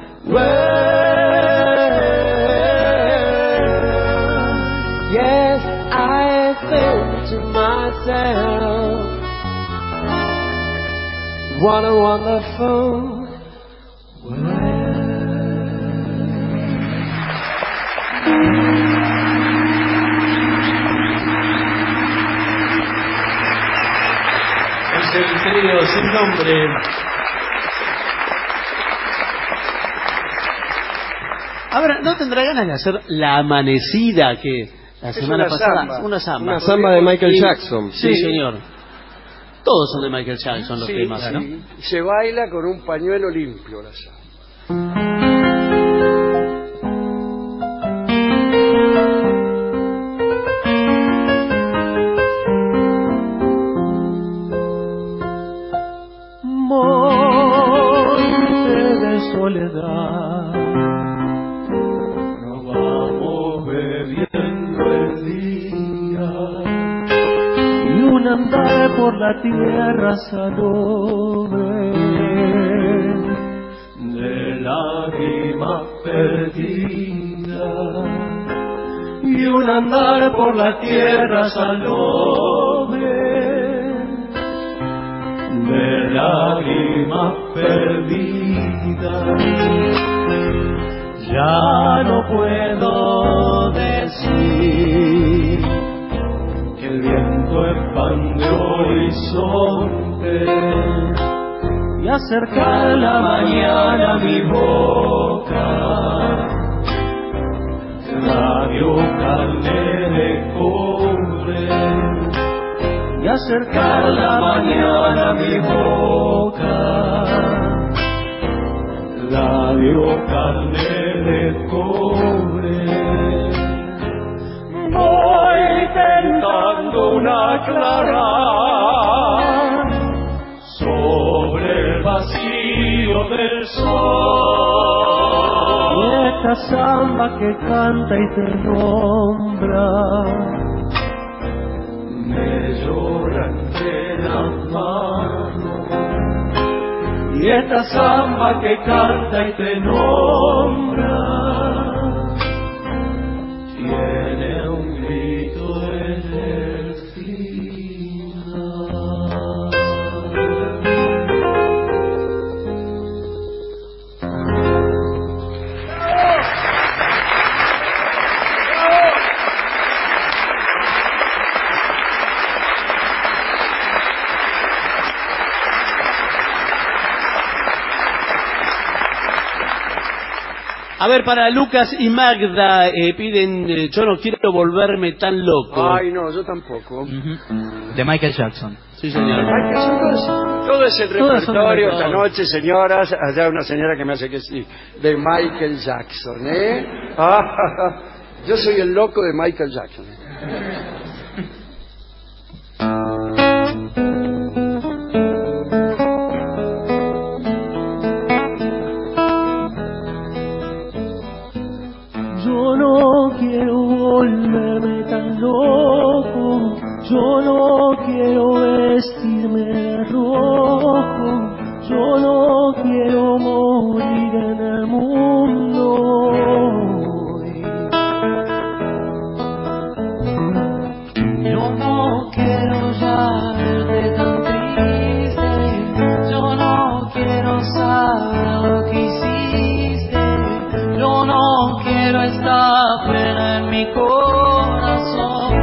[SPEAKER 14] world. Yes, I think to myself, what a wonderful
[SPEAKER 13] el trío sin nombre. Ahora, ¿no tendrá ganas de hacer la amanecida que la semana pasada?
[SPEAKER 12] Samba.
[SPEAKER 13] Una samba.
[SPEAKER 22] Una samba de Michael Jackson.
[SPEAKER 13] Sí, señor. Todos son de Michael Jackson los temas,
[SPEAKER 12] sí.
[SPEAKER 13] ¿no?
[SPEAKER 12] Se baila con un pañuelo limpio la samba.
[SPEAKER 14] Soledad, nos vamos bebiendo el día y un andar por la tierra salobre de lágrimas perdidas, y un andar por la tierra salobre de lágrimas perdidas. Ya no puedo decir que el viento expande horizonte y acercar la mañana a mi boca, labio carne de cobre, y acercar la mañana a mi boca, labio carne de cobre. Voy tentando una clara sobre el vacío del sol, y esta samba que canta y te nombra me llora entre las manos, y esta samba que canta y te nombra tiene un grito en el
[SPEAKER 13] A ver, para Lucas y Magda piden Yo no quiero volverme tan loco.
[SPEAKER 12] Ay, no, yo tampoco.
[SPEAKER 5] De Michael Jackson.
[SPEAKER 13] Sí, señor.
[SPEAKER 12] Michael Jackson, todo es el repertorio esta noche, señoras. Allá una señora que me hace que sí. De Michael Jackson, ¿eh? Yo soy el loco de Michael Jackson.
[SPEAKER 14] en el mundo. Yo no quiero ya verte tan triste, yo no quiero saber lo que hiciste, yo no quiero esta pena en mi corazón.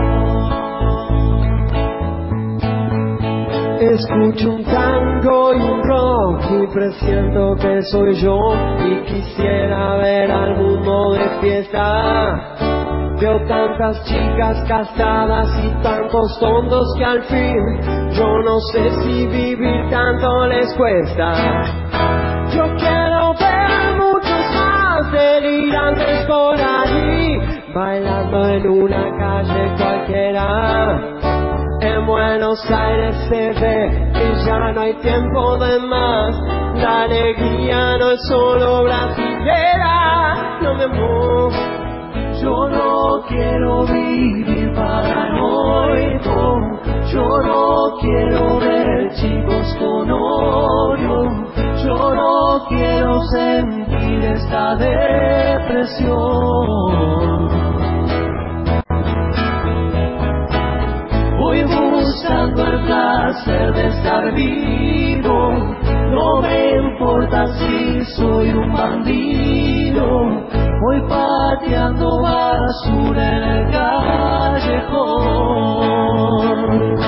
[SPEAKER 3] Escucho un tango y un rock y presiento que soy yo y quisiera ver al mundo de fiesta. Veo tantas chicas casadas y tantos tontos que al fin yo no sé si vivir tanto les cuesta. Yo quiero ver muchos más delirantes por allí, bailando en una calle cualquiera. En Buenos Aires se ve que ya no hay tiempo de más. La alegría no es solo brasilera. No me muevo. Yo no quiero vivir paranoico. Yo no quiero ver chicos con odio. Yo no quiero sentir esta depresión. Voy buscando el placer de estar vivo. No me importa si soy un bandido. Voy pateando basura en el callejón.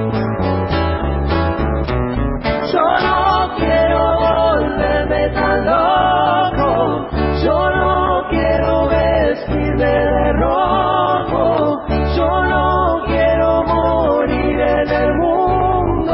[SPEAKER 3] Yo no quiero volverme tan loco. Yo no quiero vestirme de rojo. Yo no quiero morir en el mundo.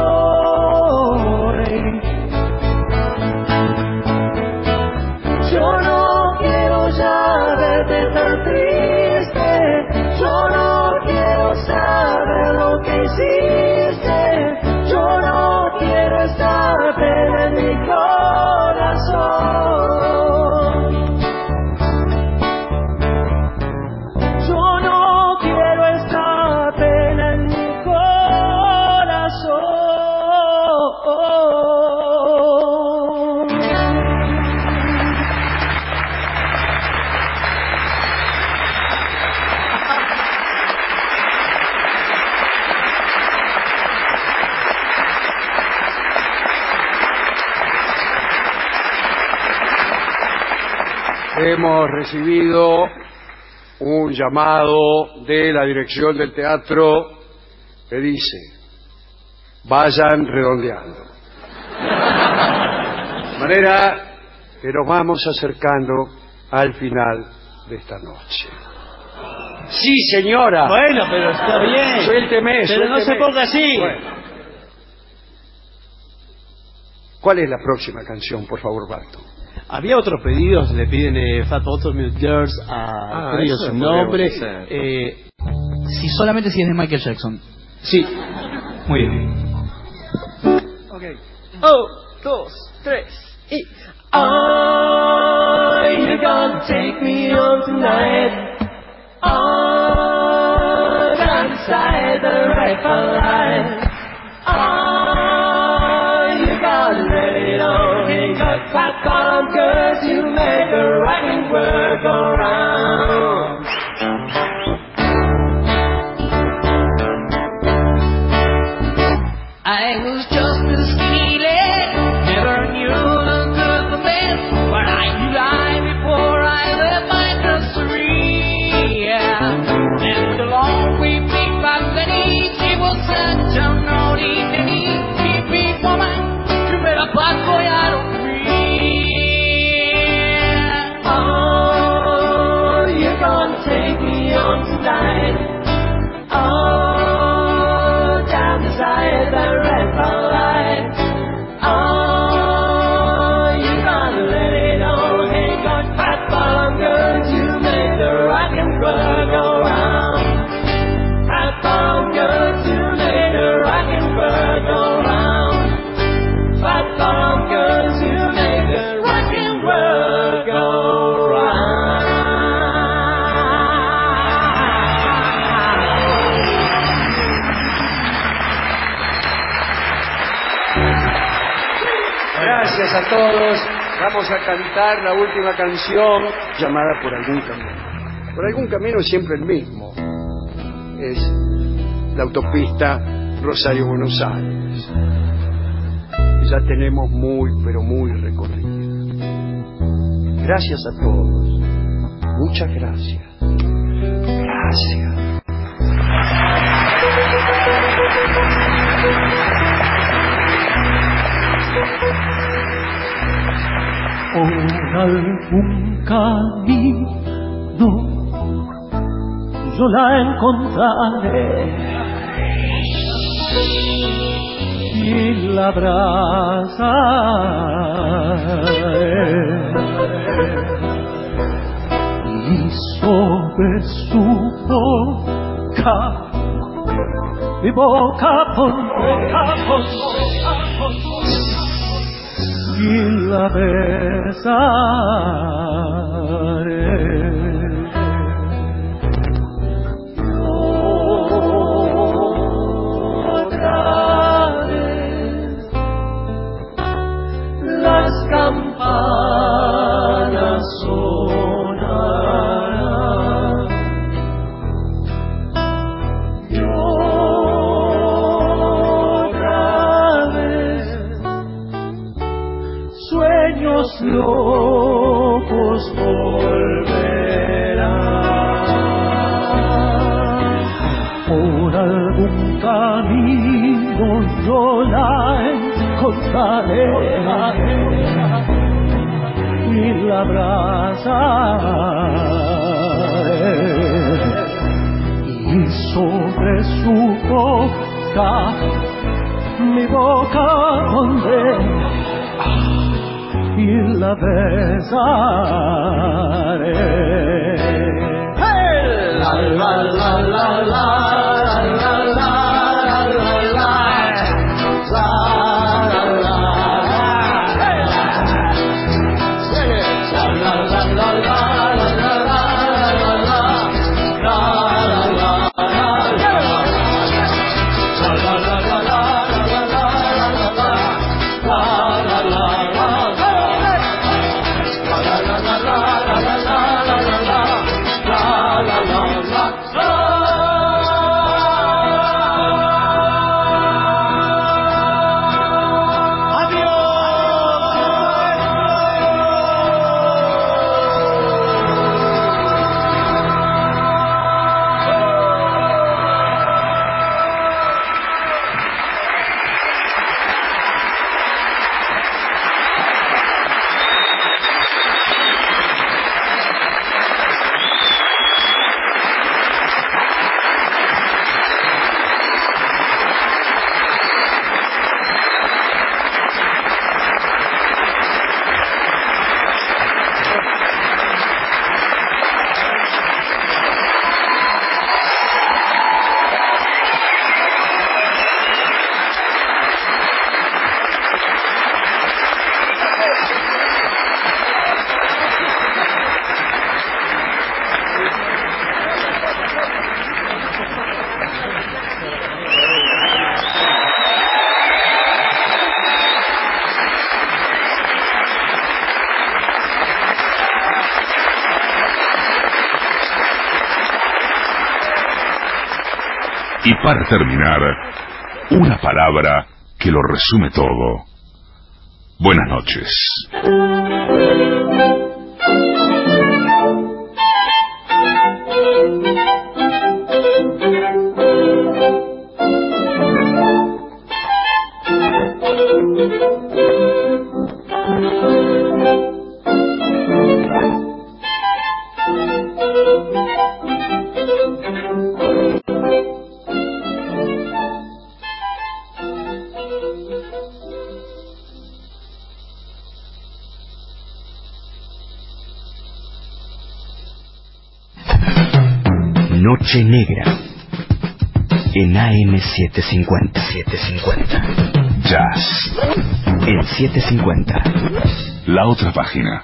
[SPEAKER 3] Yo no quiero ya verte tan triste. Yo no quiero saber lo que hiciste. Yo no quiero esta pena en mi corazón. Yo no quiero esta pena en mi corazón.
[SPEAKER 12] Hemos recibido un llamado de la dirección del teatro que dice: vayan redondeando. De manera que nos vamos acercando al final de esta noche. Sí, señora.
[SPEAKER 13] Bueno, pero está bien.
[SPEAKER 12] Suélteme,
[SPEAKER 13] pero no se ponga así.
[SPEAKER 12] Bueno. ¿Cuál es la próxima canción, por favor, Balto?
[SPEAKER 13] Había otros pedidos, le piden Fat Bottom Girls a trío sin nombre.
[SPEAKER 5] Si solamente si es de Michael Jackson.
[SPEAKER 13] Sí.
[SPEAKER 5] Muy bien.
[SPEAKER 3] Okay. 1, 2, 3 y... Are you gonna take me on tonight? Oh, down inside the rifle line. Oh, you gotta let it on. Ain't got fat bottom girls, you make the rocking world go round. I was just a skinny lad, never knew the good for men, but I knew life before I left my nursery. And along we picked up Lenny, she was such a naughty nanny, keep me woman, you better bad boy out of me. Oh, you're gonna take me on tonight. Oh, down the side of the red light. Oh, you gotta let it on. Ain't got fat bottom girls, you make the rock and roll go round. Fat bottom girls, you make the rock and roll go round. Fat bottom girls, you make the rock and roll go round.
[SPEAKER 12] Gracias a todos. Vamos a cantar la última canción llamada Por algún camino. Por algún camino es siempre el mismo. Es la autopista Rosario-Buenos Aires. Ya tenemos muy, pero muy recorrida. Gracias a todos. Muchas gracias. Gracias.
[SPEAKER 14] Por algún camino yo la encontraré y la abrazaré y sobre su boca mi boca pondré y la besaré. Otra vez las campanas sonarán. Y otra vez sueños locos volverán. Por algún camino yo la encontraré y la abrazaré y sobre su boca mi boca pondré y la besaré. Hey! La la la la la la la la la
[SPEAKER 9] Y para terminar, una palabra que lo resume todo. Buenas noches.
[SPEAKER 15] Noche Negra en AM750.
[SPEAKER 9] Jazz
[SPEAKER 15] en 750.
[SPEAKER 9] La otra página.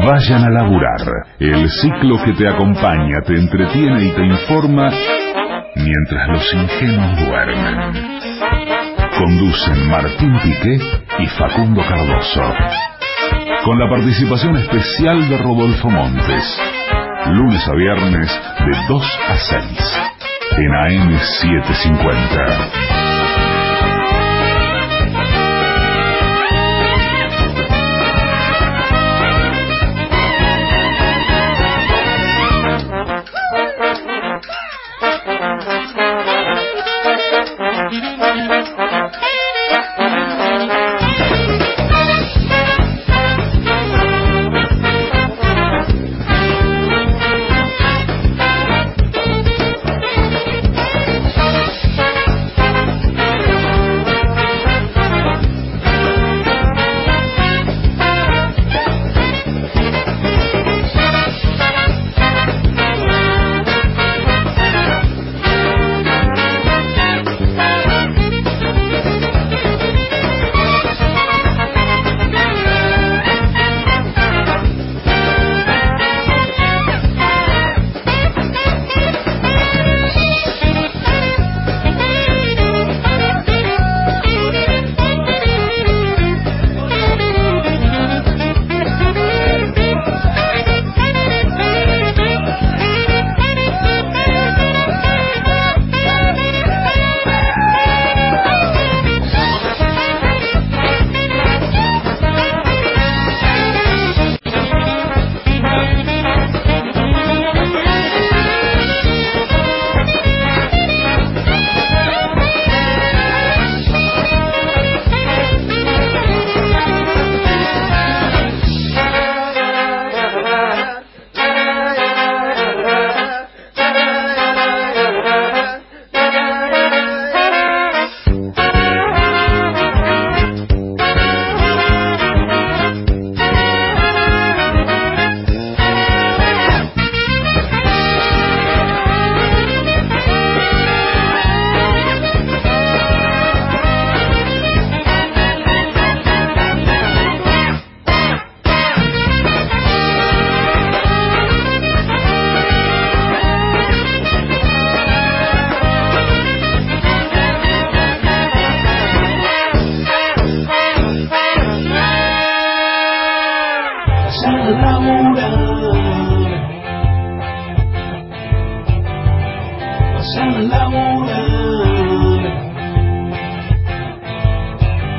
[SPEAKER 9] Vayan a laburar. El ciclo que te acompaña, te entretiene y te informa mientras los ingenuos duermen. Conducen Martín Piqué y Facundo Cardoso, con la participación especial de Rodolfo Montes. Lunes a viernes de 2 a 6 en AM 750.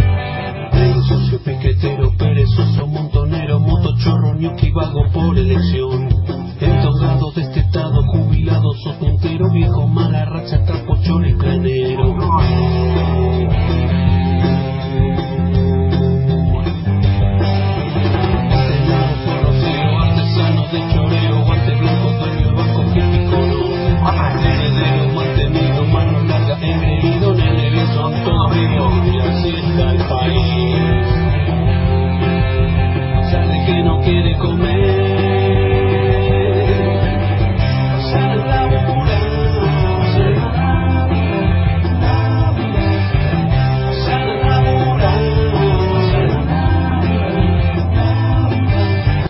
[SPEAKER 7] Socio piquetero, perezoso, montonero, motochorro, ñuqui, vago por elección.